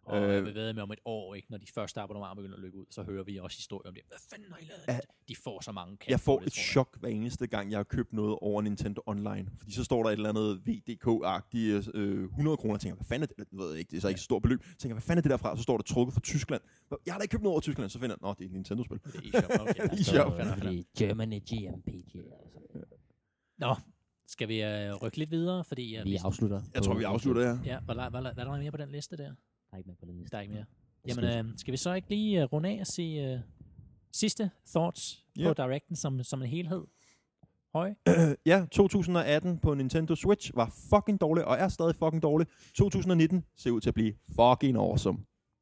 S2: Og øh, jeg vil ved med om et år, ikke, når de første abonnementer begynder at løbe ud, så hører vi også historier om det. Hvad fanden har I lavet?
S3: Ja.
S2: De får så mange kæft.
S3: Jeg får
S2: det,
S3: et chok hver eneste gang, jeg har købt noget over Nintendo Online. Fordi så står der et eller andet V D K-agtigt øh, hundrede kroner, og tænker, hvad fanden er det? Jeg ved ikke, det er så ikke et stort beløb. Jeg tænker, hvad fanden er det derfra? Så står der trukket fra Tyskland. Jeg har da ikke købt noget over Tyskland. Så finder jeg, nå, det er et Nintendo-spil.
S2: Det er eShop. Okay.
S3: eShop.
S1: Fordi Germany G M P G. Altså.
S2: Nå, skal vi øh, rykke lidt videre? Fordi, ja,
S1: Vi afslutter.
S3: Jeg tror, vi afslutter her.
S2: Ja, hvad, hvad, hvad, hvad er der mere på den liste der?
S1: Der er ikke mere på den liste.
S2: Der er ikke mere. Jamen, øh, skal vi så ikke lige uh, runde af og sige uh, sidste thoughts
S3: Yep.
S2: på Directen som, som en helhed? Høj?
S3: Ja, to tusind og atten på Nintendo Switch var fucking dårlig, og er stadig fucking dårlig. to tusind og nitten ser ud til at blive fucking awesome.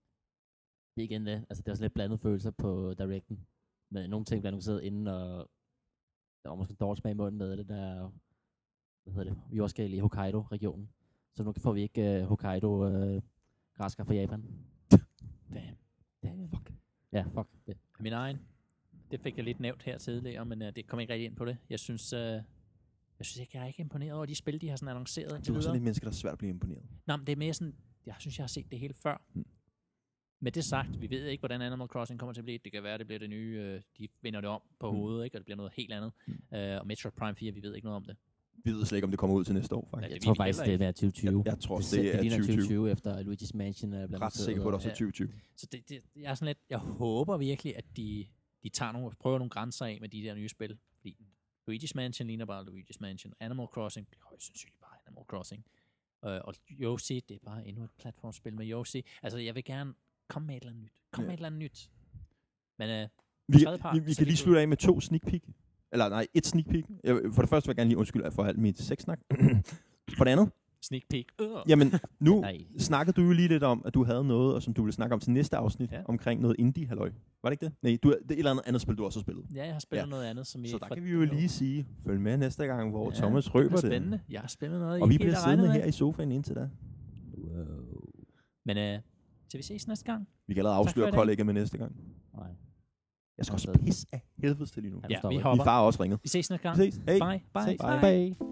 S1: Det er igen det. Altså, det er også lidt blandede følelser på Directen. Men nogle ting bliver annonceret inden, og der var måske dårligt smag i munden med det der, hvad hedder det, jordskæl i Hokkaido-regionen. Så nu får vi ikke uh, Hokkaido-græsker uh, fra Japan.
S2: Damn.
S1: Damn. Fuck. Ja, fuck det.
S2: Min egen. Det fik jeg lidt nævnt her tidligere, men uh, det kom ikke rigtig ind på det. Jeg synes, uh, jeg synes ikke, jeg er ikke imponeret over de spil, de har sådan annonceret indtil
S3: Du er
S2: videre.
S3: sådan et menneske, der er svært at blive imponeret.
S2: Nej, men det er mere sådan, jeg synes, jeg har set det hele før.
S3: Hmm.
S2: Med det sagt, vi ved ikke, hvordan Animal Crossing kommer til at blive. Det kan være, det bliver det nye, øh, de vender det om på
S3: Hmm.
S2: hovedet, ikke? Og det bliver noget helt andet.
S3: Hmm.
S2: Øh, og Metroid Prime fire, vi ved ikke noget om det.
S3: Vi ved slet ikke, om det kommer ud til næste år, faktisk.
S2: Ja,
S1: Jeg
S2: det
S1: tror
S2: ved vi
S1: faktisk,
S2: heller
S1: det er tyve tyve.
S3: Jeg, jeg tror også,
S1: det,
S3: det,
S1: det
S3: er
S1: ligner
S3: tyve tyve.
S1: efter Luigi's Mansion er blevet
S3: Ret sikker på, at det også er tyve tyve.
S2: Så det, det, jeg er sådan lidt, jeg håber virkelig, at de, de tager nogle, prøver nogle grænser af med de der nye spil. Fordi Luigi's Mansion ligner bare Luigi's Mansion. Animal Crossing bliver højst sandsynligt bare Animal Crossing. Uh, og Yoshi, det er bare endnu et platformspil med Yoshi. Altså, jeg vil gerne komme med et eller andet nyt. Kom
S3: Ja.
S2: med et eller andet nyt. Men uh,
S3: Vi,
S2: tredjepart,
S3: vi, vi
S2: så
S3: kan
S2: kan
S3: lige
S2: du-
S3: slutte af med to sneak peek. Eller nej, et sneak peek. Jeg, for det første vil jeg gerne lige undskylde for alt mit sexsnak. For det andet,
S2: sneak peek. Uh.
S3: jamen nu
S1: Nej.
S3: snakkede du jo lige lidt om, at du havde noget, og som du ville snakke om til næste afsnit,
S2: Ja.
S3: ja. omkring noget indie-halløj. Var det ikke det? Nej, du, det er et eller andet andet spil, du også har spillet.
S2: Ja, jeg har spillet
S3: Ja.
S2: noget andet, som vi
S3: Så
S2: ikke
S3: der
S2: fra-
S3: kan vi jo lige sige, følg med næste gang, hvor
S2: Ja,
S3: Thomas røber
S2: det.
S3: det.
S2: er spændende. Jeg har spillet noget,
S3: Og vi
S2: I
S3: bliver
S2: helt har regnet
S3: siddende
S2: med.
S3: her i sofaen indtil da.
S1: Wow.
S2: Men uh, til vi ses næste gang.
S3: Vi kan allerede
S2: Tak for
S3: afsløre
S2: i dag.
S3: kollega med næste gang.
S1: Nej.
S3: Jeg skal også
S1: Afsted.
S3: pisse af helvedes til lige nu.
S1: Ja,
S2: Ja,
S1: stopper.
S2: vi
S1: Min
S2: hopper.
S3: Min far har også ringet.
S2: Vi ses næste gang.
S3: Vi ses. Hey.
S2: Bye. Bye.
S3: Ses.
S2: Bye.
S3: Bye.
S1: Bye.